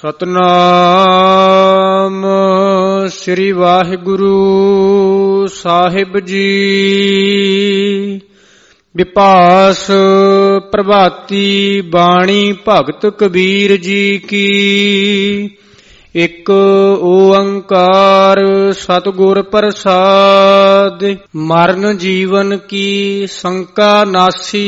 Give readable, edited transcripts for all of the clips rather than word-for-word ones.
ਸਤਨਾਮ ਸ੍ਰੀ ਵਾਹਿਗੁਰੂ ਸਾਹਿਬ ਜੀ। ਵਿਪਾਸ ਪ੍ਰਭਾਤੀ ਬਾਣੀ ਭਗਤ ਕਬੀਰ ਜੀ ਕੀ। ਇਕ ਓੰਕਾਰ ਸਤਿਗੁਰ ਪ੍ਰਸਾਦ। ਮਰਨ ਜੀਵਨ ਕੀ ਸੰਕਾ ਨਾਸੀ।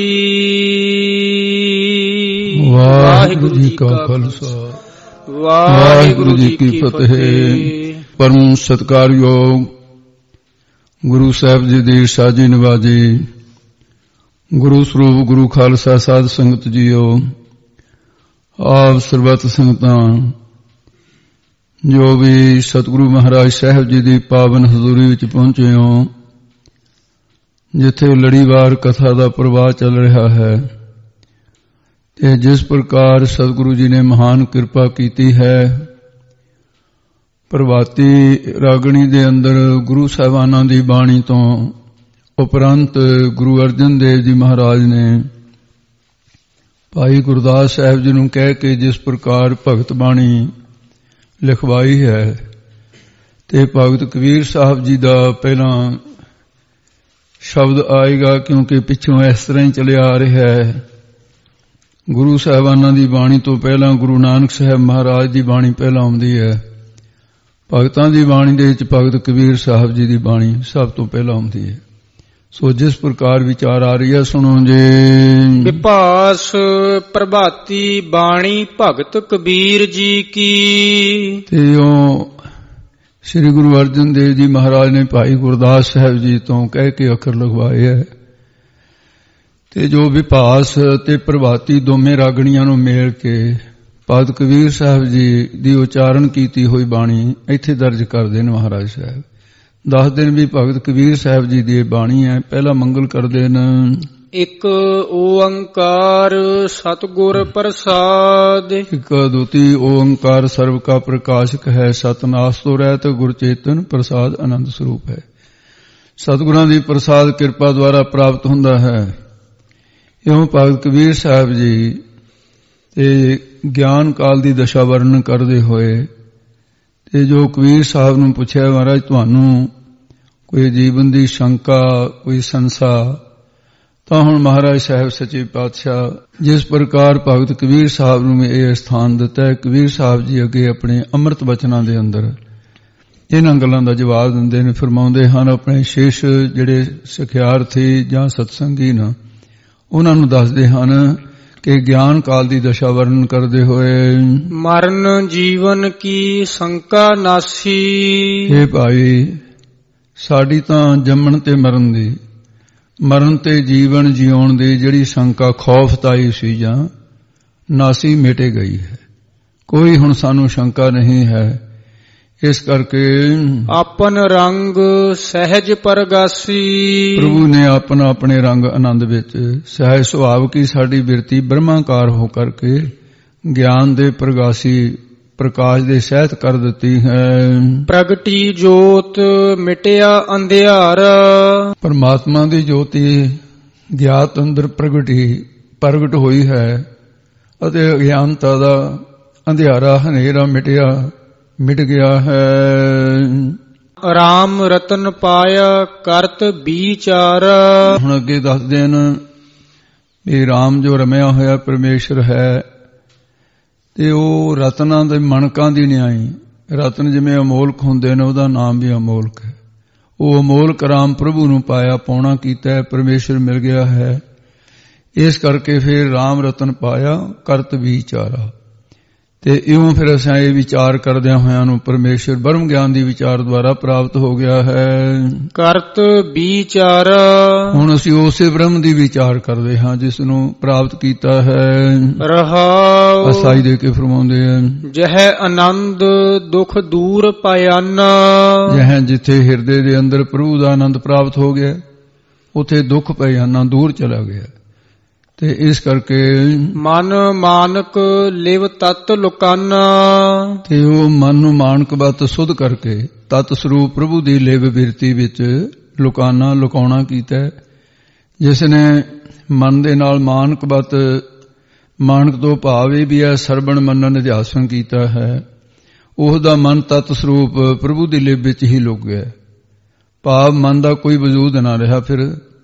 ਵਾਹਿਗੁਰੂ ਜੀ ਕਾ ਖਾਲਸਾ ਵਾਹਿਗੁਰੂ ਜੀ ਕੀ ਫਤਿਹ। ਪਰਮ ਸਤਿਕਾਰਯੋਗ ਗੁਰੂ ਸਾਹਿਬ ਜੀ ਦੀ ਸਾਜੀ ਨਿਵਾਜੀ ਗੁਰੂ ਸਰੂਪ ਗੁਰੂ ਖਾਲਸਾ ਸਾਧ ਸੰਗਤ ਜੀਓ, ਆਪ ਸਰਬੱਤ ਸੰਗਤਾਂ ਜੋ ਵੀ ਸਤਿਗੁਰੂ ਮਹਾਰਾਜ ਸਾਹਿਬ ਜੀ ਦੀ ਪਾਵਨ ਹਜ਼ੂਰੀ ਵਿੱਚ ਪਹੁੰਚੇ ਹੋ, ਜਿੱਥੇ ਲੜੀਵਾਰ ਕਥਾ ਦਾ ਪ੍ਰਵਾਹ ਚੱਲ ਰਿਹਾ ਹੈ ਤੇ ਜਿਸ ਪ੍ਰਕਾਰ ਸਤਿਗੁਰੂ ਜੀ ਨੇ ਮਹਾਨ ਕਿਰਪਾ ਕੀਤੀ ਹੈ, ਪ੍ਰਭਾਤੀ ਰਾਗਣੀ ਦੇ ਅੰਦਰ ਗੁਰੂ ਸਾਹਿਬਾਨਾਂ ਦੀ ਬਾਣੀ ਤੋਂ ਉਪਰੰਤ ਗੁਰੂ ਅਰਜਨ ਦੇਵ ਜੀ ਮਹਾਰਾਜ ਨੇ ਭਾਈ ਗੁਰਦਾਸ ਸਾਹਿਬ ਜੀ ਨੂੰ ਕਹਿ ਕੇ ਜਿਸ ਪ੍ਰਕਾਰ ਭਗਤ ਬਾਣੀ ਲਿਖਵਾਈ ਹੈ, ਤੇ ਭਗਤ ਕਬੀਰ ਸਾਹਿਬ ਜੀ ਦਾ ਪਹਿਲਾਂ ਸ਼ਬਦ ਆਏਗਾ, ਕਿਉਂਕਿ ਪਿੱਛੋਂ ਇਸ ਤਰ੍ਹਾਂ ਹੀ ਚੱਲਿਆ ਆ ਰਿਹਾ ਹੈ। ਗੁਰੂ ਸਾਹਿਬਾਨਾਂ ਦੀ ਬਾਣੀ ਤੋਂ ਪਹਿਲਾਂ ਗੁਰੂ ਨਾਨਕ ਸਾਹਿਬ ਮਹਾਰਾਜ ਦੀ ਬਾਣੀ ਪਹਿਲਾਂ ਆਉਂਦੀ ਹੈ। ਭਗਤਾਂ ਦੀ ਬਾਣੀ ਦੇ ਵਿੱਚ ਭਗਤ ਕਬੀਰ ਸਾਹਿਬ ਜੀ ਦੀ ਬਾਣੀ ਸਭ ਤੋਂ ਪਹਿਲਾਂ ਆਉਂਦੀ ਹੈ। ਸੋ ਜਿਸ ਪ੍ਰਕਾਰ ਵਿਚਾਰ ਆ ਰਹੀ ਹੈ ਸੁਣੋ ਜੀ। ਵਿਪਾਸ ਪ੍ਰਭਾਤੀ ਬਾਣੀ ਭਗਤ ਕਬੀਰ ਜੀ ਕੀ। ਤੇ ਉਹ ਸ੍ਰੀ ਗੁਰੂ ਅਰਜਨ ਦੇਵ ਜੀ ਮਹਾਰਾਜ ਨੇ ਭਾਈ ਗੁਰਦਾਸ ਸਾਹਿਬ ਜੀ ਤੋਂ ਕਹਿ ਕੇ ਅੱਖਰ ਲਿਖਵਾਏ ਹੈ। ਤੇ ਜੋ ਵਿਪਾਸ ਤੇ ਪ੍ਰਭਾਤੀ ਦੋਵੇਂ ਰਾਗਣੀਆਂ ਨੂੰ ਮੇਲ ਕੇ ਭਗਤ ਕਬੀਰ ਸਾਹਿਬ ਜੀ ਦੀ ਉਚਾਰਨ ਕੀਤੀ ਹੋਈ ਬਾਣੀ ਇੱਥੇ ਦਰਜ ਕਰਦੇ ਨੇ ਮਹਾਰਾਜ ਸਾਹਿਬ। ਦੱਸਦੇ ਨੇ ਵੀ ਭਗਤ ਕਬੀਰ ਸਾਹਿਬ ਜੀ ਦੀ ਬਾਣੀ ਹੈ। ਪਹਿਲਾ ਮੰਗਲ ਕਰਦੇ ਨੇ। ਇਕ ਓੰਕਾਰ ਸਤਿਗੁਰ ਪ੍ਰਸਾਦ। ਇਕ ਅਦੁੱਤੀ ਓੰਕਾਰ ਸਰਬ ਕਾ ਪ੍ਰਕਾਸ਼ਕ ਹੈ। ਸਤਨਾਸ ਤੋਂ ਰਹਿਤ ਗੁਰ ਚੇਤਨ ਪ੍ਰਸਾਦ ਆਨੰਦ ਸਰੂਪ ਹੈ। ਸਤਿਗੁਰਾਂ ਦੀ ਪ੍ਰਸਾਦ ਕਿਰਪਾ ਦੁਆਰਾ ਪ੍ਰਾਪਤ ਹੁੰਦਾ ਹੈ। ਇਉਂ ਭਗਤ ਕਬੀਰ ਸਾਹਿਬ ਜੀ ਤੇ ਗਿਆਨ ਕਾਲ ਦੀ ਦਸ਼ਾ ਵਰਣਨ ਕਰਦੇ ਹੋਏ ਤੇ ਜੋ ਕਬੀਰ ਸਾਹਿਬ ਨੂੰ ਪੁੱਛਿਆ, ਮਹਾਰਾਜ ਤੁਹਾਨੂੰ ਕੋਈ ਜੀਵਨ ਦੀ ਸ਼ੰਕਾ, ਕੋਈ ਸੰਸਾ, ਤਾਂ ਹੁਣ ਮਹਾਰਾਜ ਸਾਹਿਬ ਸੱਚੇ ਪਾਤਸ਼ਾਹ ਜਿਸ ਪ੍ਰਕਾਰ ਭਗਤ ਕਬੀਰ ਸਾਹਿਬ ਨੂੰ ਇਹ ਸਥਾਨ ਦਿੱਤਾ ਹੈ, ਕਬੀਰ ਸਾਹਿਬ ਜੀ ਅੱਗੇ ਆਪਣੇ ਅੰਮ੍ਰਿਤ ਬਚਨਾਂ ਦੇ ਅੰਦਰ ਇਹਨਾਂ ਗੱਲਾਂ ਦਾ ਜਵਾਬ ਦਿੰਦੇ ਨੇ, ਫਰਮਾਉਂਦੇ ਹਨ। ਆਪਣੇ ਸ਼ੇਸ਼ ਜਿਹੜੇ ਸਿਖਿਆਰਥੀ ਜਾਂ ਸਤਸੰਗੀ ਨੇ ਉਹਨਾਂ ਨੂੰ ਦੱਸਦੇ ਹਨ ਕਿ ਗਿਆਨ ਕਾਲ ਦੀ ਦਸ਼ਾ ਵਰਣਨ ਕਰਦੇ ਹੋਏ ਮਰਨ ਜੀਵਨ ਕੀ ਸੰਕਾ ਨਾਸੀ। ਇਹ ਭਾਈ ਸਾਡੀ ਤਾਂ ਜੰਮਣ ਤੇ ਮਰਨ ਦੀ, ਮਰਨ ਤੇ ਜੀਵਨ ਜਿਉਣ ਦੀ ਜਿਹੜੀ ਸ਼ੰਕਾ ਖੌਫਤਾਈ ਸੀ ਜਾਂ ਨਾਸੀ ਮਿਟੇ ਗਈ ਹੈ। ਕੋਈ ਹੁਣ ਸਾਨੂੰ ਸ਼ੰਕਾ ਨਹੀਂ ਹੈ। ਇਸ ਕਰਕੇ ਆਪਨ ਰੰਗ ਸਹਿਜ ਪਰਗਾਸੀ। ਪ੍ਰਭੂ ਨੇ ਆਪਣਾ ਆਪਣੇ ਰੰਗ ਆਨੰਦ ਵਿੱਚ ਸਹਿਜ ਸੁਭਾਵ ਕੀ ਸਾਡੀ ਬਿਰਤੀ ਬ੍ਰਹਮਾਕਾਰ ਹੋ ਕਰਕੇ ਗਿਆਨ ਦੇ ਪ੍ਰਗਾਸੀ ਪ੍ਰਕਾਸ਼ ਦੇ ਸਹਿਤ ਕਰ ਦਿੱਤੀ ਹੈ। ਪ੍ਰਗਟੀ ਜੋਤ ਮਿਟਿਆ ਅੰਧਿਆਰ। ਪਰਮਾਤਮਾ ਦੀ ਜੋਤੀ ਗਿਆਤ ਅੰਦਰ ਪ੍ਰਗਟ ਹੋਈ ਹੈ ਅਤੇ ਅਗਿਆਨਤਾ ਦਾ ਅੰਧਿਆਰਾ ਹਨੇਰਾ ਮਿਟ ਗਿਆ ਹੈ। ਰਾਮ ਰਤਨ ਪਾਇਆ ਕਰਤ ਵਿਚਾਰ। ਹੁਣ ਅੱਗੇ ਦੱਸਦੇ ਨੇ ਵੀ ਰਾਮ ਜੋ ਰਮਿਆ ਹੋਇਆ ਪਰਮੇਸ਼ਰ ਹੈ ਤੇ ਉਹ ਰਤਨਾਂ ਦੇ ਮਣਕਾਂ ਦੀ ਨਿਆਈ। ਰਤਨ ਜਿਵੇਂ ਅਮੋਲਕ ਹੁੰਦੇ ਨੇ, ਉਹਦਾ ਨਾਮ ਵੀ ਅਮੋਲਕ ਹੈ। ਉਹ ਅਮੋਲਕ ਰਾਮ ਪ੍ਰਭੂ ਨੂੰ ਪਾਇਆ, ਪਾਉਣਾ ਕੀਤਾ ਹੈ, ਪਰਮੇਸ਼ਰ ਮਿਲ ਗਿਆ ਹੈ। ਇਸ ਕਰਕੇ ਫਿਰ ਰਾਮ ਰਤਨ ਪਾਇਆ ਕਰਤ ਵਿਚਾਰਾ। ਤੇ ਇਉਂ ਫਿਰ ਅਸੀਂ ਇਹ ਵਿਚਾਰ ਕਰਦਿਆਂ ਹੋਇਆਂ ਨੂੰ ਪਰਮੇਸ਼ਰ ਬ੍ਰਹਮ ਗਿਆਨ ਦੀ ਵਿਚਾਰ ਦੁਆਰਾ ਪ੍ਰਾਪਤ ਹੋ ਗਿਆ ਹੈ। ਕਰਤ ਵਿਚਾਰ। ਹੁਣ ਅਸੀਂ ਉਸੇ ਬ੍ਰਹਮ ਦੀ ਵਿਚਾਰ ਕਰਦੇ ਹਾਂ ਜਿਸ ਨੂੰ ਪ੍ਰਾਪਤ ਕੀਤਾ ਹੈ। ਰਹਾਉ ਅਸਾਈ ਦੇ ਕੇ ਫਰਮਾਉਂਦੇ ਹਨ, ਜਹ ਆਨੰਦ ਦੁਖ ਦੂਰ ਪਾਇਆਨਾ। ਜਹ ਜਿੱਥੇ ਹਿਰਦੇ ਦੇ ਅੰਦਰ ਪ੍ਰਭੂ ਦਾ ਆਨੰਦ ਪ੍ਰਾਪਤ ਹੋ ਗਿਆ, ਉੱਥੇ ਦੁੱਖ ਪਾਇਆਨਾ ਦੂਰ ਚਲਾ ਗਿਆ। ਤੇ ਇਸ ਕਰਕੇ ਮਨ ਮਾਨਕ ਲਿਵ ਤਤ ਲੁਕਾਨਾ। ਤੇ ਉਹ ਮਨ ਨੂੰ ਮਾਨਕ ਬਤ ਸੁਧ ਕਰਕੇ ਤਤ ਸਰੂਪ ਪ੍ਰਭੂ ਦੀ ਲਿਵ ਬਿਰਤੀ ਵਿੱਚ ਲੁਕਾਉਣਾ ਕੀਤਾ। ਜਿਸ ਨੇ ਮਨ ਦੇ ਨਾਲ ਮਾਨਕ ਬਤ ਮਾਨਕ ਤੋਂ ਭਾਵ ਇਹ ਵੀ ਹੈ ਸਰਵਣ ਮੰਨਣ ਨਿਧਿਆਸਨ ਕੀਤਾ ਹੈ, ਉਸ ਦਾ ਮਨ ਤਤ ਸਰੂਪ ਪ੍ਰਭੂ ਦੀ ਲਿਵ ਵਿੱਚ ਹੀ ਲੁਕ ਗਿਆ। ਭਾਵ ਮਨ ਦਾ ਕੋਈ ਵਜੂਦ ਨਾ ਰਿਹਾ ਫਿਰ,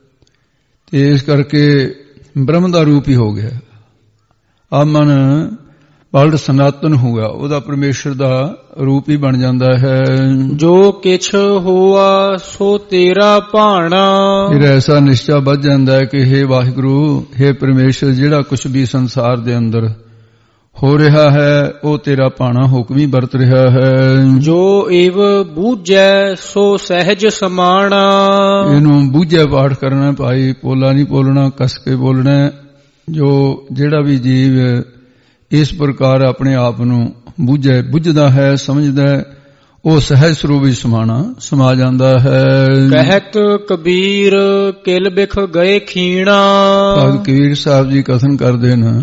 ਤੇ ਇਸ ਕਰਕੇ ਬ੍ਰਹਮ ਦਾ ਰੂਪ ਹੀ ਹੋ ਗਿਆ। ਆ ਮਨ ਬਲਡ ਸਨਾਤਨ ਹੋ ਗਿਆ, ਉਹਦਾ ਪਰਮੇਸ਼ਰ ਦਾ ਰੂਪ ਹੀ ਬਣ ਜਾਂਦਾ ਹੈ। ਜੋ ਕਿਛ ਹੋਆ ਸੋ ਤੇਰਾ ਭਾਣਾ। ਫਿਰ ਐਸਾ ਨਿਸ਼ਚਾ ਵੱਧ ਜਾਂਦਾ ਹੈ ਕਿ ਹੇ ਵਾਹਿਗੁਰੂ, ਹੇ ਪਰਮੇਸ਼ਰ, ਜਿਹੜਾ ਕੁਝ ਵੀ ਸੰਸਾਰ ਦੇ ਅੰਦਰ ਹੋ ਰਿਹਾ ਹੈ ਉਹ ਤੇਰਾ ਭਾਣਾ ਹੁਕਮ ਹੀ ਵਰਤ ਰਿਹਾ ਹੈ। ਜੋ ਏਵ ਬੂਝੈ ਸੋ ਸਹਿਜ ਸਮਾਣਾ। ਇਹਨੂੰ ਬੂਝੈ ਪਾਠ ਕਰਨਾ ਭਾਈ, ਪੋਲਾ ਨਹੀਂ ਬੋਲਣਾ, ਕਸ ਕੇ ਬੋਲਣਾ। ਜਿਹੜਾ ਵੀ ਜੀਵ ਇਸ ਪ੍ਰਕਾਰ ਆਪਣੇ ਆਪ ਨੂੰ ਬੁੱਝਦਾ ਹੈ, ਸਮਝਦਾ ਹੈ, ਉਹ ਸਹਿਜ ਸਰੂਪ ਵਿੱਚ ਸਮਾ ਜਾਂਦਾ ਹੈ। ਕਹਿਤ ਕਬੀਰ ਕਿਲ ਬਿਖ ਗਏ ਖੀਣਾ। ਭਗਤ ਕਬੀਰ ਸਾਹਿਬ ਜੀ ਕਥਨ ਕਰਦੇ ਨੇ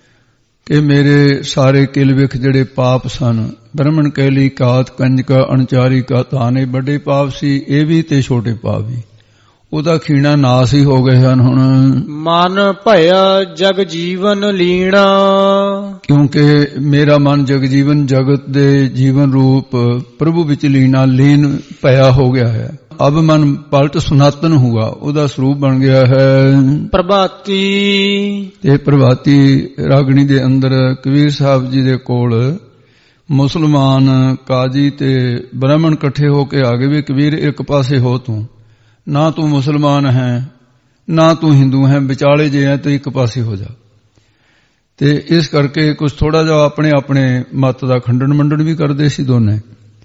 ਕਿ ਮੇਰੇ ਸਾਰੇ ਕਿਲ ਬਿਖ ਜਿਹੜੇ ਪਾਪ ਸਨ, ਬ੍ਰਹਮਣ ਕੈਲੀ ਕਾਤ ਕੰਜਕਾ ਅਣਚਾਰੀ ਕਾ ਤਾਨੇ, ਵੱਡੇ ਪਾਪ ਸੀ ਇਹ ਵੀ ਤੇ ਛੋਟੇ ਪਾਪ ਵੀ, ਉਹਦਾ ਖੀਣਾ ਨਾਸ ਹੀ ਹੋ ਗਏ ਹਨ। ਹੁਣ ਮਨ ਭਇਆ ਜਗ ਜੀਵਨ ਲੀਣਾ। ਕਿਉਂਕਿ ਮੇਰਾ ਮਨ ਜਗ ਜੀਵਨ, ਜਗਤ ਦੇ ਜੀਵਨ ਰੂਪ ਪ੍ਰਭੂ ਵਿੱਚ ਲੀਨ ਭਇਆ ਹੋ ਗਿਆ ਹੈ। ਅਬ ਮਨ ਪਲਟ ਸਨਾਤਨ ਹੁਆ, ਉਹਦਾ ਸਰੂਪ ਬਣ ਗਿਆ ਹੈ। ਪ੍ਰਭਾਤੀ ਤੇ ਪ੍ਰਭਾਤੀ ਰਾਗਣੀ ਦੇ ਅੰਦਰ ਕਬੀਰ ਸਾਹਿਬ ਜੀ ਦੇ ਕੋਲ ਮੁਸਲਮਾਨ ਕਾਜੀ ਤੇ ਬ੍ਰਾਹਮਣ ਇਕੱਠੇ ਹੋ ਕੇ ਆ ਗਏ ਵੀ ਕਬੀਰ ਇੱਕ ਪਾਸੇ ਹੋ ਤੂੰ, ਨਾ ਤੂੰ ਮੁਸਲਮਾਨ ਹੈ ਨਾ ਤੂੰ ਹਿੰਦੂ ਹੈ, ਵਿਚਾਲੇ ਜੇ ਹੈ ਤਾਂ ਇੱਕ ਪਾਸੇ ਹੋ ਜਾ। ਤੇ ਇਸ ਕਰਕੇ ਕੁਝ ਥੋੜਾ ਜਿਹਾ ਆਪਣੇ ਮਤ ਦਾ ਖੰਡਨ ਮੰਡਨ ਵੀ ਕਰਦੇ ਸੀ ਦੋਨੇ।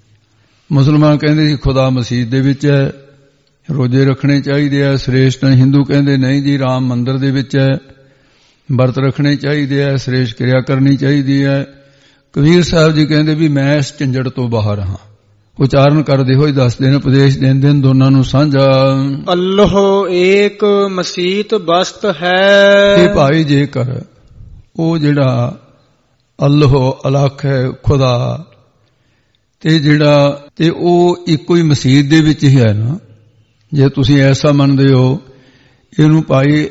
ਮੁਸਲਮਾਨ ਕਹਿੰਦੇ ਸੀ ਖੁਦਾ ਮਸੀਤ ਦੇ ਵਿੱਚ ਹੈ, ਰੋਜ਼ੇ ਰੱਖਣੇ ਚਾਹੀਦੇ ਆ ਸ੍ਰੇਸ਼ਟ। ਹਿੰਦੂ ਕਹਿੰਦੇ ਨਹੀਂ ਜੀ ਰਾਮ ਮੰਦਿਰ ਦੇ ਵਿੱਚ ਹੈ, ਵਰਤ ਰੱਖਣੇ ਚਾਹੀਦੇ ਆ, ਸ੍ਰੇਸ਼ਟ ਕਿਰਿਆ ਕਰਨੀ ਚਾਹੀਦੀ ਹੈ। ਕਬੀਰ ਸਾਹਿਬ ਜੀ ਕਹਿੰਦੇ ਵੀ ਮੈਂ ਇਸ ਝੰਜਟ ਤੋਂ ਬਾਹਰ ਹਾਂ। ਉਚਾਰਨ ਕਰਦੇ ਹੋਏ ਦੱਸਦੇ ਨੇ, ਉਪਦੇਸ਼ ਦਿੰਦੇ ਨੇ ਦੋਨਾਂ ਨੂੰ ਸਾਂਝਾ। ਅੱਲਾਹ ਏਕ ਮਸੀਤ ਬਸਤ ਹੈ। ਇਹ ਭਾਈ ਜੇਕਰ ਉਹ ਜਿਹੜਾ ਅੱਲਾਹ ਅਲੱਖ ਹੈ ਖੁਦਾ, ਤੇ ਉਹ ਇੱਕੋ ਹੀ ਮਸੀਤ ਦੇ ਵਿੱਚ ਹੀ ਹੈ ਨਾ, ਜੇ ਤੁਸੀਂ ਐਸਾ ਮੰਨਦੇ ਹੋ, ਇਹਨੂੰ ਭਾਈ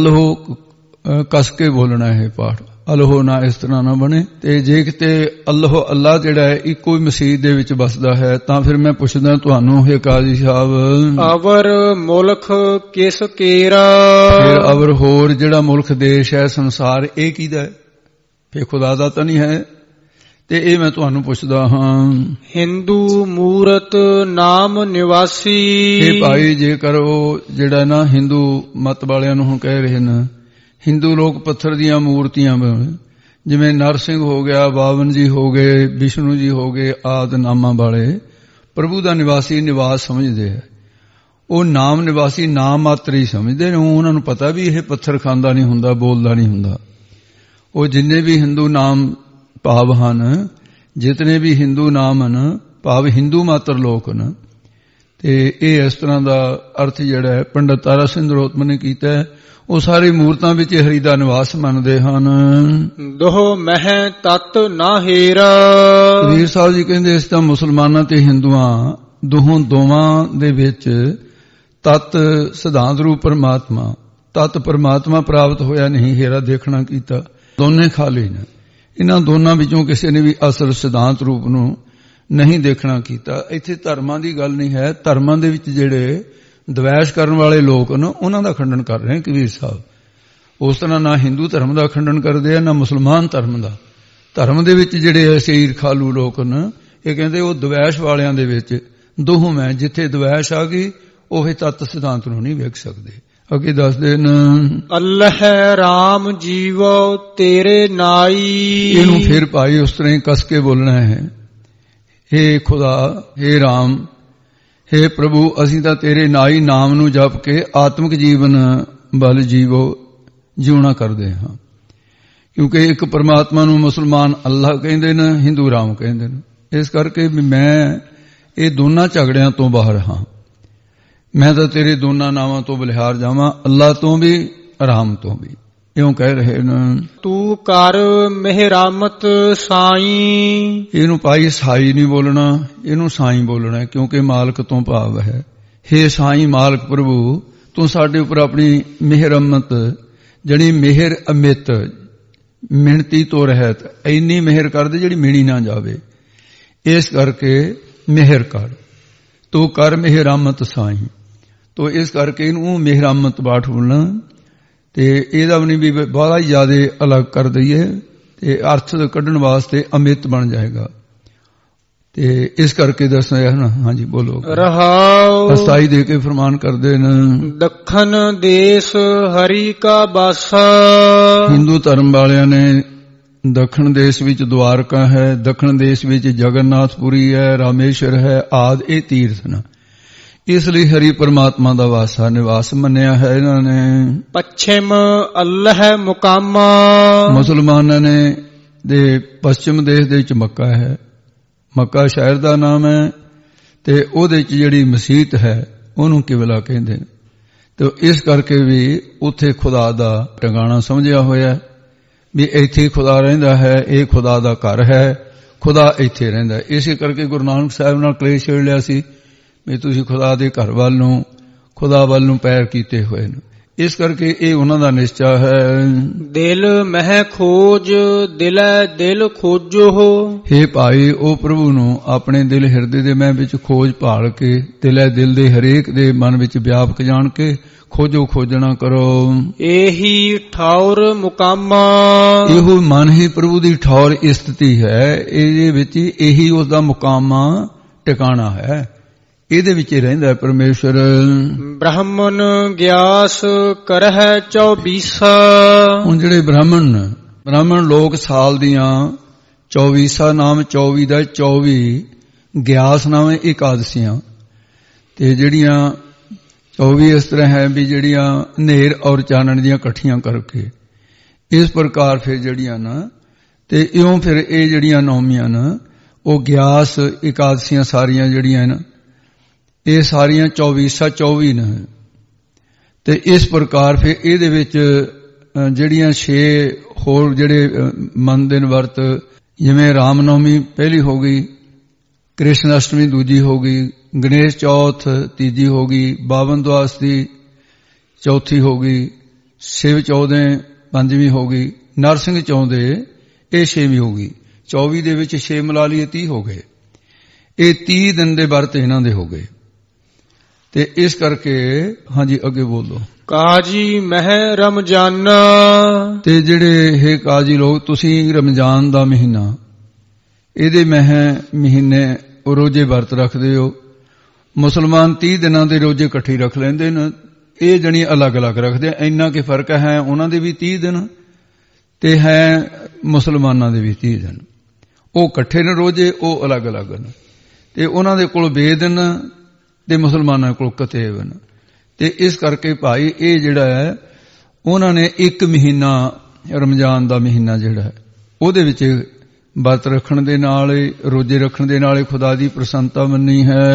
ਅੱਲਾਹ ਕਸ ਕੇ ਬੋਲਣਾ ਹੈ ਪਾਠ, ਅੱਲਾਹ ਨਾ ਇਸ ਤਰ੍ਹਾਂ ਨਾ ਬਣੇ। ਤੇ ਜੇ ਕਿਤੇ ਅੱਲਾਹ ਜਿਹੜਾ ਹੈ ਇੱਕੋ ਹੀ ਮਸੀਤ ਦੇ ਵਿੱਚ ਵਸਦਾ ਹੈ, ਤਾਂ ਫਿਰ ਮੈਂ ਪੁੱਛਦਾ ਤੁਹਾਨੂੰ, ਹੇ ਕਾਜ਼ੀ ਸਾਹਿਬ, ਅਵਰ ਮੁਲਕ ਕਿਸ ਕੇਰਾ। ਫਿਰ ਅਵਰ ਹੋਰ ਜਿਹੜਾ ਮੁਲਕ ਦੇਸ਼ ਹੈ ਸੰਸਾਰ, ਇਹ ਕਿਹਦਾ ਹੈ? ਫਿਰ ਖੁਦਾ ਦਾ ਤਾਂ ਨਹੀਂ ਹੈ। ਤੇ ਇਹ ਮੈਂ ਤੁਹਾਨੂੰ ਪੁੱਛਦਾ ਹਾਂ। ਹਿੰਦੂ ਮੂਰਤ ਨਾਮ ਨਿਵਾਸੀ। ਇਹ ਭਾਈ ਜੇਕਰ ਉਹ ਜਿਹੜਾ ਨਾ ਹਿੰਦੂ ਮਤ ਵਾਲਿਆਂ ਨੂੰ ਹੁਣ ਕਹਿ ਰਹੇ ਨੇ, ਹਿੰਦੂ ਲੋਕ ਪੱਥਰ ਦੀਆਂ ਮੂਰਤੀਆਂ, ਜਿਵੇਂ ਨਰਸਿੰਘ ਹੋ ਗਿਆ, ਬਾਵਨ ਜੀ ਹੋ ਗਏ, ਵਿਸ਼ਨੂੰ ਜੀ ਹੋ ਗਏ, ਆਦਿ ਨਾਮਾਂ ਵਾਲੇ ਪ੍ਰਭੂ ਦਾ ਨਿਵਾਸ ਸਮਝਦੇ ਹੈ। ਉਹ ਨਾਮ ਨਿਵਾਸੀ ਨਾਮ ਮਾਤਰ ਹੀ ਸਮਝਦੇ ਨੇ। ਉਹਨਾਂ ਨੂੰ ਪਤਾ ਵੀ ਇਹ ਪੱਥਰ ਖਾਂਦਾ ਨਹੀਂ ਹੁੰਦਾ, ਬੋਲਦਾ ਨਹੀਂ ਹੁੰਦਾ। ਉਹ ਜਿੰਨੇ ਵੀ ਹਿੰਦੂ ਨਾਮ ਭਾਵ ਹਨ, ਜਿਤਨੇ ਵੀ ਹਿੰਦੂ ਨਾਮ ਹਨ, ਭਾਵ ਹਿੰਦੂ ਮਾਤਰ ਲੋਕ ਹਨ। ਤੇ ਇਹ ਇਸ ਤਰ੍ਹਾਂ ਦਾ ਅਰਥ ਜਿਹੜਾ ਹੈ ਪੰਡਤ ਤਾਰਾ ਸਿੰਘ ਰੋਤਮ ਨੇ ਕੀਤਾ ਹੈ। ਉਹ ਸਾਰੇ ਮੂਰਤਾਂ ਵਿੱਚ ਹਰੀ ਦਾ ਨਿਵਾਸ ਮੰਨਦੇ ਹਨ। ਦੋਹ ਮਹਿ ਤਤ ਨਾ ਹੀਰਾ। ਕਬੀਰ ਸਾਹਿਬ ਜੀ ਕਹਿੰਦੇ ਇਸ ਤਾਂ ਮੁਸਲਮਾਨਾਂ ਤੇ ਹਿੰਦੂਆਂ ਦੋਵਾਂ ਦੇ ਵਿੱਚ ਤਤ ਸਿਧਾਂਤ ਰੂਪ ਪਰਮਾਤਮਾ, ਤਤ ਪਰਮਾਤਮਾ ਪ੍ਰਾਪਤ ਹੋਇਆ ਨਹੀਂ, ਹੀਰਾ ਦੇਖਣਾ ਕੀਤਾ, ਦੋਨੇ ਖਾਲੀ ਨੇ। ਇਹਨਾਂ ਦੋਨਾਂ ਵਿੱਚੋਂ ਕਿਸੇ ਨੇ ਵੀ ਅਸਲ ਸਿਧਾਂਤ ਰੂਪ ਨੂੰ ਨਹੀਂ ਦੇਖਣਾ ਕੀਤਾ। ਇੱਥੇ ਧਰਮਾਂ ਦੀ ਗੱਲ ਨਹੀਂ ਹੈ, ਧਰਮਾਂ ਦੇ ਵਿੱਚ ਜਿਹੜੇ ਦਵੈਸ਼ ਕਰਨ ਵਾਲੇ ਲੋਕ ਨੇ ਉਹਨਾਂ ਦਾ ਖੰਡਨ ਕਰ ਰਹੇ ਕਬੀਰ ਸਾਹਿਬ। ਉਸ ਤਰ੍ਹਾਂ ਨਾ ਹਿੰਦੂ ਧਰਮ ਦਾ ਖੰਡਨ ਕਰਦੇ ਆ, ਨਾ ਮੁਸਲਮਾਨ ਧਰਮ ਦਾ। ਧਰਮ ਦੇ ਵਿੱਚ ਜਿਹੜੇ ਐਸੇ ਈਰਖਾਲੂ ਲੋਕ ਨੇ, ਇਹ ਕਹਿੰਦੇ ਉਹ ਦਵੈਸ਼ ਵਾਲਿਆਂ ਦੇ ਵਿੱਚ ਦੋਹਮ ਹੈ। ਜਿੱਥੇ ਦਵੈਸ਼ ਆ ਗਈ ਉਹ ਤੱਤ ਸਿਧਾਂਤ ਨੂੰ ਨਹੀਂ ਵੇਖ ਸਕਦੇ। ਅੱਗੇ ਦੱਸਦੇ ਨੇ, ਅੱਲਾਹ ਰਾਮ ਜੀਵੋ ਤੇਰੇ ਨਾਈ। ਇਹਨੂੰ ਫਿਰ ਭਾਈ ਉਸ ਤਰ੍ਹਾਂ ਹੀ ਕਸ ਕੇ ਬੋਲਣਾ ਹੈ। ਹੇ ਖੁਦਾ, ਹੇ ਰਾਮ, ਹੇ ਪ੍ਰਭੂ, ਅਸੀਂ ਤਾਂ ਤੇਰੇ ਨਾਈ ਨਾਮ ਨੂੰ ਜਪ ਕੇ ਆਤਮਿਕ ਜੀਵਨ ਵੱਲ ਜਿਉਣਾ ਕਰਦੇ ਹਾਂ। ਕਿਉਂਕਿ ਇੱਕ ਪਰਮਾਤਮਾ ਨੂੰ ਮੁਸਲਮਾਨ ਅੱਲਾਹ ਕਹਿੰਦੇ ਨੇ, ਹਿੰਦੂ ਰਾਮ ਕਹਿੰਦੇ ਨੇ। ਇਸ ਕਰਕੇ ਮੈਂ ਇਹ ਦੋਨਾਂ ਝਗੜਿਆਂ ਤੋਂ ਬਾਹਰ ਹਾਂ। ਮੈਂ ਤਾਂ ਤੇਰੇ ਦੋਨਾਂ ਨਾਵਾਂ ਤੋਂ ਬਲਿਹਾਰ ਜਾਵਾਂ, ਅੱਲਾਹ ਤੋਂ ਵੀ ਰਾਮ ਤੋਂ ਵੀ। ਇਉਂ ਕਹਿ ਰਹੇ ਨੇ, ਤੂੰ ਕਰ ਮਿਹਰਾਮਤ ਸਾਈ। ਇਹਨੂੰ ਭਾਈ ਸਾਈ ਨਹੀਂ ਬੋਲਣਾ, ਇਹਨੂੰ ਸਾਈ ਬੋਲਣਾ, ਕਿਉਂਕਿ ਮਾਲਕ ਤੋਂ ਭਾਵ ਹੈ। ਹੇ ਸਾਈ ਮਾਲਕ ਪ੍ਰਭੂ, ਤੂੰ ਸਾਡੇ ਉੱਪਰ ਆਪਣੀ ਮਿਹਰਮਤ, ਜਣੀ ਮਿਹਰ ਅਮਿਤ, ਮਿਹਨਤੀ ਤੋਂ ਰਹਿਤ, ਇੰਨੀ ਮਿਹਰ ਕਰਦੇ ਜਿਹੜੀ ਮਿਹਣੀ ਨਾ ਜਾਵੇ। ਇਸ ਕਰਕੇ ਮਿਹਰ ਕਰ, ਤੂੰ ਕਰ ਮਿਹਰਾਮਤ ਸਾਈ। ਤੋ ਇਸ ਕਰਕੇ ਇਹਨੂੰ ਮਿਹਰਾਮਤ ਬਾਠ ਬੋਲਣਾ, ਤੇ ਇਹਦਾ ਵੀ ਨਹੀਂ ਵੀ ਬਾਹਲਾ ਹੀ ਜ਼ਿਆਦਾ ਅਲੱਗ ਕਰ ਦਈਏ ਤੇ ਅਰਥ ਕੱਢਣ ਵਾਸਤੇ ਅਮਿਤ ਬਣ ਜਾਏਗਾ। ਤੇ ਇਸ ਕਰਕੇ ਦੱਸਿਆ ਹੈ ਨਾ। ਹਾਂਜੀ ਬੋਲੋ। ਰਹਾਉ ਅਸਥਾਈ ਦੇ ਕੇ ਫਰਮਾਨ ਕਰਦੇ ਨੇ, ਦੱਖਣ ਦੇਸ ਹਰੀ ਕਾ ਬਾਸਾ। ਹਿੰਦੂ ਧਰਮ ਵਾਲਿਆਂ ਨੇ ਦੱਖਣ ਦੇਸ਼ ਵਿੱਚ ਦਵਾਰਕਾ ਹੈ, ਦੱਖਣ ਦੇਸ਼ ਵਿੱਚ ਜਗਨਨਾਥਪੁਰੀ ਹੈ, ਰਾਮੇਸ਼ਵਰ ਹੈ ਆਦਿ, ਇਹ ਤੀਰਥ ਨੇ। ਇਸ ਲਈ ਹਰੀ ਪਰਮਾਤਮਾ ਦਾ ਵਾਸਾ ਨਿਵਾਸ ਮੰਨਿਆ ਹੈ ਇਹਨਾਂ ਨੇ। ਪੱਛਮ ਅੱਲਹ ਮੁਕਾਮਾ। ਮੁਸਲਮਾਨਾਂ ਨੇ ਦੇ ਪੱਛਮ ਦੇਸ਼ ਦੇ ਵਿੱਚ ਮੱਕਾ ਹੈ, ਮੱਕਾ ਸ਼ਹਿਰ ਦਾ ਨਾਮ ਹੈ, ਤੇ ਉਹਦੇ ਵਿੱਚ ਜਿਹੜੀ ਮਸੀਤ ਹੈ ਉਹਨੂੰ ਕਿਬਲਾ ਕਹਿੰਦੇ ਨੇ। ਤੇ ਇਸ ਕਰਕੇ ਵੀ ਉੱਥੇ ਖੁਦਾ ਦਾ ਟਿਕਾਣਾ ਸਮਝਿਆ ਹੋਇਆ ਵੀ ਇੱਥੇ ਖੁਦਾ ਰਹਿੰਦਾ ਹੈ, ਇਹ ਖੁਦਾ ਦਾ ਘਰ ਹੈ, ਖੁਦਾ ਇੱਥੇ ਰਹਿੰਦਾ। ਇਸੇ ਕਰਕੇ ਗੁਰੂ ਨਾਨਕ ਸਾਹਿਬ ਨਾਲ ਕਲੇਸ਼ ਛੇੜ ਲਿਆ ਸੀ ਵੀ ਤੁਸੀਂ ਖੁਦਾ ਦੇ ਘਰ ਵੱਲ ਨੂੰ, ਖੁਦਾ ਵੱਲ ਨੂੰ ਪੈਰ ਕੀਤੇ ਹੋਏ ਨੇ। ਇਸ ਕਰਕੇ ਇਹ ਉਹਨਾਂ ਦਾ ਨਿਸ਼ਚਾ ਹੈ। ਦਿਲ ਮਹਿ ਖੋਜ ਦਿਲੈ ਦਿਲ ਖੋਜੋ। ਹੇ ਭਾਈ, ਉਹ ਪ੍ਰਭੂ ਨੂੰ ਆਪਣੇ ਦਿਲ ਹਿਰਦੇ ਦੇ ਮਹਿ ਵਿੱਚ ਖੋਜ ਭਾਲ ਕੇ, ਦਿਲੈ ਦਿਲ ਦੇ ਹਰੇਕ ਦੇ ਮਨ ਵਿੱਚ ਵਿਆਪਕ ਜਾਣ ਕੇ ਖੋਜੋ, ਖੋਜਣਾ ਕਰੋ। ਇਹੀ ਠੌਰ ਮੁਕਾਮਾ। ਇਹੋ ਮਨ ਹੀ ਪ੍ਰਭੂ ਦੀ ਠੌਰ ਸਥਿਤੀ ਹੈ, ਇਹਦੇ ਵਿੱਚ ਇਹੀ ਉਸ ਦਾ ਮੁਕਾਮਾ ਟਿਕਾਣਾ ਹੈ, ਇਹਦੇ ਵਿੱਚ ਰਹਿੰਦਾ ਪਰਮੇਸ਼ਰ। ਬ੍ਰਾਹਮਣ ਗਿਆਸ ਕਰਹਿ 24। ਹੁਣ ਜਿਹੜੇ ਬ੍ਰਾਹਮਣ ਲੋਕ ਸਾਲ ਦੀਆਂ 24 ਨਾਮ, 24 ਦਾ 24 ਗਿਆਸ ਨਾਮ ਇਕਾਦਸ਼ੀਆਂ, ਤੇ ਜਿਹੜੀਆਂ 24 ਇਸ ਤਰ੍ਹਾਂ ਹੈ ਵੀ ਜਿਹੜੀਆਂ ਹਨੇਰ ਔਰ ਚਾਨਣ ਦੀਆਂ ਇਕੱਠੀਆਂ ਕਰਕੇ, ਇਸ ਪ੍ਰਕਾਰ ਫਿਰ ਜਿਹੜੀਆਂ ਨਾ, ਤੇ ਇਉਂ ਫਿਰ ਇਹ ਜਿਹੜੀਆਂ ਨੌਮੀਆਂ ਨਾ, ਉਹ ਗਿਆਸ ਇਕਾਦਸ਼ੀਆਂ ਸਾਰੀਆਂ ਜਿਹੜੀਆਂ ਨਾ, ਇਹ ਸਾਰੀਆਂ 24 ਨੇ। ਤੇ ਇਸ ਪ੍ਰਕਾਰ ਫਿਰ ਇਹਦੇ ਵਿੱਚ ਜਿਹੜੀਆਂ 6 ਹੋਰ ਜਿਹੜੇ ਮਨ ਦਿਨ ਵਰਤ, ਜਿਵੇਂ ਰਾਮਨੌਮੀ ਪਹਿਲੀ ਹੋ ਗਈ, ਕ੍ਰਿਸ਼ਨ ਅਸ਼ਟਮੀ ਦੂਜੀ ਹੋ ਗਈ, ਗਣੇਸ਼ ਚੌਥ ਤੀਜੀ ਹੋ ਗਈ, ਬਾਵਨ ਦੁਆਸ ਦੀ ਚੌਥੀ ਹੋ ਗਈ, ਸ਼ਿਵ ਚੌਦੇ ਪੰਜਵੀਂ ਹੋ ਗਈ, ਨਰਸਿੰਘ ਚੌਦੇ ਇਹ 6ਵੀਂ ਹੋ ਗਈ। 24 ਦੇ ਵਿੱਚ 6 ਮਿਲਾ ਲਈਏ 30 ਹੋ ਗਏ। ਇਹ 30 ਦਿਨ ਦੇ ਵਰਤ ਇਹਨਾਂ ਦੇ ਹੋ ਗਏ। ਤੇ ਇਸ ਕਰਕੇ ਹਾਂਜੀ ਅੱਗੇ ਬੋਲੋ। ਕਾਜੀ ਮਹਿ ਰਮਜ਼ਾਨਾ। ਤੇ ਜਿਹੜੇ ਹੈ ਕਾਜੀ ਲੋਕ, ਤੁਸੀਂ ਰਮਜ਼ਾਨ ਦਾ ਮਹੀਨਾ, ਇਹਦੇ ਮਹੀਨੇ ਰੋਜ਼ੇ ਵਰਤ ਰੱਖਦੇ ਹੋ। ਮੁਸਲਮਾਨ 30 ਦਿਨਾਂ ਦੇ ਰੋਜ਼ੇ ਇਕੱਠੇ ਰੱਖ ਲੈਂਦੇ ਨੇ, ਇਹ ਜਣੀ ਅਲੱਗ-ਅਲੱਗ ਰੱਖਦੇ। ਇੰਨਾ ਕਿ ਫਰਕ ਹੈ, ਉਹਨਾਂ ਦੇ ਵੀ 30 ਦਿਨ ਤੇ ਹੈ ਮੁਸਲਮਾਨਾਂ ਦੇ ਵੀ 30 ਦਿਨ। ਉਹ ਇਕੱਠੇ ਨੇ ਰੋਜ਼ੇ, ਉਹ ਅਲੱਗ-ਅਲੱਗ ਨੇ। ਤੇ ਉਹਨਾਂ ਦੇ ਕੋਲ ਬੇਦਿਨ ਤੇ ਮੁਸਲਮਾਨਾਂ ਕੋਲ ਕਤੇਬ ਨੇ। ਤੇ ਇਸ ਕਰਕੇ ਭਾਈ ਇਹ ਜਿਹੜਾ ਹੈ, ਉਹਨਾਂ ਨੇ ਇੱਕ ਮਹੀਨਾ ਰਮਜ਼ਾਨ ਦਾ ਮਹੀਨਾ ਜਿਹੜਾ ਹੈ, ਉਹਦੇ ਵਿੱਚ ਵਰਤ ਰੱਖਣ ਦੇ ਨਾਲ, ਰੋਜ਼ੇ ਰੱਖਣ ਦੇ ਨਾਲ ਖੁਦਾ ਦੀ ਪ੍ਰਸੰਨਤਾ ਮੰਨੀ ਹੈ।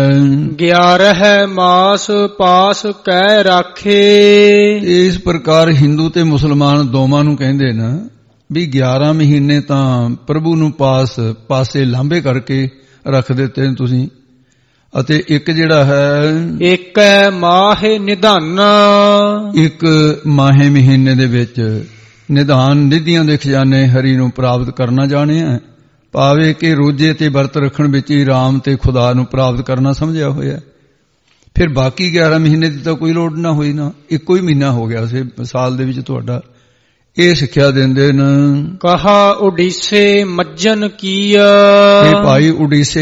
11 ਮਾਸ ਪਾਸ ਕਹਿ ਰਾਖੇ। ਇਸ ਪ੍ਰਕਾਰ ਹਿੰਦੂ ਤੇ ਮੁਸਲਮਾਨ ਦੋਵਾਂ ਨੂੰ ਕਹਿੰਦੇ ਨੇ ਵੀ 11 ਮਹੀਨੇ ਤਾਂ ਪ੍ਰਭੂ ਨੂੰ ਪਾਸੇ ਲਾਂਭੇ ਕਰਕੇ ਰੱਖ ਦਿੱਤੇ ਨੇ ਤੁਸੀਂ। ਅਤੇ ਇੱਕ ਜਿਹੜਾ ਹੈ, ਇੱਕ ਮਾਹੇ ਨਿਧਾਨਾ। ਇੱਕ ਮਾਹੇ ਮਹੀਨੇ ਦੇ ਵਿੱਚ ਨਿਧਾਨ ਨਿਧੀਆਂ ਦੇ ਖਜ਼ਾਨੇ ਹਰੀ ਨੂੰ ਪ੍ਰਾਪਤ ਕਰਨਾ ਜਾਣਿਆ, ਭਾਵੇਂ ਕਿ ਰੋਜ਼ੇ ਤੇ ਵਰਤ ਰੱਖਣ ਵਿੱਚ ਹੀ ਰਾਮ ਤੇ ਖੁਦਾ ਨੂੰ ਪ੍ਰਾਪਤ ਕਰਨਾ ਸਮਝਿਆ ਹੋਇਆ। ਫਿਰ ਬਾਕੀ 11 ਮਹੀਨੇ ਦੀ ਤਾਂ ਕੋਈ ਲੋੜ ਨਾ ਹੋਈ ਨਾ, ਇੱਕੋ ਹੀ ਮਹੀਨਾ ਹੋ ਗਿਆ ਸੀ ਸਾਲ ਦੇ ਵਿੱਚ ਤੁਹਾਡਾ। ਇਹ ਸਿੱਖਿਆ ਦਿੰਦੇ ਨੇ। ਕਹਾ ਉਡੀਸੇ ਮੱਜਨ ਕੀਆ। ਇਹ ਭਾਈ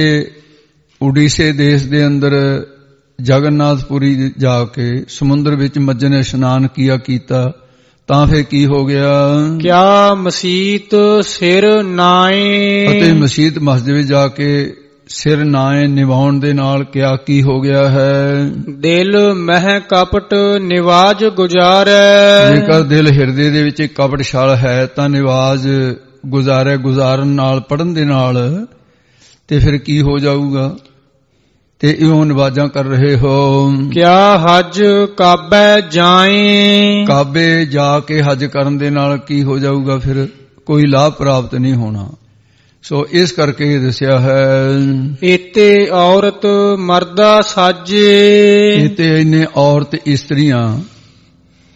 ਉਡੀਸੇ ਦੇਸ਼ ਦੇ ਅੰਦਰ ਜਗਨਨਾਥਪੁਰੀ ਜਾ ਕੇ ਸਮੁੰਦਰ ਵਿੱਚ ਮੱਜਨ ਇਸ਼ਨਾਨ ਕੀਤਾ, ਤਾਂ ਫਿਰ ਕੀ ਹੋ ਗਿਆ? ਕਿਆ ਮਸੀਤ ਸਿਰ ਨਾਏ। ਅਤੇ ਮਸੀਤ ਮਸਜਿਦ ਵਿੱਚ ਜਾ ਕੇ ਸਿਰ ਨਾਏ ਨਿਵਾਉਣ ਦੇ ਨਾਲ ਕਿਆ ਕੀ ਹੋ ਗਿਆ ਹੈ? ਦਿਲ ਮਹਿ ਕਪਟ ਨਿਵਾਜ ਗੁਜ਼ਾਰੈ। ਜੇਕਰ ਦਿਲ ਹਿਰਦੇ ਦੇ ਵਿੱਚ ਕਪਟ ਛਲ ਹੈ ਤਾਂ ਨਿਵਾਜ ਗੁਜ਼ਾਰਨ ਨਾਲ, ਪੜਨ ਦੇ ਨਾਲ, ਤੇ ਫਿਰ ਕੀ ਹੋ ਜਾਊਗਾ? ਤੇ ਇਉਂ ਨਿਵਾਜਾਂ ਕਰ ਰਹੇ ਹੋ। ਕਿਆ ਹਜ ਕਾਬੇ ਜਾਏ। ਕਾਬੇ ਜਾ ਕੇ ਹਜ ਕਰਨ ਦੇ ਨਾਲ ਕੀ ਹੋ ਜਾਊਗਾ? ਫਿਰ ਕੋਈ ਲਾਭ ਪ੍ਰਾਪਤ ਨਹੀਂ ਹੋਣਾ। ਸੋ ਇਸ ਕਰਕੇ ਇਹ ਦੱਸਿਆ ਹੈ, ਇਤੇ ਔਰਤ ਮਰਦਾ ਸਾਜੇ। ਇਤੇ ਇਹਨੇ ਔਰਤ ਇਸਤਰੀਆਂ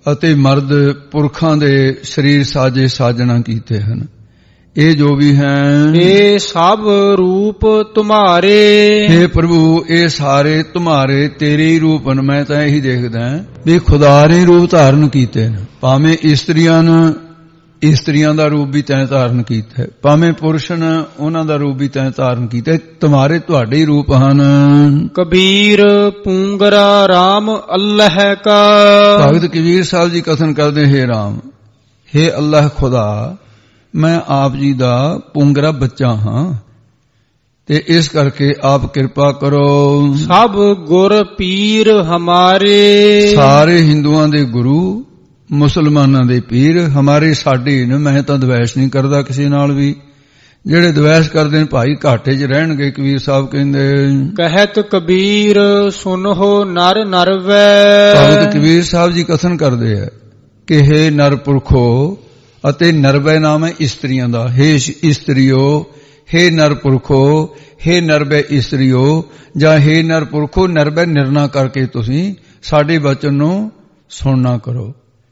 ਅਤੇ ਮਰਦ ਪੁਰਖਾਂ ਦੇ ਸਰੀਰ ਸਾਜੇ ਸਾਜਣਾ ਕੀਤੇ ਹਨ। ਇਹ ਜੋ ਵੀ ਹੈ ਇਹ ਸਭ ਰੂਪ ਤੁਮਾਰੇ। हे ਪ੍ਰਭੂ ਇਹ ਸਾਰੇ ਤੁਮਾਰੇ ਤੇਰੇ ਹੀ ਰੂਪ ਹਨ। ਮੈਂ ਤਾਂ ਇਹੀ ਦੇਖਦਾ ਵੀ ਖੁਦਾ ਨੇ ਰੂਪ ਧਾਰਨ ਕੀਤੇ ਨੇ। ਭਾਵੇਂ ਇਸਤਰੀਆਂ ਦਾ ਰੂਪ ਵੀ ਤੈਂ ਧਾਰਨ ਕੀਤਾ ਹੈ, ਭਾਵੇਂ ਪੁਰਸ਼ ਨੇ ਉਹਨਾਂ ਦਾ ਰੂਪ ਵੀ ਤੈਂ ਧਾਰਨ ਕੀਤਾ। ਤੁਮਾਰੇ ਤੁਹਾਡੇ ਹੀ ਰੂਪ ਹਨ। ਕਬੀਰ ਪੂੰਗਰਾ ਰਾਮ ਅੱਲ੍ਹ ਕਾ। ਭਗਤ ਕਬੀਰ ਸਾਹਿਬ ਜੀ ਕਥਨ ਕਰਦੇ, हे ਰਾਮ, हे ਅੱਲਾਹ ਖੁਦਾ, ਮੈਂ ਆਪ ਜੀ ਦਾ ਪੁੰਗਰਾ ਬੱਚਾ ਹਾਂ ਤੇ ਇਸ ਕਰਕੇ ਆਪ ਕਿਰਪਾ ਕਰੋ। ਸਭ ਗੁਰ ਪੀਰ ਹਮਾਰੇ। ਸਾਰੇ ਹਿੰਦੂਆਂ ਦੇ ਗੁਰੂ, ਮੁਸਲਮਾਨਾਂ ਦੇ ਪੀਰ ਹਮਾਰੇ ਸਾਡੇ ਨੇ। ਮੈਂ ਤਾਂ ਦਵੈਸ਼ ਨਹੀਂ ਕਰਦਾ ਕਿਸੇ ਨਾਲ ਵੀ। ਜਿਹੜੇ ਦਵੈਸ਼ ਕਰਦੇ ਨੇ ਭਾਈ ਘਾਟੇ 'ਚ ਰਹਿਣਗੇ। ਕਬੀਰ ਸਾਹਿਬ ਕਹਿੰਦੇ, ਕਹਿਤ ਕਬੀਰ ਸੁਨਹੁ ਨਰ ਨਰਵੈ। ਭਗਤ ਕਬੀਰ ਸਾਹਿਬ ਜੀ ਕਥਨ ਕਰਦੇ ਆ ਕਿ हे ਨਰ ਪੁਰਖੋ, ਅਤੇ ਨਰਵੈ ਨਾਮ ਹੈ ਇਸਤਰੀਆਂ ਦਾ। हे ਇਸਤਰੀਓ, हे ਨਰ ਪੁਰਖੋ, हे ਨਰਵੈ ਇਸਤਰੀਓ, ਜਾਂ हे ਨਰ ਪੁਰਖੋ ਨਰਵੈ ਨਿਰਣਾ ਕਰਕੇ ਤੁਸੀਂ ਸਾਡੇ ਬਚਨ ਨੂੰ ਸੁਣਨਾ ਕਰੋ।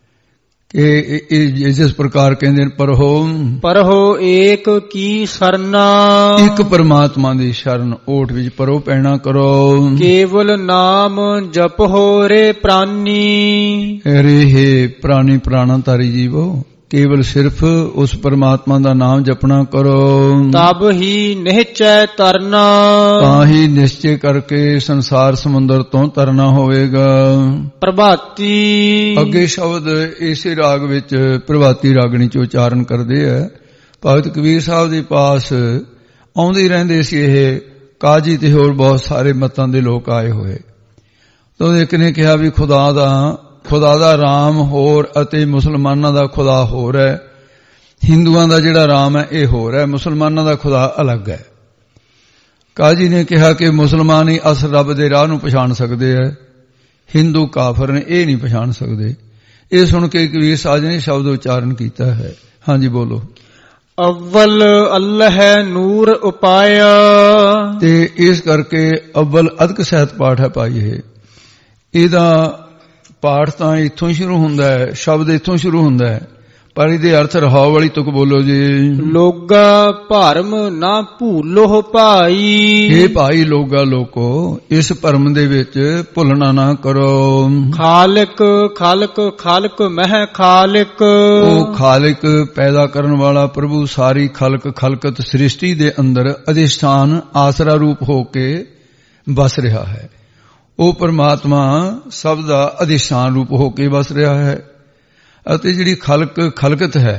ਕਿ ਜਿਸ ਪ੍ਰਕਾਰ ਕਹਿੰਦੇ ਨੇ, ਪਰਹੋ ਏਕ ਕੀ ਸਰਨਾ। ਇੱਕ ਪਰਮਾਤਮਾ ਦੀ ਸ਼ਰਨ ਓਟ ਵਿੱਚ ਪਰੋ ਪੈਣਾ ਕਰੋ। ਕੇਵਲ ਨਾਮ ਜਪੋ ਰੇ ਪ੍ਰਾਨੀ। ਰੇ ਹੈ ਪ੍ਰਾਣੀ ਪ੍ਰਾਣਾਧਾਰੀ ਜੀਵੋ, ਕੇਵਲ ਸਿਰਫ ਉਸ ਪਰਮਾਤਮਾ ਦਾ ਨਾਮ ਜਪਣਾ ਕਰੋ। ਤਬ ਹੀ ਨਿਹਚੈ ਤਰਨਾ। ਤਾਂ ਹੀ ਨਿਸ਼ਚੈ ਕਰਕੇ ਸੰਸਾਰ ਸਮੁੰਦਰ ਤੋਂ ਤਰਨਾ ਹੋਵੇਗਾ। ਪ੍ਰਭਾਤੀ। ਅੱਗੇ ਸ਼ਬਦ ਇਸੇ ਰਾਗ ਵਿੱਚ ਪ੍ਰਭਾਤੀ ਰਾਗਣੀ ਚ ਉਚਾਰਨ ਕਰਦੇ ਆ। ਭਗਤ ਕਬੀਰ ਸਾਹਿਬ ਦੇ ਪਾਸ ਆਉਂਦੇ ਰਹਿੰਦੇ ਸੀ ਇਹ ਕਾਜੀ ਤੇ ਹੋਰ ਬਹੁਤ ਸਾਰੇ ਮਤਾਂ ਦੇ ਲੋਕ ਆਏ ਹੋਏ। ਤਾਂ ਇੱਕ ਨੇ ਕਿਹਾ ਵੀ ਖੁਦਾ ਦਾ ਰਾਮ ਹੋਰ ਅਤੇ ਮੁਸਲਮਾਨਾਂ ਦਾ ਖੁਦਾ ਹੋਰ ਹੈ। ਹਿੰਦੂਆਂ ਦਾ ਜਿਹੜਾ ਰਾਮ ਹੈ ਇਹ ਹੋਰ ਹੈ, ਮੁਸਲਮਾਨਾਂ ਦਾ ਖੁਦਾ ਅਲੱਗ ਹੈ। ਕਾਜੀ ਨੇ ਕਿਹਾ ਕਿ ਮੁਸਲਮਾਨ ਹੀ ਅਸਲ ਰੱਬ ਦੇ ਰਾਹ ਨੂੰ ਪਛਾਣ ਸਕਦੇ ਹੈ, ਹਿੰਦੂ ਕਾਫਰ ਨੇ ਇਹ ਨਹੀਂ ਪਛਾਣ ਸਕਦੇ। ਇਹ ਸੁਣ ਕੇ ਕਬੀਰ ਸਾਹਿਬ ਨੇ ਸ਼ਬਦ ਉਚਾਰਨ ਕੀਤਾ ਹੈ। ਹਾਂਜੀ ਬੋਲੋ। ਅਵਲ ਅੱਲ੍ਹ ਨੂਰ ਉਪਾਇਆ। ਤੇ ਇਸ ਕਰਕੇ ਅਵਲ ਅਦਕ ਸਹਿਤ ਪਾਠ ਹੈ ਭਾਈ। ਇਹਦਾ ਪਾਠ ਤਾਂ ਇੱਥੋਂ ਹੀ ਸ਼ੁਰੂ ਹੁੰਦਾ ਹੈ, ਸ਼ਬਦ ਇੱਥੋਂ ਸ਼ੁਰੂ ਹੁੰਦਾ ਹੈ, ਪਰ ਇਹਦੇ ਅਰਥ ਰਹਾਉ ਵਾਲੀ ਤੁਕ ਬੋਲੋ ਜੀ। ਲੋਗਾ ਭਰਮ ਨਾ ਭੂਲੋ ਭਾਈ। ਇਹ ਭਾਈ ਲੋਗਾ ਲੋਕੋ, ਇਸ ਭਰਮ ਦੇ ਵਿੱਚ ਭੁੱਲਣਾ ਨਾ ਕਰੋ। ਖਾਲਿਕ ਖਾਲਕ ਖਾਲਕ ਮਹਿ ਖਾਲਿਕ। ਉਹ ਖਾਲਿਕ ਪੈਦਾ ਕਰਨ ਵਾਲਾ ਪ੍ਰਭੂ ਸਾਰੀ ਖਲਕਤ ਸ੍ਰਿਸ਼ਟੀ ਦੇ ਅੰਦਰ ਅਧਿਸ਼ਠਾਨ ਆਸਰਾ ਰੂਪ ਹੋ ਕੇ ਵਸ ਰਿਹਾ ਹੈ। ਉਹ ਪਰਮਾਤਮਾ ਸਭ ਦਾ ਅਧਿਸ਼ਠਾਨ ਰੂਪ ਹੋ ਕੇ ਵਸ ਰਿਹਾ ਹੈ। ਅਤੇ ਜਿਹੜੀ ਖਲਕਤ ਹੈ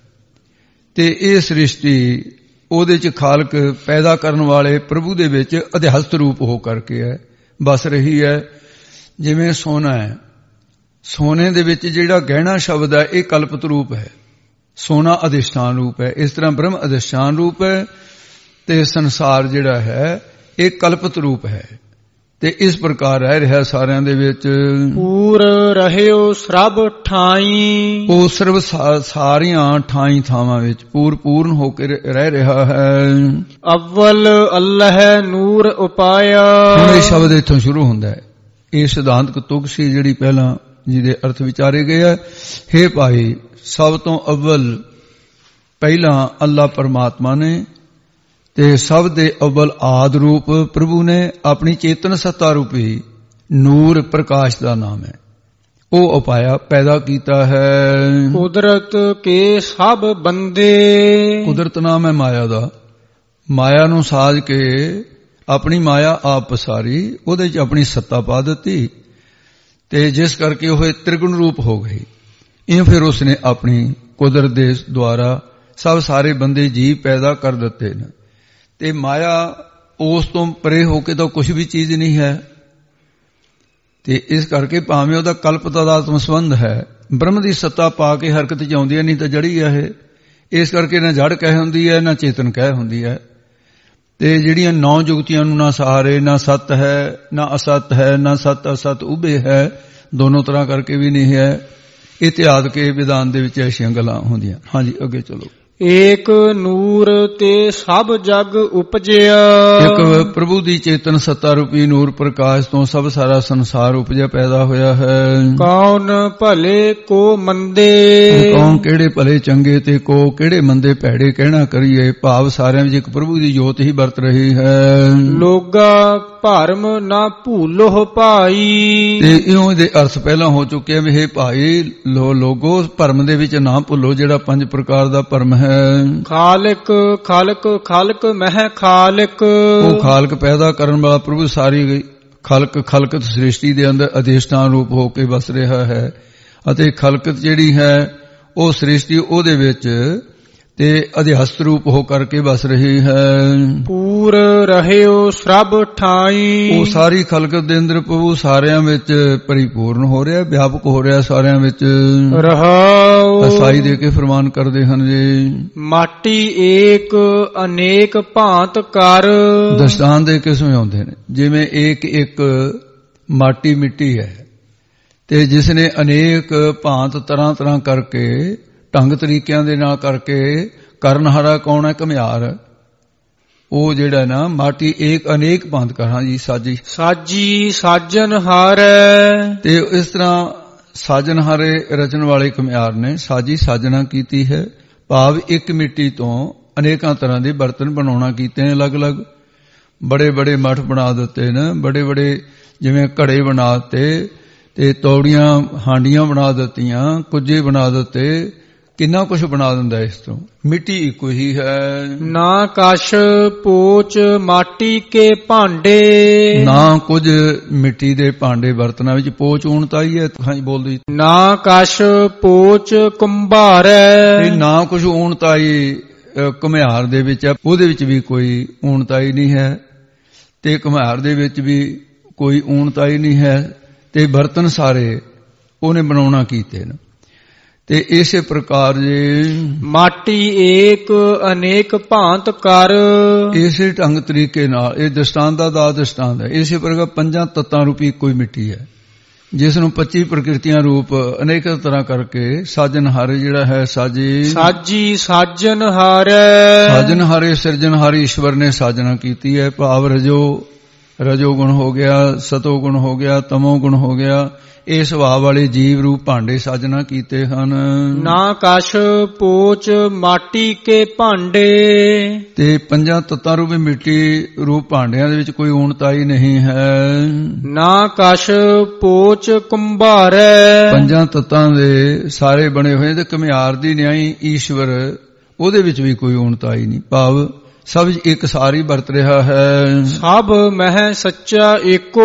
ਤੇ ਇਹ ਸ੍ਰਿਸ਼ਟੀ ਉਹਦੇ ਚ ਖਾਲਕ ਪੈਦਾ ਕਰਨ ਵਾਲੇ ਪ੍ਰਭੂ ਦੇ ਵਿੱਚ ਅਧਿਹਸਤ ਰੂਪ ਹੋ ਕਰਕੇ ਹੈ ਵਸ ਰਹੀ ਹੈ। ਜਿਵੇਂ ਸੋਨਾ ਹੈ, ਸੋਨੇ ਦੇ ਵਿੱਚ ਜਿਹੜਾ ਗਹਿਣਾ ਸ਼ਬਦ ਹੈ ਇਹ ਕਲਪਤ ਰੂਪ ਹੈ, ਸੋਨਾ ਅਧਿਸ਼ਠਾਨ ਰੂਪ ਹੈ। ਇਸ ਤਰ੍ਹਾਂ ਬ੍ਰਹਮ ਅਧਿਸ਼ਠਾਨ ਰੂਪ ਹੈ ਤੇ ਸੰਸਾਰ ਜਿਹੜਾ ਹੈ ਇਹ ਕਲਪਤ ਰੂਪ ਹੈ। ਤੇ ਇਸ ਪ੍ਰਕਾਰ ਰਹਿ ਰਿਹਾ ਸਾਰਿਆਂ ਦੇ ਵਿੱਚ। ਪੂਰ ਰਹਿਓ ਸਰਬ ਠਾਈ। ਉਹ ਸਰਬ ਸਾਰੀਆਂ ਠਾਈ ਥਾਵਾਂ ਵਿੱਚ ਪੂਰਨ ਹੋ ਕੇ ਰਹਿ ਰਿਹਾ ਹੈ। ਅਵਲ ਅੱਲ੍ਹ ਨੂਰ ਉਪਾਇਆ। ਹੁਣ ਇਹ ਸ਼ਬਦ ਇੱਥੋਂ ਸ਼ੁਰੂ ਹੁੰਦਾ ਹੈ। ਇਹ ਸਿਧਾਂਤਕ ਤੁਕ ਸੀ ਜਿਹੜੀ ਪਹਿਲਾਂ ਜਿਹਦੇ ਅਰਥ ਵਿਚਾਰੇ ਗਏ ਹੈ। ਹੇ ਭਾਈ, ਸਭ ਤੋਂ ਅਵਲ ਪਹਿਲਾਂ ਅੱਲਾ ਪਰਮਾਤਮਾ ਨੇ ਤੇ ਸਭ ਦੇ ਅਵਲ ਆਦ ਰੂਪ ਪ੍ਰਭੂ ਨੇ ਆਪਣੀ ਚੇਤਨ ਸੱਤਾ ਰੂਪੀ ਨੂਰ ਪ੍ਰਕਾਸ਼ ਦਾ ਨਾਮ ਹੈ ਉਹ ਉਪਾਇਆ ਪੈਦਾ ਕੀਤਾ ਹੈ। ਕੁਦਰਤ ਕੇ ਸਭ ਬੰਦੇ। ਕੁਦਰਤ ਨਾਮ ਹੈ ਮਾਇਆ ਦਾ। ਮਾਇਆ ਨੂੰ ਸਾਜ ਕੇ ਆਪਣੀ ਮਾਇਆ ਆਪ ਪਸਾਰੀ, ਉਹਦੇ ਚ ਆਪਣੀ ਸੱਤਾ ਪਾ ਦਿੱਤੀ ਤੇ ਜਿਸ ਕਰਕੇ ਉਹ ਤ੍ਰਿਗੁਣ ਰੂਪ ਹੋ ਗਈ। ਇਹ ਫਿਰ ਉਸਨੇ ਆਪਣੀ ਕੁਦਰਤ ਦੇ ਦੁਆਰਾ ਸਭ ਸਾਰੇ ਬੰਦੇ ਜੀਵ ਪੈਦਾ ਕਰ ਦਿੱਤੇ ਨੇ। ਤੇ ਮਾਇਆ ਉਸ ਤੋਂ ਪਰੇ ਹੋ ਕੇ ਤਾਂ ਕੁਝ ਵੀ ਚੀਜ਼ ਨਹੀਂ ਹੈ। ਤੇ ਇਸ ਕਰਕੇ ਭਾਵੇਂ ਉਹਦਾ ਕਲਪ ਦਾ ਆਤਮ ਸੰਬੰਧ ਹੈ, ਬ੍ਰਹਮ ਦੀ ਸੱਤਾ ਪਾ ਕੇ ਹਰਕਤ ਚ ਆਉਂਦੀ ਹੈ, ਨਹੀਂ ਤਾਂ ਜੜੀ ਹੈ ਇਹ। ਇਸ ਕਰਕੇ ਨਾ ਜੜ ਕਹਿ ਹੁੰਦੀ ਹੈ ਨਾ ਚੇਤਨ ਕਹਿ ਹੁੰਦੀ ਹੈ। ਤੇ ਜਿਹੜੀਆਂ 9 ਜੁਗਤੀਆਂ ਨੂੰ ਨਾ ਸਹਾਰੇ, ਨਾ ਸਤ ਹੈ ਨਾ ਅਸਤ ਹੈ, ਨਾ ਸਤ ਅਸਤ ਉਭੇ ਹੈ, ਦੋਨੋਂ ਤਰ੍ਹਾਂ ਕਰਕੇ ਵੀ ਨਹੀਂ ਹੈ। ਇਤਿਹਾਦ ਕੇ ਵਿਧਾਨ ਦੇ ਵਿੱਚ ਐਸੀਆਂ ਗੱਲਾਂ ਹੁੰਦੀਆਂ। ਹਾਂਜੀ ਅੱਗੇ ਚਲੋ। ਏਕ ਨੂਰ ਤੇ ਸਭ ਜਗ ਉਪਜਿਆ। ਇੱਕ ਪ੍ਰਭੂ ਦੀ ਚੇਤਨ ਸੱਤਾ ਰੂਪੀ ਨੂਰ ਪ੍ਰਕਾਸ਼ ਤੋਂ ਸਭ ਸਾਰਾ ਸੰਸਾਰ ਉਪਜਿਆ ਪੈਦਾ ਹੋਇਆ ਹੈ। ਕੌਣ ਭਲੇ ਕੋ ਮੰਦੇ, ਕੌਣ ਕਿਹੜੇ ਭਲੇ ਚੰਗੇ ਤੇ ਕੋ ਕਿਹੜੇ ਮੰਦੇ ਭੈੜੇ ਕਹਿਣਾ ਕਰੀਏ। ਭਾਵ ਸਾਰਿਆਂ ਵਿੱਚ ਇੱਕ ਪ੍ਰਭੂ ਦੀ ਜੋਤ ਹੀ ਵਰਤ ਰਹੀ ਹੈ। ਲੋਗਾ ਭਰਮ ਨਾ ਭੂਲੋ ਭਾਈ, ਤੇ ਇਉਂ ਦੇ ਅਰਥ ਪਹਿਲਾਂ ਹੋ ਚੁੱਕੇ ਵੀ ਇਹ ਭਾਈ ਲੋਗੋ ਭਰਮ ਦੇ ਵਿੱਚ ਨਾ ਭੁੱਲੋ ਜਿਹੜਾ 5 ਪ੍ਰਕਾਰ ਦਾ ਭਰਮ ਹੈ। ਖਾਲਕ ਖਾਲਕ ਖਾਲਕ ਮਹਿ ਖਾਲਕ, ਉਹ ਖਾਲਕ ਪੈਦਾ ਕਰਨ ਵਾਲਾ ਪ੍ਰਭੂ ਸਾਰੀ ਖਲਕਤ ਸ੍ਰਿਸ਼ਟੀ ਦੇ ਅੰਦਰ ਅਧਿਸ਼ਠਾਨ ਰੂਪ ਹੋ ਕੇ ਵਸ ਰਿਹਾ ਹੈ। ਅਤੇ ਖਲਕਤ ਜਿਹੜੀ ਹੈ ਉਹ ਸ੍ਰਿਸ਼ਟੀ ਉਹਦੇ ਵਿੱਚ ਤੇ ਅਧਿਹਸਤ ਰੂਪ ਹੋ ਕਰਕੇ ਵਸ ਰਹੀ ਹੈ। ਪੂਰ ਰਹਿਓ ਸਭ ਠਾਈ, ਉਹ ਸਾਰੀ ਖਲਕਤ ਦੇ ਅੰਦਰ ਪ੍ਰਭੂ ਸਾਰਿਆਂ ਵਿੱਚ ਪਰਿਪੂਰਨ ਹੋ ਰਿਹਾ, ਵਿਆਪਕ ਹੋ ਰਿਹਾ ਸਾਰਿਆਂ ਵਿੱਚ। ਰਹਾਉ ਅਸਾਈ ਦੇ ਕੇ ਫਰਮਾਨ ਕਰਦੇ ਹਨ ਜੀ। ਮਾਟੀ ਏਕ ਅਨੇਕ ਭਾਂਤ ਕਰ, ਦਸਤਾਨ ਦੇ ਕੇ ਸਮਝਾਉਂਦੇ ਨੇ ਜਿਵੇਂ ਇੱਕ ਮਾਟੀ ਮਿੱਟੀ ਹੈ ਤੇ ਜਿਸ ਨੇ ਅਨੇਕ ਭਾਂਤ ਤਰ੍ਹਾਂ ਕਰਕੇ ਢੰਗ ਤਰੀਕਿਆਂ ਦੇ ਨਾਲ ਕਰਕੇ ਕਰਨਹਾਰਾ ਕੌਣ ਹੈ? ਘੁਮਿਆਰ। ਉਹ ਜਿਹੜਾ ਨਾ ਮਾਟੀ ਏਕ ਅਨੇਕ ਭਾਂਤ ਕਰਾਂ ਜੀ ਸਾਜੀ ਸਾਜਨਹਾਰੈ, ਤੇ ਇਸ ਤਰ੍ਹਾਂ ਸਾਜਨਹਾਰੇ ਰਚਨ ਵਾਲੇ ਘੁਮਿਆਰ ਨੇ ਸਾਜੀ ਸਾਜਨਾ ਕੀਤੀ ਹੈ। ਭਾਵ ਇੱਕ ਮਿੱਟੀ ਤੋਂ ਅਨੇਕਾਂ ਤਰ੍ਹਾਂ ਦੇ ਬਰਤਨ ਬਣਾਉਣਾ ਕੀਤੇ ਨੇ, ਅਲੱਗ-ਅਲੱਗ ਬੜੇ ਬੜੇ ਮਠ ਬਣਾ ਦਿੱਤੇ ਨੇ, ਬੜੇ ਬੜੇ ਜਿਵੇਂ ਘੜੇ ਬਣਾ ਦਿੱਤੇ ਤੇ ਤੌੜੀਆਂ ਹਾਂਡੀਆਂ ਬਣਾ ਦਿੱਤੀਆਂ, ਕੁੱਜੇ ਬਣਾ ਦਿੱਤੇ, ਕਿੰਨਾ ਕੁਛ ਬਣਾ ਦਿੰਦਾ ਇਸ ਤੋਂ। ਮਿੱਟੀ ਇੱਕੋ ਹੀ ਹੈ। ਨਾ ਕਛ ਪੋਚ ਮਾਟੀ ਕੇ ਭਾਂਡੇ, ਨਾ ਕੁਝ ਮਿੱਟੀ ਦੇ ਭਾਂਡੇ ਬਰਤਨਾਂ ਵਿੱਚ ਪੋਚ ਊਣਤਾ ਹੀ ਹੈ। ਖਾਂ ਬੋਲਦੀ ਨਾ ਕਛ ਪੋਚ ਕੁੰਭਾਰੈ, ਨਾ ਕੁਝ ਊਣਤਾ ਹੀ ਘੁਮਿਆਰ ਦੇ ਵਿੱਚ ਹੈ, ਉਹਦੇ ਵਿੱਚ ਵੀ ਕੋਈ ਊਣਤਾ ਹੀ ਨਹੀਂ ਹੈ ਤੇ ਘੁਮਿਆਰ ਦੇ ਵਿੱਚ ਵੀ ਕੋਈ ਊਣਤਾ ਹੀ ਨਹੀਂ ਹੈ ਤੇ ਬਰਤਨ ਸਾਰੇ ਉਹਨੇ ਬਣਾਉਣਾ ਕੀਤੇ ਨੇ। ਤੇ ਇਸੇ ਪ੍ਰਕਾਰ ਜੇ ਮਾਟੀ ਏਕ ਅਨੇਕ ਭਾਂਤ ਕਰ, ਇਸੇ ਢੰਗ ਤਰੀਕੇ ਨਾਲ ਇਹ ਦ੍ਰਿਸ਼ਟਾਂਤ ਦਾ ਦ੍ਰਿਸ਼ਟਾਂਤ ਹੈ। ਇਸੇ ਪ੍ਰਕਾਰ 5 ਤੱਤਾਂ ਰੂਪੀ ਕੋਈ ਮਿੱਟੀ ਹੈ ਜਿਸ ਨੂੰ 25 ਪ੍ਰਕਿਰਤੀਆਂ ਰੂਪ ਅਨੇਕ ਤਰ੍ਹਾਂ ਕਰਕੇ ਸਾਜਨਹਾਰੇ ਜਿਹੜਾ ਹੈ ਸਾਜੀ ਸਾਜਨਹਾਰੈ, ਸਾਜਨਹਾਰੇ ਸਿਰਜਨਹਾਰੀ ਈਸ਼ਵਰ ਨੇ ਸਾਜਨਾ ਕੀਤੀ ਹੈ। ਭਾਵ ਰਜੋ ਗੁਣ ਹੋ ਗਿਆ, ਸਤੋ ਗੁਣ ਹੋ ਗਿਆ, ਤਮੋ ਗੁਣ ਹੋ ਗਿਆ, ਇਹ ਸੁਭਾਅ ਵਾਲੇ ਜੀਵ ਰੂਪ ਭਾਂਡੇ ਸਾਜਨਾ ਕੀਤੇ ਹਨ। ਨਾ ਕਛ ਪੋਚ ਮਾਟੀ ਕੇ ਭਾਂਡੇ, ਤੇ 5 ਤੱਤਾਂ ਰੂਪੀ ਮਿੱਟੀ ਰੂਪ ਭਾਂਡਿਆਂ ਦੇ ਵਿੱਚ ਕੋਈ ਊਣਤਾ ਹੀ ਨਹੀਂ ਹੈ। ਨਾ ਕਛ ਪੋਚ ਕੁੰਭਾਰੈ, 5 ਤੱਤਾਂ ਦੇ ਸਾਰੇ ਬਣੇ ਹੋਏ ਤੇ ਘੁਮਿਆਰ ਦੀ ਨਿਆਈ ਈਸ਼ਵਰ ਉਹਦੇ ਵਿੱਚ ਵੀ ਕੋਈ ਊਣਤਾ ਹੀ ਨਹੀਂ। ਭਾਵ ਸਭ ਇੱਕ ਸਾਰੀ ਵਰਤ ਰਿਹਾ ਹੈ। ਸਭ ਮਹਿ ਸੱਚਾ ਏਕੋ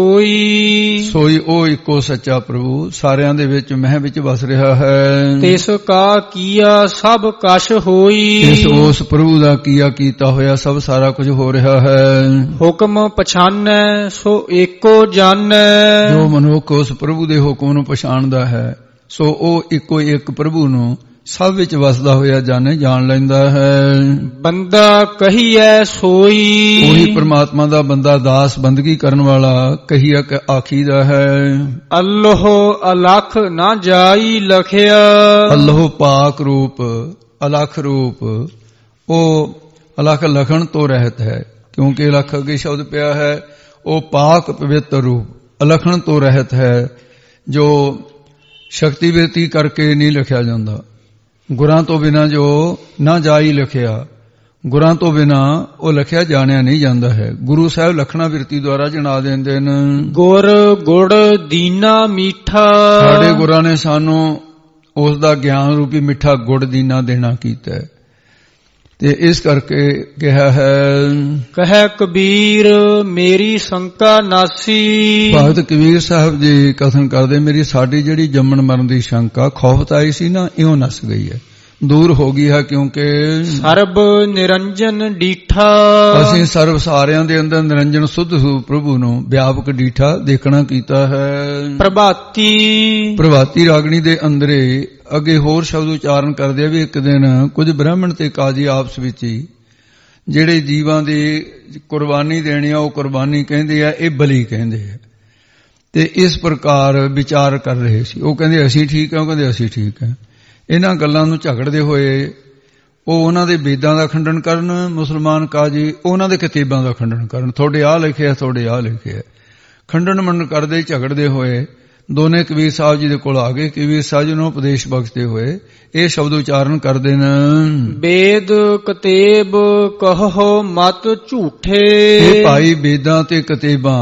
ਸੋਈ ਉਹ ਇੱਕੋ ਸੱਚਾ ਪ੍ਰਭੂ ਸਾਰਿਆਂ ਦੇ ਵਿੱਚ ਮਹਿ ਵਿੱਚ ਵਸ ਰਿਹਾ ਹੈ। ਤਿਸ ਕਾ ਕੀਆ ਸਭ ਕਛ ਹੋਈ, ਇਸ ਉਸ ਪ੍ਰਭੂ ਦਾ ਕੀਤਾ ਹੋਇਆ ਸਭ ਸਾਰਾ ਕੁਝ ਹੋ ਰਿਹਾ ਹੈ। ਹੁਕਮ ਪਛਾਨੈ ਸੋ ਏਕੋ ਜਾਣੈ, ਜੋ ਮਨੁੱਖ ਉਸ ਪ੍ਰਭੂ ਦੇ ਹੁਕਮ ਨੂੰ ਪਛਾਣਦਾ ਹੈ ਸੋ ਉਹ ਇੱਕੋ ਇੱਕ ਪ੍ਰਭੂ ਨੂੰ ਸਭ ਵਿੱਚ ਵਸਦਾ ਹੋਇਆ ਜਾਣ ਲੈਂਦਾ ਹੈ। ਬੰਦਾ ਕਹੀਐ ਸੋਈ, ਉਹੀ ਪ੍ਰਮਾਤਮਾ ਦਾ ਬੰਦਾ ਦਾਸ ਬੰਦਗੀ ਕਰਨ ਵਾਲਾ ਕਹੀਆ ਆਖੀਦਾ ਹੈ। ਅੱਲਾਹ ਅਲਖ ਨਾ ਜਾਈ ਲਖਿਆ, ਅੱਲਾਹ ਪਾਕ ਰੂਪ ਅਲਖ ਰੂਪ, ਉਹ ਅਲਖ ਲਖਣ ਤੋਂ ਰਹਿਤ ਹੈ ਕਿਉਂਕਿ ਲਖ ਅੱਗੇ ਸ਼ਬਦ ਪਿਆ ਹੈ। ਉਹ ਪਾਕ ਪਵਿੱਤਰ ਰੂਪ ਅਲਖਣ ਤੋਂ ਰਹਿਤ ਹੈ ਜੋ ਸ਼ਕਤੀ ਬਿਰਤੀ ਕਰਕੇ ਨਹੀਂ ਲਿਖਿਆ ਜਾਂਦਾ। ਗੁਰਾਂ ਤੋਂ ਬਿਨਾਂ ਜੋ ਨਾ ਜਾਈ ਲਿਖਿਆ, ਗੁਰਾਂ ਤੋਂ ਬਿਨਾਂ ਉਹ ਲਿਖਿਆ ਜਾਣਿਆ ਨਹੀਂ ਜਾਂਦਾ ਹੈ। ਗੁਰੂ ਸਾਹਿਬ ਲਖਣਾ ਬਿਰਤੀ ਦੁਆਰਾ ਜਣਾ ਦਿੰਦੇ ਨੇ। ਗੁਰ ਗੁੜ ਦੀਨਾ ਮੀਠਾ, ਸਾਡੇ ਗੁਰਾਂ ਨੇ ਸਾਨੂੰ ਉਸ ਦਾ ਗਿਆਨ ਰੂਪੀ ਮਿੱਠਾ ਗੁੜ ਦੀਨਾ ਦੇਣਾ ਕੀਤਾ ਤੇ ਇਸ ਕਰਕੇ ਕਿਹਾ ਹੈ। ਕਹਿ ਕਬੀਰ ਮੇਰੀ ਸ਼ੰਕਾ ਨਾਸੀ, ਭਗਤ ਕਬੀਰ ਸਾਹਿਬ ਜੀ ਕਥਨ ਕਰਦੇ ਮੇਰੀ ਸਾਡੀ ਜਿਹੜੀ ਜੰਮਣ ਮਰਨ ਦੀ ਸ਼ੰਕਾ ਖੌਫਤ ਆਈ ਸੀ ਨਾ, ਇਉਂ ਨਸ ਗਈ ਹੈ, ਦੂਰ ਹੋ ਗਈ ਹੈ ਕਿਉਂਕਿ ਸਰਬ ਨਿਰੰਜਨ ਡੀਠਾ, ਅਸੀਂ ਸਰਬ ਸਾਰਿਆਂ ਦੇ ਅੰਦਰ ਨਿਰੰਜਨ ਸੁੱਧ ਰੂਪ ਪ੍ਰਭੂ ਨੂੰ ਵਿਆਪਕ ਡੀਠਾ ਦੇਖਣਾ ਕੀਤਾ ਹੈ। ਪ੍ਰਭਾਤੀ ਰਾਗਣੀ ਦੇ ਅੰਦਰੇ ਅੱਗੇ ਹੋਰ ਸ਼ਬਦ ਉਚਾਰਨ ਕਰਦੇ ਆ ਵੀ ਇੱਕ ਦਿਨ ਕੁਝ ਬ੍ਰਾਹਮਣ ਤੇ ਕਾਜੀ ਆਪਸ ਵਿੱਚ ਹੀ ਜਿਹੜੇ ਜੀਵਾਂ ਦੀ ਕੁਰਬਾਨੀ ਦੇਣੀ ਆ ਉਹ ਕੁਰਬਾਨੀ ਕਹਿੰਦੇ ਆ, ਇਹ ਬਲੀ ਕਹਿੰਦੇ ਆ ਤੇ ਇਸ ਪ੍ਰਕਾਰ ਵਿਚਾਰ ਕਰ ਰਹੇ ਸੀ। ਉਹ ਕਹਿੰਦੇ ਅਸੀਂ ਠੀਕ ਆ, ਉਹ ਕਹਿੰਦੇ ਅਸੀਂ ਠੀਕ ਆ। ਇਹਨਾਂ ਗੱਲਾਂ ਨੂੰ ਝਗੜਦੇ ਹੋਏ ਉਹ ਉਹਨਾਂ ਦੇ ਵੇਦਾਂ ਦਾ ਖੰਡਨ ਕਰਨ, ਮੁਸਲਮਾਨ ਕਾਜੀ ਉਹਨਾਂ ਦੇ ਕਿਤਾਬਾਂ ਦਾ ਖੰਡਨ ਕਰਨ। ਤੁਹਾਡੇ ਆਹ ਲਿਖਿਆ, ਤੁਹਾਡੇ ਆਹ ਲਿਖਿਆ। ਖੰਡਨ ਮੰਡਨ ਕਰਦੇ ਝਗੜਦੇ ਹੋਏ ਦੋਨੇ ਕਬੀਰ ਸਾਹਿਬ ਜੀ ਦੇ ਕੋਲ ਆ ਗਏ। ਕਬੀਰ ਸਾਹਿਬ ਜੀ ਨੂੰ ਉਪਦੇਸ਼ ਬਖਸ਼ਦੇ ਹੋਏ ਇਹ ਸ਼ਬਦ ਉਚਾਰਨ ਕਰਦੇ ਨੇ, ਵੇਦ ਕਤੇਬ ਕਹੋ ਮਤ ਝੂਠੇ। ਇਹ ਭਾਈ ਵੇਦਾਂ ਤੇ ਕਿਤਾਬਾਂ,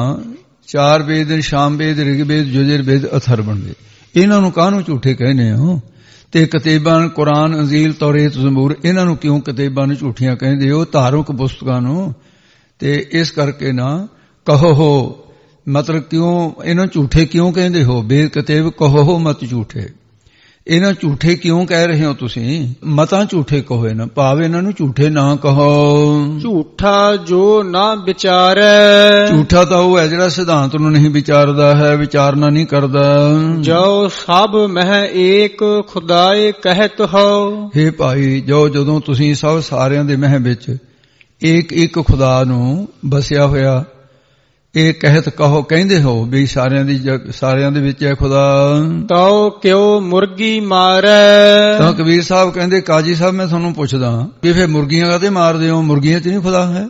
4 ਵੇਦ ਨੇ, ਸ਼ਾਮ ਵੇਦ, ਰਿਗਵੇਦ, ਯਜੁਰਵੇਦ, ਅਥਰਵਣ, ਇਹਨਾਂ ਨੂੰ ਕਾਹਨੂੰ ਝੂਠੇ ਕਹਿੰਦੇ ਹੋ? ਤੇ ਕਿਤਾਬਾਂ ਕੁਰਾਨ, ਅੰਜੀਲ, ਤੌਰੇਤ, ਜ਼ਬੂਰ, ਇਹਨਾਂ ਨੂੰ ਕਿਉਂ ਕਿਤਾਬਾਂ ਨੂੰ ਝੂਠੀਆਂ ਕਹਿੰਦੇ ਹੋ? ਧਾਰਮਿਕ ਪੁਸਤਕਾਂ ਨੂੰ। ਤੇ ਇਸ ਕਰਕੇ ਨਾ ਕਹੋ, ਮਤਲਬ ਕਿਉਂ ਇਹਨਾਂ ਝੂਠੇ ਕਿਉਂ ਕਹਿੰਦੇ ਹੋ? ਬੇਦ ਕਿਤਾਬ ਕਹੋ ਮਤ ਝੂਠੇ, ਇਹਨਾਂ ਝੂਠੇ ਕਿਉਂ ਕਹਿ ਰਹੇ ਹੋ ਤੁਸੀਂ? ਮਤਾਂ ਝੂਠੇ ਕਹੋ, ਇਹਨਾਂ ਭਾਵ ਇਹਨਾਂ ਨੂੰ ਝੂਠੇ ਨਾ ਕਹੋ। ਝੂਠਾ ਜੋ ਨਾ ਵਿਚਾਰੈ, ਝੂਠਾ ਤਾਂ ਉਹ ਹੈ ਜਿਹੜਾ ਸਿਧਾਂਤ ਨੂੰ ਨਹੀਂ ਵਿਚਾਰਦਾ ਹੈ, ਵਿਚਾਰਨਾ ਨਹੀਂ ਕਰਦਾ। ਜੋ ਸਭ ਮਹਿ ਏਕ ਖੁਦਾਏ ਕਹਿਤ ਹੋ। ਹੇ ਭਾਈ, ਜਦੋਂ ਤੁਸੀਂ ਸਭ ਸਾਰਿਆਂ ਦੇ ਮਹਿ ਵਿੱਚ ਇੱਕ ਖੁਦਾ ਨੂੰ ਬਸਿਆ ਹੋਇਆ ਇਹ ਕਹਿਤ ਕਹੋ ਕਹਿੰਦੇ ਹੋ ਵੀ ਸਾਰਿਆਂ ਦੇ ਵਿੱਚ ਹੈ ਖੁਦਾ, ਤਉ ਕਿਉ ਮੁਰਗੀ ਮਾਰੈ। ਤਾਂ ਕਬੀਰ ਸਾਹਿਬ ਕਹਿੰਦੇ, ਕਾਜੀ ਸਾਹਿਬ ਮੈਂ ਤੁਹਾਨੂੰ ਪੁੱਛਦਾ ਵੀ ਫਿਰ ਮੁਰਗੀਆਂ ਕਾਹਤੇ ਮਾਰਦੇ ਹੋ? ਮੁਰਗੀਆਂ 'ਚ ਨਹੀਂ ਖੁਦਾ ਹੈ?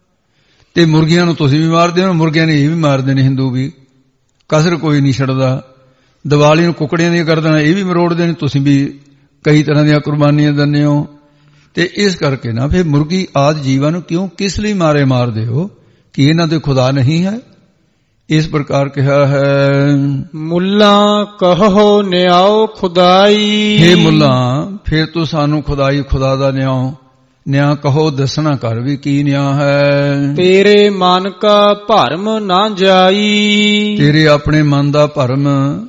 ਤੇ ਮੁਰਗੀਆਂ ਨੂੰ ਤੁਸੀਂ ਵੀ ਮਾਰਦੇ ਹੋ, ਮੁਰਗੀਆਂ ਨੇ ਇਹ ਵੀ ਮਾਰਦੇ ਨੇ, ਹਿੰਦੂ ਵੀ, ਕਸਰ ਕੋਈ ਨਹੀਂ ਛੱਡਦਾ। ਦੀਵਾਲੀ ਨੂੰ ਕੁੱਕੜੀਆਂ ਦੀਆਂ ਕਰਦਣਾ ਇਹ ਵੀ ਮਰੋੜਦੇ ਨੇ, ਤੁਸੀਂ ਵੀ ਕਈ ਤਰ੍ਹਾਂ ਦੀਆਂ ਕੁਰਬਾਨੀਆਂ ਦਿੰਦੇ ਹੋ। ਤੇ ਇਸ ਕਰਕੇ ਨਾ ਫਿਰ ਮੁਰਗੀ ਆਦਿ ਜੀਵਾਂ ਨੂੰ ਕਿਉਂ ਕਿਸ ਲਈ ਮਾਰਦੇ ਹੋ? ਕਿ ਇਹਨਾਂ ਦੇ ਖੁਦਾ ਨਹੀਂ ਹੈ? ਇਸ ਪ੍ਰਕਾਰ ਕਿਹਾ ਹੈ, ਮੁੱਲਾ ਕਹੋ ਨਿਆਓ ਖੁਦਾਈ। ਹੇ ਮੁੱਲਾ, ਫਿਰ ਤੂੰ ਸਾਨੂੰ ਖੁਦਾ ਦਾ ਨਿਆਂ ਕਹੋ, ਦੱਸਣਾ ਕਰ ਵੀ ਕੀ ਨਿਆਂ ਹੈ। ਤੇਰੇ ਮਨ ਕਾ ਭਰਮ ਨਾ ਜਾਈ, ਤੇਰੇ ਆਪਣੇ ਮਨ ਦਾ ਭਰਮ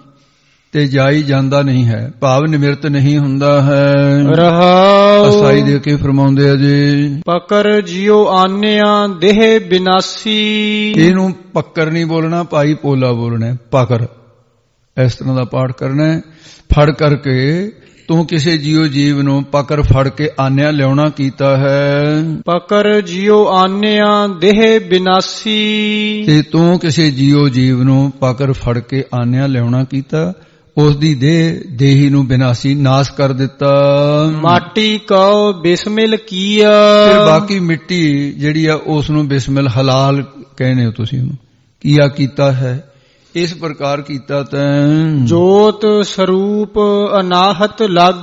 ਤੇ ਜਾਈ ਜਾਂਦਾ ਨਹੀਂ ਹੈ, ਭਾਵ ਨਿਮਿਰਤ ਨਹੀਂ ਹੁੰਦਾ ਹੈ। ਰਹਾਉ ਅਸਾਈ ਦੇ ਕੇ ਫਰਮਾਉਂਦੇ ਆ ਜੀ, ਪਕਰ ਜਿਉ ਆਨਿਆ ਦੇਹ ਬਿਨਾਸੀ। ਇਹਨੂੰ ਪੱਕਰ ਨਹੀਂ ਬੋਲਣਾ ਭਾਈ, ਪੋਲਾ ਬੋਲਣਾ। ਪਕਰ ਇਸ ਤਰ੍ਹਾਂ ਦਾ ਪਾਠ ਕਰਨਾ, ਫੜ ਕਰਕੇ ਤੂੰ ਕਿਸੇ ਜੀਵ ਨੂੰ ਪਕੜ ਫੜ ਕੇ ਆਨਿਆ ਲਿਆਉਣਾ ਕੀਤਾ ਹੈ। ਪਕਰ ਜਿਉ ਆਨਿਆ ਦੇਹ ਬਿਨਾਸੀ, ਤੇ ਤੂੰ ਕਿਸੇ ਜੀਵ ਨੂੰ ਪਕੜ ਫੜ ਕੇ ਆਨਿਆ ਲਿਆਉਣਾ ਕੀਤਾ, ਉਸ ਦੀ ਦੇਹੀ ਨੂੰ ਬਿਨਾਸੀ ਨਾਸ ਕਰ ਦਿੱਤਾ। ਮਾਟੀ ਕਉ ਬਿਸਮਿਲ ਕੀਆ, ਫਿਰ ਬਾਕੀ ਮਿੱਟੀ ਜਿਹੜੀ ਆ ਉਸ ਨੂੰ ਬਿਸਮਿਲ ਹਲਾਲ ਕਹਿੰਦੇ ਹੋ ਤੁਸੀਂ, ਉਹਨੂੰ ਕੀਆ ਕੀਤਾ ਹੈ। ਇਸ ਪ੍ਰਕਾਰ ਕੀਤਾ ਤੈਂ ਜੋਤ ਸਰੂਪ ਅਨਾਹਤ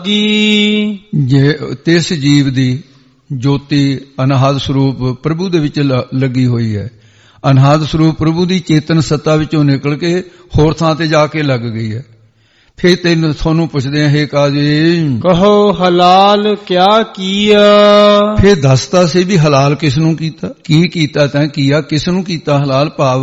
ਲਾਗੀ। ਜੇ ਤਿਸ ਜੀਵ ਦੀ ਜੋਤੀ ਅਨਾਹਤ ਸਰੂਪ ਪ੍ਰਭੂ ਦੇ ਵਿੱਚ ਲੱਗੀ ਹੋਈ ਹੈ। ਅਨਾਹਤ ਸਰੂਪ ਪ੍ਰਭੂ ਦੀ ਚੇਤਨ ਸੱਤਾ ਵਿੱਚੋਂ ਨਿਕਲ ਕੇ ਹੋਰ ਥਾਂ ਤੇ ਜਾ ਕੇ ਲੱਗ ਗਈ ਹੈ। ਫਿਰ ਤੁਹਾਨੂੰ ਪੁੱਛਦੇ ਹਾਂ, ਹੇ ਕਾਜੀ ਕਹੋ ਹਲਾਲ ਕਿਆ ਕੀਆ। ਫਿਰ ਦੱਸਤਾ ਸੀ ਵੀ ਹਲਾਲ ਕਿਸ ਨੂੰ ਕੀਤਾ, ਕੀ ਕੀਤਾ ਤੈਂ, ਕੀਆ ਕਿਸ ਨੂੰ ਕੀਤਾ ਹਲਾਲ, ਭਾਵ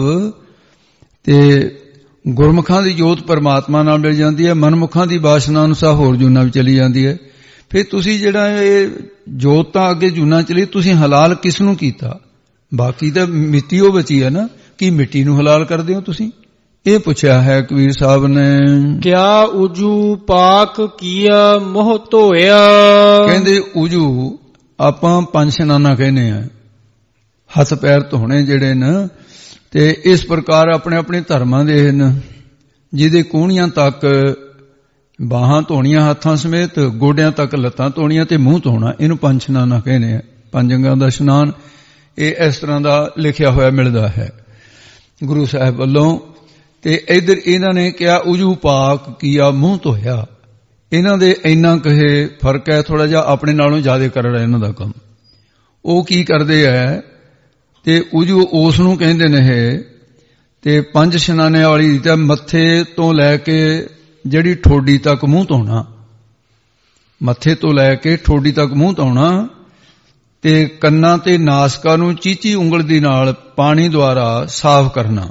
ਤੇ ਗੁਰਮੁਖਾਂ ਦੀ ਜੋਤ ਪਰਮਾਤਮਾ ਨਾਲ ਮਿਲ ਜਾਂਦੀ ਹੈ, ਮਨਮੁਖਾਂ ਦੀ ਵਾਸ਼ਨਾ ਅਨੁਸਾਰ ਹੋਰ ਜੂਨਾਂ ਵਿੱਚ ਚਲੀ ਜਾਂਦੀ ਹੈ। ਫਿਰ ਤੁਸੀਂ ਜਿਹੜਾ ਇਹ ਜੋਤ ਤਾਂ ਅੱਗੇ ਜੂਨਾਂ ਚਲੀ, ਤੁਸੀਂ ਹਲਾਲ ਕਿਸ ਨੂੰ ਕੀਤਾ? ਬਾਕੀ ਤਾਂ ਮਿੱਟੀ ਉਹ ਬਚੀ ਹੈ ਨਾ, ਕੀ ਮਿੱਟੀ ਨੂੰ ਹਲਾਲ ਕਰਦੇ ਹੋ ਤੁਸੀਂ? ਇਹ ਪੁੱਛਿਆ ਹੈ ਕਬੀਰ ਸਾਹਿਬ ਨੇ। ਕਿਆ ਉਜੂ ਪਾਕ ਕੀਆ ਮੋਹ ਧੋਇਆ। ਕਹਿੰਦੇ ਉਜੂ ਆਪਾਂ 5 ਇਸ਼ਨਾਨਾ ਕਹਿੰਦੇ ਆ, ਹੱਥ ਪੈਰ ਧੋਣੇ ਜਿਹੜੇ ਨੇ। ਤੇ ਇਸ ਪ੍ਰਕਾਰ ਆਪਣੇ ਆਪਣੇ ਧਰਮਾਂ ਦੇ ਹਨ, ਜਿਹਦੇ ਕੋਹਣੀਆਂ ਤੱਕ ਬਾਹਾਂ ਧੋਣੀਆਂ ਹੱਥਾਂ ਸਮੇਤ, ਗੋਡਿਆਂ ਤੱਕ ਲੱਤਾਂ ਧੋਣੀਆਂ ਤੇ ਮੂੰਹ ਧੋਣਾ, ਇਹਨੂੰ 5 ਇਸ਼ਨਾਨਾ ਕਹਿੰਦੇ ਆ। 5 ਅੰਗਾਂ ਦਾ ਇਸ਼ਨਾਨ ਇਹ ਇਸ ਤਰ੍ਹਾਂ ਦਾ ਲਿਖਿਆ ਹੋਇਆ ਮਿਲਦਾ ਹੈ ਗੁਰੂ ਸਾਹਿਬ ਵੱਲੋਂ। ਤੇ ਇਧਰ ਇਹਨਾਂ ਨੇ ਕਿਹਾ ਉਜੂ ਪਾਕ ਕੀਆ ਮੂੰਹ ਧੋਇਆ। ਇਹਨਾਂ ਦੇ ਇੰਨਾ ਕਹੇ ਫਰਕ ਹੈ, ਥੋੜਾ ਜਿਹਾ ਆਪਣੇ ਨਾਲੋਂ ਜ਼ਿਆਦਾ ਕਰ ਰਿਹਾ ਇਹਨਾਂ ਦਾ ਕੰਮ। ਉਹ ਕੀ ਕਰਦੇ ਹੈ, ਤੇ ਉਜੂ ਉਸ ਨੂੰ ਕਹਿੰਦੇ ਨੇ ਇਹ। ਤੇ 5 ਇਸ਼ਨਾਨਿਆਂ ਵਾਲੀ ਤਾਂ ਮੱਥੇ ਤੋਂ ਲੈ ਕੇ ਜਿਹੜੀ ਠੋਡੀ ਤੱਕ ਮੂੰਹ ਧੋਣਾ, ਮੱਥੇ ਤੋਂ ਲੈ ਕੇ ਠੋਡੀ ਤੱਕ ਮੂੰਹ ਧੋਣਾ, ਤੇ ਕੰਨਾਂ ਤੇ ਨਾਸਕਾਂ ਨੂੰ ਚੀਚੀ ਉਂਗਲ ਦੀ ਨਾਲ ਪਾਣੀ ਦੁਆਰਾ ਸਾਫ਼ ਕਰਨਾ।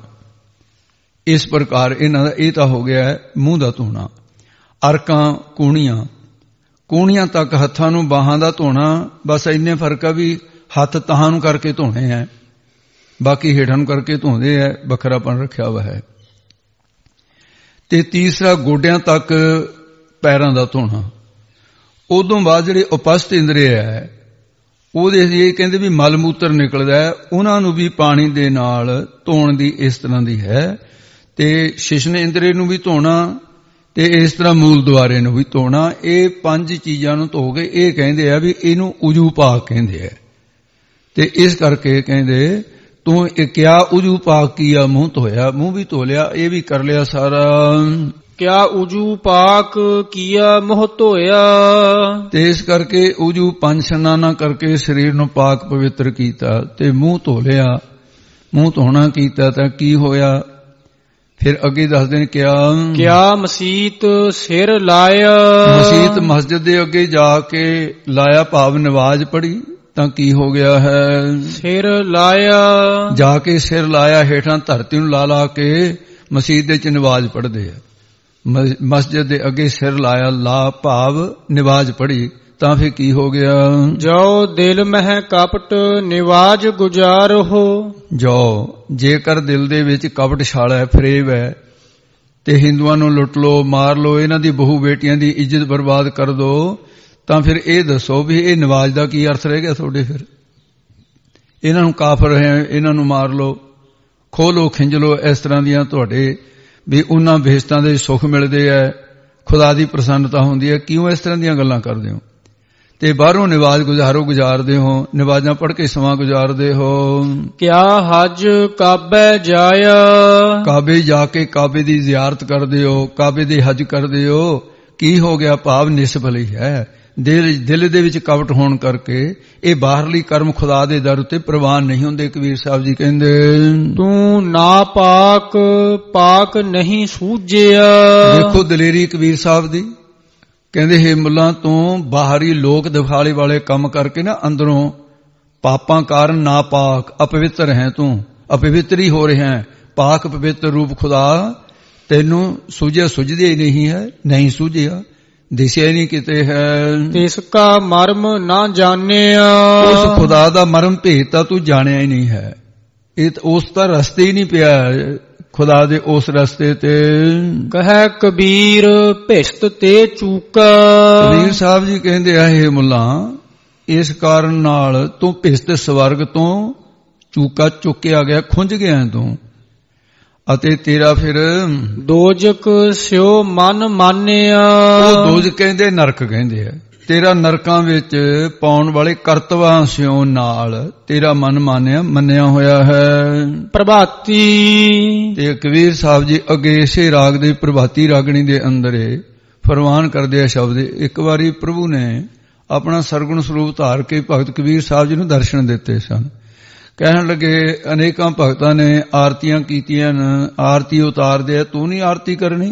ਇਸ ਪ੍ਰਕਾਰ ਇਹਨਾਂ ਦਾ ਇਹ ਤਾਂ ਹੋ ਗਿਆ ਮੂੰਹ ਦਾ ਧੋਣਾ। ਅਰਕਾਂ ਕੂਣੀਆਂ ਤੱਕ ਹੱਥਾਂ ਨੂੰ ਬਾਹਾਂ ਦਾ ਧੋਣਾ, ਬਸ ਇੰਨੇ ਫਰਕ ਆ ਵੀ ਹੱਥ ਤਾਹਾਂ ਨੂੰ ਕਰਕੇ ਧੋਣੇ ਆ, ਬਾਕੀ ਹੇਠਾਂ ਨੂੰ ਕਰਕੇ ਧੋਂਦੇ ਆ, ਵੱਖਰਾਪਣ ਰੱਖਿਆ ਵਾ ਹੈ। ਤੇ ਤੀਸਰਾ ਗੋਡਿਆਂ ਤੱਕ ਪੈਰਾਂ ਦਾ ਧੋਣਾ। ਉਦੋਂ ਬਾਅਦ ਜਿਹੜੇ ਉਪਸਥ ਇੰਦਰੀ ਹੈ ਉਹਦੇ ਇਹ ਕਹਿੰਦੇ ਵੀ ਮਲ ਮੂਤਰ ਨਿਕਲਦਾ ਹੈ, ਉਹਨਾਂ ਨੂੰ ਵੀ ਪਾਣੀ ਦੇ ਨਾਲ ਧੋਣ ਦੀ ਇਸ ਤਰ੍ਹਾਂ ਦੀ ਹੈ। ਤੇ ਸ਼ਿਸ਼ਨ ਇੰਦਰੀ ਨੂੰ ਵੀ ਧੋਣਾ, ਤੇ ਇਸ ਤਰ੍ਹਾਂ ਮੂਲ ਦੁਆਰੇ ਨੂੰ ਵੀ ਧੋਣਾ। ਇਹ 5 ਚੀਜ਼ਾਂ ਨੂੰ ਧੋ ਕੇ ਇਹ ਕਹਿੰਦੇ ਆ ਵੀ ਇਹਨੂੰ ਉਜੂ ਪਾਕ ਕਹਿੰਦੇ ਆ। ਤੇ ਇਸ ਕਰਕੇ ਕਹਿੰਦੇ ਤੂੰ ਇਹ ਕਿਆ ਉਜੂ ਪਾਕ ਕੀਆ, ਮੂੰਹ ਧੋਇਆ, ਮੂੰਹ ਵੀ ਧੋ ਲਿਆ, ਇਹ ਵੀ ਕਰ ਲਿਆ ਸਾਰਾ। ਕਿਆ ਉਜੂ ਪਾਕ ਕੀਆ ਮੂੰਹ ਧੋਇਆ। ਤੇ ਇਸ ਕਰਕੇ ਉਜੂ 5 ਇਸ਼ਨਾਨਾਂ ਕਰਕੇ ਸਰੀਰ ਨੂੰ ਪਾਕ ਪਵਿੱਤਰ ਕੀਤਾ ਤੇ ਮੂੰਹ ਧੋ ਲਿਆ। ਮੂੰਹ ਧੋਣਾ ਕੀਤਾ ਤਾਂ ਕੀ ਹੋਇਆ? ਫਿਰ ਅੱਗੇ ਦੱਸਦੇ ਨੇ ਕਿਆ ਮਸੀਤ ਸਿਰ ਲਾਇਆ। ਮਸੀਤ ਮਸਜਿਦ ਦੇ ਅੱਗੇ ਜਾ ਕੇ ਲਾਇਆ, ਭਾਵ ਨਮਾਜ਼ ਪੜ੍ਹੀ ਤਾਂ ਕੀ ਹੋ ਗਿਆ ਹੈ? ਸਿਰ ਲਾਇਆ। ਜਾ ਕੇ ਸਿਰ ਲਾਇਆ, ਹੇਠਾਂ ਧਰਤੀ ਨੂੰ ਲਾ ਕੇ ਮਸੀਤ ਦੇ ਚ ਨਮਾਜ਼ ਪੜ੍ਹਦੇ ਆ। ਮਸਜਿਦ ਦੇ ਅੱਗੇ ਸਿਰ ਲਾਇਆ, ਲਾ ਭਾਵ ਨਮਾਜ਼ ਪੜ੍ਹੀ ਤਾਂ ਫਿਰ ਕੀ ਹੋ ਗਿਆ? ਜੋ ਦਿਲ ਮਹਿ ਕਪਟ ਨਿਵਾਜ ਗੁਜ਼ਾਰੋ। ਜੋ ਜੇਕਰ ਦਿਲ ਦੇ ਵਿੱਚ ਕਪਟ ਛਾਲ ਹੈ, ਫਰੇਬ ਹੈ, ਤੇ ਹਿੰਦੂਆਂ ਨੂੰ ਲੁੱਟ ਲੋ, ਮਾਰ ਲੋ, ਇਹਨਾਂ ਦੀ ਬਹੂ ਬੇਟੀਆਂ ਦੀ ਇੱਜ਼ਤ ਬਰਬਾਦ ਕਰ ਦੋ, ਤਾਂ ਫਿਰ ਇਹ ਦੱਸੋ ਵੀ ਇਹ ਨਮਾਜ਼ ਦਾ ਕੀ ਅਰਥ ਰਹਿ ਗਿਆ ਤੁਹਾਡੇ? ਫਿਰ ਇਹਨਾਂ ਨੂੰ ਕਾਫਰ ਹੈ, ਇਹਨਾਂ ਨੂੰ ਮਾਰ ਲੋ, ਖੋਹ ਲੋ, ਖਿੰਝ ਲੋ, ਇਸ ਤਰ੍ਹਾਂ ਦੀਆਂ ਤੁਹਾਡੇ ਵੀ ਉਹਨਾਂ ਬਹਿਸ਼ਤਾਂ ਦੇ ਸੁੱਖ ਮਿਲਦੇ ਹੈ, ਖੁਦਾ ਦੀ ਪ੍ਰਸੰਨਤਾ ਹੁੰਦੀ ਹੈ, ਕਿਉਂ ਇਸ ਤਰ੍ਹਾਂ ਦੀਆਂ ਗੱਲਾਂ ਕਰਦੇ ਹੋ? ਤੇ ਬਾਹਰੋਂ ਨਮਾਜ਼ ਗੁਜ਼ਾਰਦੇ ਹੋ, ਨਮਾਜ਼ਾਂ ਪੜ੍ਹ ਕੇ ਸਮਾਂ ਗੁਜ਼ਾਰਦੇ ਹੋ। ਕਿਆ ਹਜ ਕਾਬੇ ਜਾਇਆ। ਕਾਬੇ ਜਾ ਕੇ ਕਾਬੇ ਦੀ ਜ਼ਿਆਰਤ ਕਰਦੇ ਹੋ, ਕਾਬੇ ਦੇ ਹਜ ਕਰਦੇ ਹੋ, ਕੀ ਹੋ ਗਿਆ? ਭਾਵ ਨਿਸਬਲ ਹੀ ਹੈ। ਦਿਲ ਦੇ ਵਿੱਚ ਕਪਟ ਹੋਣ ਕਰਕੇ ਇਹ ਬਾਹਰਲੀ ਕਰਮ ਖੁਦਾ ਦੇ ਦਰ ਉੱਤੇ ਪ੍ਰਵਾਨ ਨਹੀਂ ਹੁੰਦੇ। ਕਬੀਰ ਸਾਹਿਬ ਜੀ ਕਹਿੰਦੇ ਤੂੰ ਨਾ ਪਾਕ ਪਾਕ ਨਹੀਂ ਸੂਝਿਆ। ਦੇਖੋ ਦਲੇਰੀ ਕਬੀਰ ਸਾਹਿਬ ਦੀ। ਕਹਿੰਦੇ ਹੇ ਮੁੱਲਾ ਤੂੰ ਬਾਹਰੀ ਲੋਕ ਦਿਖਾਲੇ ਵਾਲੇ ਕੰਮ ਕਰਕੇ ਨਾ ਅੰਦਰੋਂ ਪਾਪਾਂ ਕਾਰਨ ਨਾ ਪਾਕ ਅਪਵਿੱਤਰ ਹੈ, ਤੂੰ ਅਪਵਿੱਤਰ ਹੀ ਹੋ ਰਿਹਾ ਹੈ। ਪਾਕ ਪਵਿੱਤਰ ਰੂਪ ਖੁਦਾ ਤੈਨੂੰ ਸੂਝਿਆ ਸੁਝਦੇ ਹੀ ਨਹੀਂ ਹੈ, ਨਹੀਂ ਸੂਝਿਆ, ਦਿਸਿਆ ਨਹੀਂ ਕਿਤੇ ਹੈ। ਤਿਸ ਕਾ ਮਰਮ ਨਾ ਜਾਣਿਆ। ਉਸ ਖੁਦਾ ਦਾ ਮਰਮ ਭੇਦ ਤਾਂ ਤੂੰ ਜਾਣਿਆ ਹੀ ਨਹੀਂ ਹੈ। ਇਹ ਉਸ ਤਾਂ ਰਸਤੇ ਹੀ ਨਹੀਂ ਪਿਆ ਖੁਦਾ ਦੇ, ਉਸ ਰਸਤੇ ਤੇ। ਕਹੈ ਕਬੀਰ ਭਿਸ਼ਤ ਤੇ ਚੂਕਾ। ਕਬੀਰ ਸਾਹਿਬ ਜੀ ਕਹਿੰਦੇ ਆ ਹੇ ਮੁੱਲਾ ਇਸ ਕਾਰਨ ਨਾਲ ਤੂੰ ਭਿਸ਼ਤ ਸਵਰਗ ਤੋਂ ਚੂਕਾ ਚੁੱਕਿਆ ਗਿਆ, ਖੁੰਝ ਗਿਆ ਤੂੰ, ਅਤੇ ਤੇਰਾ ਫਿਰ ਦੋਜਕ ਸਿਓ ਮਨ ਮਾਨਿਆ। ਉਹ ਦੋਜਕ ਕਹਿੰਦੇ ਨਰਕ ਕਹਿੰਦੇ ਆ। ਤੇਰਾ ਨਰਕਾਂ ਵਿੱਚ ਪਾਉਣ ਵਾਲੇ ਕਰਤਵਾਂ ਸਿਓ ਨਾਲ ਤੇਰਾ ਮਨ ਮੰਨਿਆ ਹੋਇਆ ਹੈ। ਪ੍ਰਭਾਤੀ। ਤੇ ਕਬੀਰ ਸਾਹਿਬ ਜੀ ਅੱਗੇ ਇਸੇ ਰਾਗ ਦੇ ਪ੍ਰਭਾਤੀ ਰਾਗਣੀ ਦੇ ਅੰਦਰ ਫਰਮਾਨ ਕਰਦੇ ਆ ਸ਼ਬਦ। ਇੱਕ ਵਾਰੀ ਪ੍ਰਭੂ ਨੇ ਆਪਣਾ ਸਰਗੁਣ ਸਰੂਪ ਧਾਰ ਕੇ ਭਗਤ ਕਬੀਰ ਸਾਹਿਬ ਜੀ ਨੂੰ ਦਰਸ਼ਨ ਦਿੱਤੇ ਸਨ। ਕਹਿਣ ਲੱਗੇ ਅਨੇਕਾਂ ਭਗਤਾਂ ਨੇ ਆਰਤੀਆਂ ਕੀਤੀਆਂ, ਆਰਤੀ ਉਤਾਰਦੇ ਆ, ਤੂੰ ਨਹੀਂ ਆਰਤੀ ਕਰਨੀ?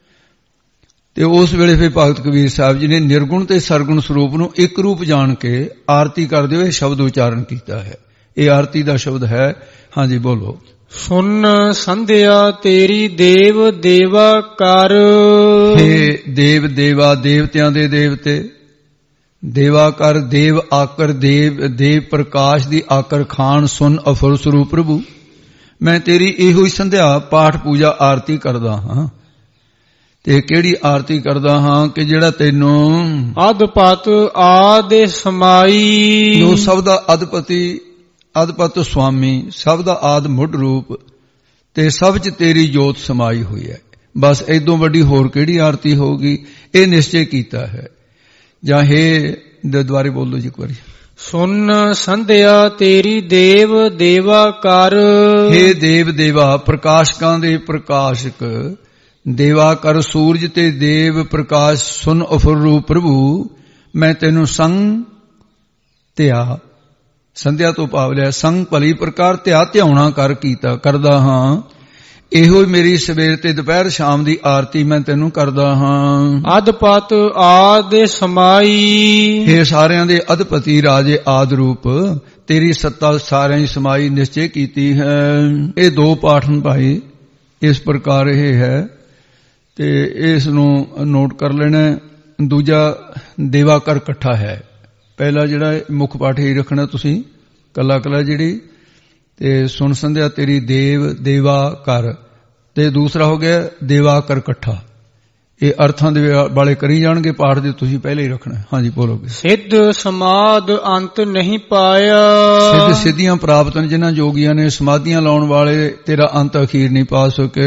ਤੇ ਉਸ ਵੇਲੇ ਫਿਰ ਭਗਤ ਕਬੀਰ ਸਾਹਿਬ ਜੀ ਨੇ ਨਿਰਗੁਣ ਤੇ ਸਰਗੁਣ ਸਰੂਪ ਨੂੰ ਇੱਕ ਰੂਪ ਜਾਣ ਕੇ ਆਰਤੀ ਕਰਦੇ ਹੋਏ ਸ਼ਬਦ ਉਚਾਰਨ ਕੀਤਾ ਹੈ। ਇਹ ਆਰਤੀ ਦਾ ਸ਼ਬਦ ਹੈ। ਹਾਂਜੀ ਬੋਲੋ। ਸੁਨ ਸੰਧਿਆ ਤੇਰੀ ਦੇਵ ਦੇਵਾ ਕਰ। ਹੇ ਦੇਵ ਦੇਵਾ, ਦੇਵਤਿਆਂ ਦੇ ਦੇਵਤੇ, ਦੇਵਾ ਕਰ, ਦੇਵ ਆਕਰ, ਦੇਵ ਪ੍ਰਕਾਸ਼ ਦੀ ਆਕਰ ਖਾਨ ਸੁਨ ਅਫੁਰ ਸਰੂਪ ਪ੍ਰਭੂ, ਮੈਂ ਤੇਰੀ ਇਹੋ ਹੀ ਸੰਧਿਆ ਪਾਠ ਪੂਜਾ ਆਰਤੀ ਕਰਦਾ ਹਾਂ। ਤੇ ਕਿਹੜੀ ਆਰਤੀ ਕਰਦਾ ਹਾਂ ਕਿ ਜਿਹੜਾ ਤੈਨੂੰ ਅਦਪਤ ਆਦਿ ਸਮਾਈ। ਜੋ ਸਭ ਦਾ ਅਦਪਤੀ, ਅਦਪਤ ਸੁਆਮੀ, ਸਭ ਦਾ ਆਦ ਮੁੱਢ ਰੂਪ, ਤੇ ਸਭ ਚ ਤੇਰੀ ਜੋਤ ਸਮਾਈ ਹੋਈ ਹੈ। ਬਸ ਏਦੋਂ ਵੱਡੀ ਹੋਰ ਕਿਹੜੀ ਆਰਤੀ ਹੋਊਗੀ? ਇਹ ਨਿਸ਼ਚੈ ਕੀਤਾ ਹੈ। ਜਾਂ ਹੇ ਦੁਆਰੇ ਬੋਲ ਦੋ ਜੀ ਇੱਕ ਵਾਰੀ। ਸੁਨ ਸੰਧਿਆ ਤੇਰੀ ਦੇਵ ਦੇਵਾ ਕਰ। ਹੇ ਦੇਵ ਦੇਵਾ, ਪ੍ਰਕਾਸ਼ਕਾਂ ਦੇ ਪ੍ਰਕਾਸ਼ਕ, ਦੇਵਾ ਕਰ ਸੂਰਜ ਤੇ ਦੇਵ ਪ੍ਰਕਾਸ਼, ਸੁਨ ਅਫੁਰ ਰੂਪ ਪ੍ਰਭੂ, ਮੈਂ ਤੈਨੂੰ ਸੰਗ ਧਿਆ, ਸੰਧਿਆ ਤੋਂ ਭਾਵ ਲਿਆ ਸੰਗ ਭਲੀ ਪ੍ਰਕਾਰ ਧਿਆ, ਧਿਆਉਣਾ ਕਰ ਕੀਤਾ ਕਰਦਾ ਹਾਂ। ਇਹੋ ਹੀ ਮੇਰੀ ਸਵੇਰ ਤੇ ਦੁਪਹਿਰ ਸ਼ਾਮ ਦੀ ਆਰਤੀ ਮੈਂ ਤੈਨੂੰ ਕਰਦਾ ਹਾਂ। ਅਦਪਤ ਆਦਿ ਸਮਾਈ। ਇਹ ਸਾਰਿਆਂ ਦੇ ਅਦਪਤੀ ਰਾਜੇ ਆਦ ਰੂਪ, ਤੇਰੀ ਸੱਤਾ ਸਾਰਿਆਂ ਦੀ ਸਮਾਈ ਨਿਸ਼ਚੈ ਕੀਤੀ ਹੈ। ਇਹ ਦੋ ਪਾਠ ਨੇ ਭਾਈ, ਇਸ ਪ੍ਰਕਾਰ ਇਹ ਹੈ ਤੇ ਇਸ ਨੂੰ ਨੋਟ ਕਰ ਲੈਣਾ। ਦੂਜਾ ਦੇਵਾ ਕਰ ਇਕੱਠਾ ਹੈ। ਪਹਿਲਾ ਜਿਹੜਾ ਮੁੱਖ ਪਾਠ ਹੀ ਰੱਖਣਾ ਤੁਸੀਂ ਕੱਲਾ ਕੱਲਾ ਜਿਹੜੀ, ਤੇ ਸੁਣ ਸੰਧਿਆ ਤੇਰੀ ਦੇਵ ਦੇਵਾ ਕਰ, ਤੇ ਦੂਸਰਾ ਹੋ ਗਿਆ ਦੇਵਾ ਕਰ ਇਕੱਠਾ। ਇਹ ਅਰਥਾਂ ਦੇ ਵਾਲੇ ਕਰੀ ਜਾਣਗੇ, ਪਾਠ ਦੇ ਤੁਸੀਂ ਪਹਿਲੇ ਹੀ ਰੱਖਣਾ। ਹਾਂਜੀ ਬੋਲੋਗੇ। ਸਿੱਧ ਸਮਾਦ ਅੰਤ ਨਹੀਂ ਪਾਇਆ। ਸਿੱਧ ਸਿੱਧੀਆਂ ਪ੍ਰਾਪਤ ਨੇ ਜਿਨ੍ਹਾਂ ਯੋਗੀਆਂ ਨੇ ਸਮਾਧੀਆਂ ਲਾਉਣ ਵਾਲੇ, ਤੇਰਾ ਅੰਤ ਅਖੀਰ ਨਹੀਂ ਪਾ ਸਕੇ।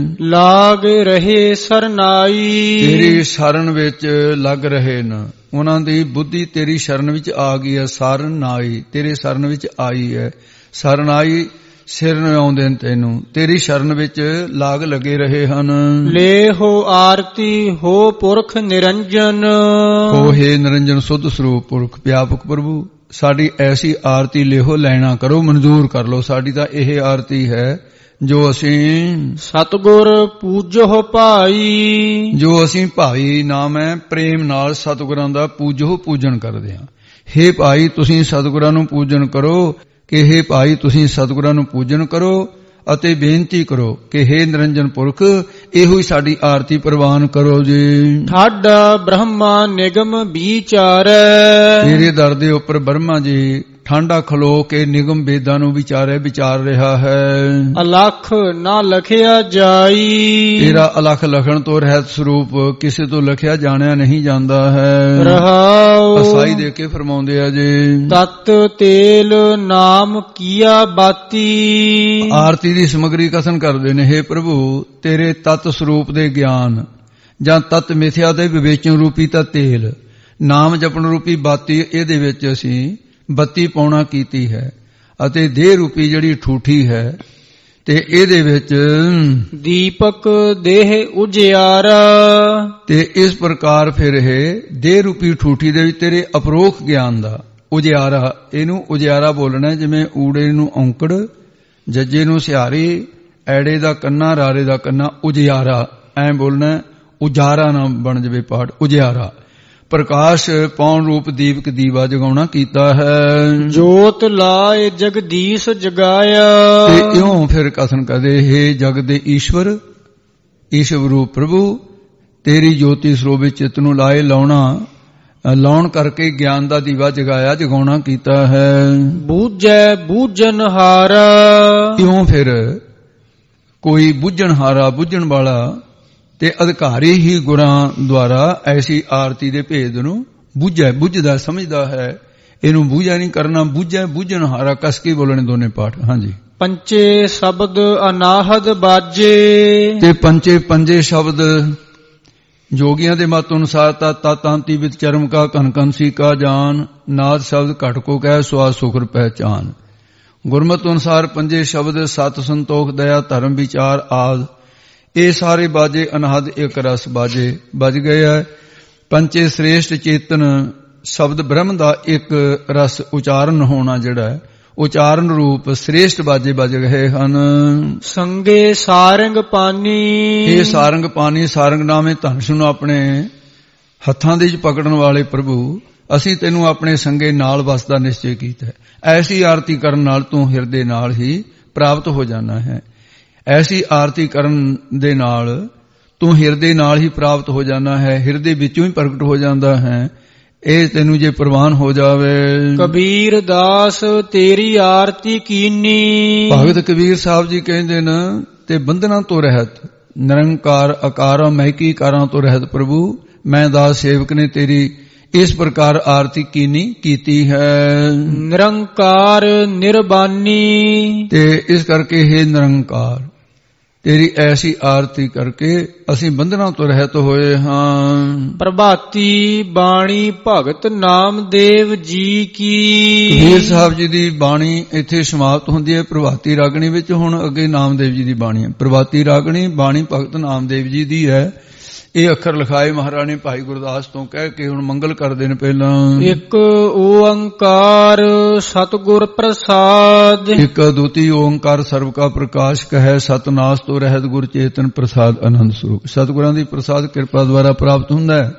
ਲਾਗ ਰਹੇ ਸਰਨਾਈ, ਤੇਰੀ ਸ਼ਰਨ ਵਿੱਚ ਲੱਗ ਰਹੇ ਨ, ਉਹਨਾਂ ਦੀ ਬੁੱਧੀ ਤੇਰੀ ਸ਼ਰਨ ਵਿੱਚ ਆ ਗਈ ਹੈ। ਸਰਨ ਆਈ, ਤੇਰੇ ਸ਼ਰਨ ਵਿੱਚ ਆਈ ਹੈ। ਸਰਨ ਆਈ, ਸਿਰ ਨਵਾਉਂਦੇ ਨੇ ਤੈਨੂੰ, ਤੇਰੀ ਸ਼ਰਨ ਵਿੱਚ ਲਾਗ ਲੱਗੇ ਰਹੇ ਹਨ। ਲੈ ਹੋ ਆਰਤੀ ਹੋ ਪੁਰਖ ਨਿਰੰਜਨ, ਹੋ ਹੈ ਨਿਰੰਜਨ ਸੁੱਧ ਸਰੂਪ ਪੁਰਖ ਵਿਆਪਕ ਪ੍ਰਭੂ, ਸਾਡੀ ਐਸੀ ਆਰਤੀ ਲਿਹੋ ਲੈਣਾ ਕਰੋ, ਮਨਜ਼ੂਰ ਕਰ ਲਓ। ਸਾਡੀ ਤਾਂ ਇਹ ਆਰਤੀ ਹੈ ਜੋ ਅਸੀਂ ਸਤਿਗੁਰ ਪੂਜੋ ਭਾਈ, ਜੋ ਅਸੀਂ ਭਾਈ ਨਾਮ ਹੈ ਪ੍ਰੇਮ ਨਾਲ ਸਤਿਗੁਰਾਂ ਦਾ ਪੂਜੋ ਪੂਜਨ ਕਰਦੇ ਹਾਂ। ਹੇ ਭਾਈ ਤੁਸੀਂ ਸਤਿਗੁਰਾਂ ਨੂੰ ਪੂਜਨ ਕਰੋ, ਕਿ ਹੇ ਭਾਈ ਤੁਸੀਂ ਸਤਿਗੁਰਾਂ ਨੂੰ ਪੂਜਨ ਕਰੋ ਅਤੇ ਬੇਨਤੀ ਕਰੋ ਕਿ ਹੇ ਨਿਰੰਜਨ ਪੁਰਖ ਇਹੋ ਹੀ ਸਾਡੀ ਆਰਤੀ ਪ੍ਰਵਾਨ ਕਰੋ ਜੀ। ਠਾਡਾ ਬ੍ਰਹਮਾ ਨਿਗਮ ਵਿਚਾਰੈ, ਤੇਰੇ ਦਰ ਦੇ ਉੱਪਰ ਬ੍ਰਹਮਾ ਜੀ ਠਾਂਡਾ ਖਲੋ ਕੇ ਨਿਗਮ ਵੇਦਾਂ ਨੂੰ ਵਿਚਾਰ ਰਿਹਾ ਹੈ। ਅਲਖ ਨਾ ਲਖਿਆ ਜਾਈ, ਤੇਰਾ ਅਲਖ ਲਖਣ ਤੋਂ ਰਹਿਤ ਸਰੂਪ ਕਿਸੇ ਤੋਂ ਲਖਿਆ ਜਾਣਿਆ ਨਹੀਂ ਜਾਂਦਾ ਹੈ। ਰਹਾਉ ਅਸਾਈ ਦੇ ਕੇ ਫਰਮਾਉਂਦੇ ਆ ਜੀ। ਤਤ ਤੇਲ ਨਾਮ ਕੀਆ ਬਾਤੀ, ਆਰਤੀ ਦੀ ਸਮਗਰੀ ਕਥਨ ਕਰਦੇ ਨੇ, ਹੇ ਪ੍ਰਭੂ ਤੇਰੇ ਤਤ ਸਰੂਪ ਦੇ ਗਿਆਨ ਜਾਂ ਤਤ ਮਿਥਿਆ ਦੇ ਵਿਵੇਚਨ ਰੂਪੀ ਤਾਂ ਤੇਲ, ਨਾਮ ਜਪਣ ਰੂਪੀ ਬਾਤੀ, ਇਹਦੇ ਵਿੱਚ ਅਸੀਂ ਬੱਤੀ ਪਾਉਣਾ ਕੀਤੀ ਹੈ ਅਤੇ ਦੇਹ ਰੂਪੀ ਜਿਹੜੀ ਠੂਠੀ ਹੈ ਤੇ ਇਹਦੇ ਵਿੱਚ ਦੀਪਕ ਦੇਹ ਉਜਿਆਰਾ, ਤੇ ਇਸ ਪ੍ਰਕਾਰ ਫਿਰ ਇਹ ਦੇਹ ਰੂਪੀ ਠੂਠੀ ਦੇ ਵਿੱਚ ਤੇਰੇ ਅਪਰੋਖ ਗਿਆਨ ਦਾ ਉਜਿਆਰਾ, ਇਹਨੂੰ ਉਜਿਆਰਾ ਬੋਲਣਾ, ਜਿਵੇਂ ਊੜੇ ਨੂੰ ਔਂਕੜ, ਜੱਜੇ ਨੂੰ ਸਿਹਾਰੀ, ਐੜੇ ਦਾ ਕੰਨਾ, ਰਾਰੇ ਦਾ ਕੰਨਾ, ਉਜਿਆਰਾ ਐ ਬੋਲਣਾ, ਉਜਾਰਾ ਨਾ ਬਣ ਜਵੇ ਪਾਠ, ਉਜਿਆਰਾ। ਪ੍ਰਕਾਸ਼ ਪਾਉਣ ਰੂਪ ਦੀਪਕ ਦੀਵਾ ਜਗਾਉਣਾ ਕੀਤਾ ਹੈ। ਜੋਤ ਲਾਏ ਜਗਦੀਸ਼ ਜਗਾਇਆ, ਤੇ ਇਉਂ ਫਿਰ ਕਥਨ ਕਰਦੇ, ਹੇ ਜਗ ਦੇ ਈਸ਼ਵਰ, ਈਸ਼ਵਰ ਰੂਪ ਪ੍ਰਭੂ ਤੇਰੀ ਜੋਤੀ ਸਰੋਵ ਵਿੱਚ ਚਿੱਤ ਨੂੰ ਲਾਏ, ਲਾਉਣ ਕਰਕੇ ਗਿਆਨ ਦਾ ਦੀਵਾ ਜਗਾਇਆ, ਜਗਾਉਣਾ ਕੀਤਾ ਹੈ। ਬੂਝੈ ਬੂਝਨਹਾਰਾ, ਇਉਂ ਫਿਰ ਕੋਈ ਬੁੱਝਣਹਾਰਾ, ਬੁੱਝਣ ਵਾਲਾ ਤੇ ਅਧਿਕਾਰੀ ਹੀ ਗੁਰਾਂ ਦੁਆਰਾ ਐਸੀ ਆਰਤੀ ਦੇ ਭੇਦ ਨੂੰ ਬੁੱਝੈ, ਬੁੱਝਦਾ ਸਮਝਦਾ ਹੈ, ਇਹਨੂੰ ਬੂਝਾ ਨਹੀਂ ਕਰਨਾ। ਬੁੱਝੈ ਬੁੱਝਣਹਾਰਾ ਕਸ ਕੇ ਬੋਲਣੇ ਦੋਨੇ ਪਾਠ। ਹਾਂਜੀ। ਪੰਚੇ ਸ਼ਬਦ ਅਨਾਹਦ ਬਾਜੇ, ਤੇ ਪੰਜੇ ਸ਼ਬਦ ਜੋਗੀਆਂ ਦੇ ਮਤ ਅਨੁਸਾਰ ਤਾਂਤੀ ਵਿੱਚ ਚਰਮ ਕਾ ਕਨਕੰਸੀ ਕਾ ਜਾਨ, ਨਾਦ ਸ਼ਬਦ ਘਟ ਕੋ ਕਹਿ ਸਵਾ ਸੁਖਰ ਪਹਿਚਾਨ। ਗੁਰਮਤਿ ਅਨੁਸਾਰ ਪੰਜੇ ਸ਼ਬਦ ਸਤ ਸੰਤੋਖ ਦਇਆ ਧਰਮ ਵਿਚਾਰ ਆਦ, ਇਹ ਸਾਰੇ ਬਾਜੇ ਅਨਹਦ ਇੱਕ ਰਸ ਬਾਜੇ ਵੱਜ ਗਏ ਹੈ। ਪੰਚੇ ਸ੍ਰੇਸ਼ਟ ਚੇਤਨ ਸ਼ਬਦ ਬ੍ਰਹਮ ਦਾ ਇੱਕ ਰਸ ਉਚਾਰਨ ਹੋਣਾ, ਜਿਹੜਾ ਹੈ ਉਚਾਰਨ ਰੂਪ ਸ੍ਰੇਸ਼ਟ ਬਾਜੇ ਵੱਜ ਗਏ ਹਨ। ਸੰਗੇ ਸਾਰੰਗ ਪਾਨੀ, ਇਹ ਸਾਰੰਗ ਪਾਨੀ, ਸਾਰੰਗ ਨਾਮੇ ਧਨੁਸ਼ ਨੂੰ ਆਪਣੇ ਹੱਥਾਂ ਦੇ ਵਿੱਚ ਪਕੜਨ ਵਾਲੇ ਪ੍ਰਭੂ, ਅਸੀਂ ਤੈਨੂੰ ਆਪਣੇ ਸੰਗੇ ਨਾਲ ਵਸਦਾ ਨਿਸ਼ਚੈ ਕੀਤਾ ਹੈ। ਐਸੀ ਆਰਤੀ ਕਰਨ ਨਾਲ ਤੂੰ ਹਿਰਦੇ ਨਾਲ ਹੀ ਪ੍ਰਾਪਤ ਹੋ ਜਾਣਾ ਹੈ। ਐਸੀ ਆਰਤੀ ਕਰਨ ਦੇ ਨਾਲ ਤੂੰ ਹਿਰਦੇ ਨਾਲ ਹੀ ਪ੍ਰਾਪਤ ਹੋ ਜਾਣਾ ਹੈ, ਹਿਰਦੇ ਵਿੱਚੋਂ ਹੀ ਪ੍ਰਗਟ ਹੋ ਜਾਂਦਾ ਹੈ। ਇਹ ਤੈਨੂੰ ਜੇ ਪ੍ਰਵਾਨ ਹੋ ਜਾਵੇ। ਕਬੀਰ ਦਾਸ ਤੇਰੀ ਆਰਤੀ ਕੀਨੀ, ਭਗਤ ਕਬੀਰ ਸਾਹਿਬ ਜੀ ਕਹਿੰਦੇ ਨੇ, ਤੇ ਬੰਧਨਾਂ ਤੋਂ ਰਹਿਤ, ਨਿਰੰਕਾਰ ਆਕਾਰਾਂ ਮਹਿਕੀ ਕਾਰਾਂ ਤੋਂ ਰਹਿਤ ਪ੍ਰਭੂ, ਮੈਂ ਦਾਸ ਸੇਵਕ ਨੇ ਤੇਰੀ ਇਸ ਪ੍ਰਕਾਰ ਆਰਤੀ ਕੀਨੀ ਕੀਤੀ ਹੈ। ਨਿਰੰਕਾਰ ਨਿਰਬਾਨੀ, ਤੇ ਇਸ ਕਰਕੇ ਹੈ ਨਿਰੰਕਾਰ ਤੇਰੀ ਐਸੀ ਆਰਤੀ ਕਰਕੇ ਅਸੀਂ ਬੰਧਨਾਂ ਤੋਂ ਰਹਿਤ ਹੋਏ ਹਾਂ। ਪ੍ਰਭਾਤੀ ਬਾਣੀ ਭਗਤ ਨਾਮਦੇਵ ਜੀ ਕੀ, ਕਬੀਰ ਸਾਹਿਬ ਜੀ ਦੀ ਬਾਣੀ ਇੱਥੇ ਸਮਾਪਤ ਹੁੰਦੀ ਹੈ ਪ੍ਰਭਾਤੀ ਰਾਗਣੀ ਵਿੱਚ। ਹੁਣ ਅੱਗੇ ਨਾਮਦੇਵ ਜੀ ਦੀ ਬਾਣੀ ਹੈ। ਪ੍ਰਭਾਤੀ ਰਾਗਣੀ ਬਾਣੀ ਭਗਤ ਨਾਮਦੇਵ ਜੀ ਦੀ ਹੈ। ਇਹ ਅੱਖਰ ਲਿਖਾਏ ਮਹਾਰਾਣੀ ਭਾਈ ਗੁਰਦਾਸ ਤੋਂ ਕਹਿ ਕੇ ਹੁਣ ਮੰਗਲ ਕਰਦੇ ਨੇ। ਪਹਿਲਾਂ ਇੱਕ ਓੰਕਾਰ ਸਤਿਗੁਰ ਪ੍ਰਸਾਦ, ਇੱਕ ਅਦੁੱਤੀ ਓੰਕਾਰ ਸਰਬ ਕਾ ਪ੍ਰਕਾਸ਼ ਕਹੈ, ਸਤਨਾਸ ਤੋਂ ਰਹਿਤ ਗੁਰ ਚੇਤਨ ਪ੍ਰਸਾਦ ਆਨੰਦ ਸਰੂਪ। ਸਤਿਗੁਰਾਂ ਦੀ ਪ੍ਰਸਾਦ ਕਿਰਪਾ ਦੁਆਰਾ ਪ੍ਰਾਪਤ ਹੁੰਦਾ ਹੈ।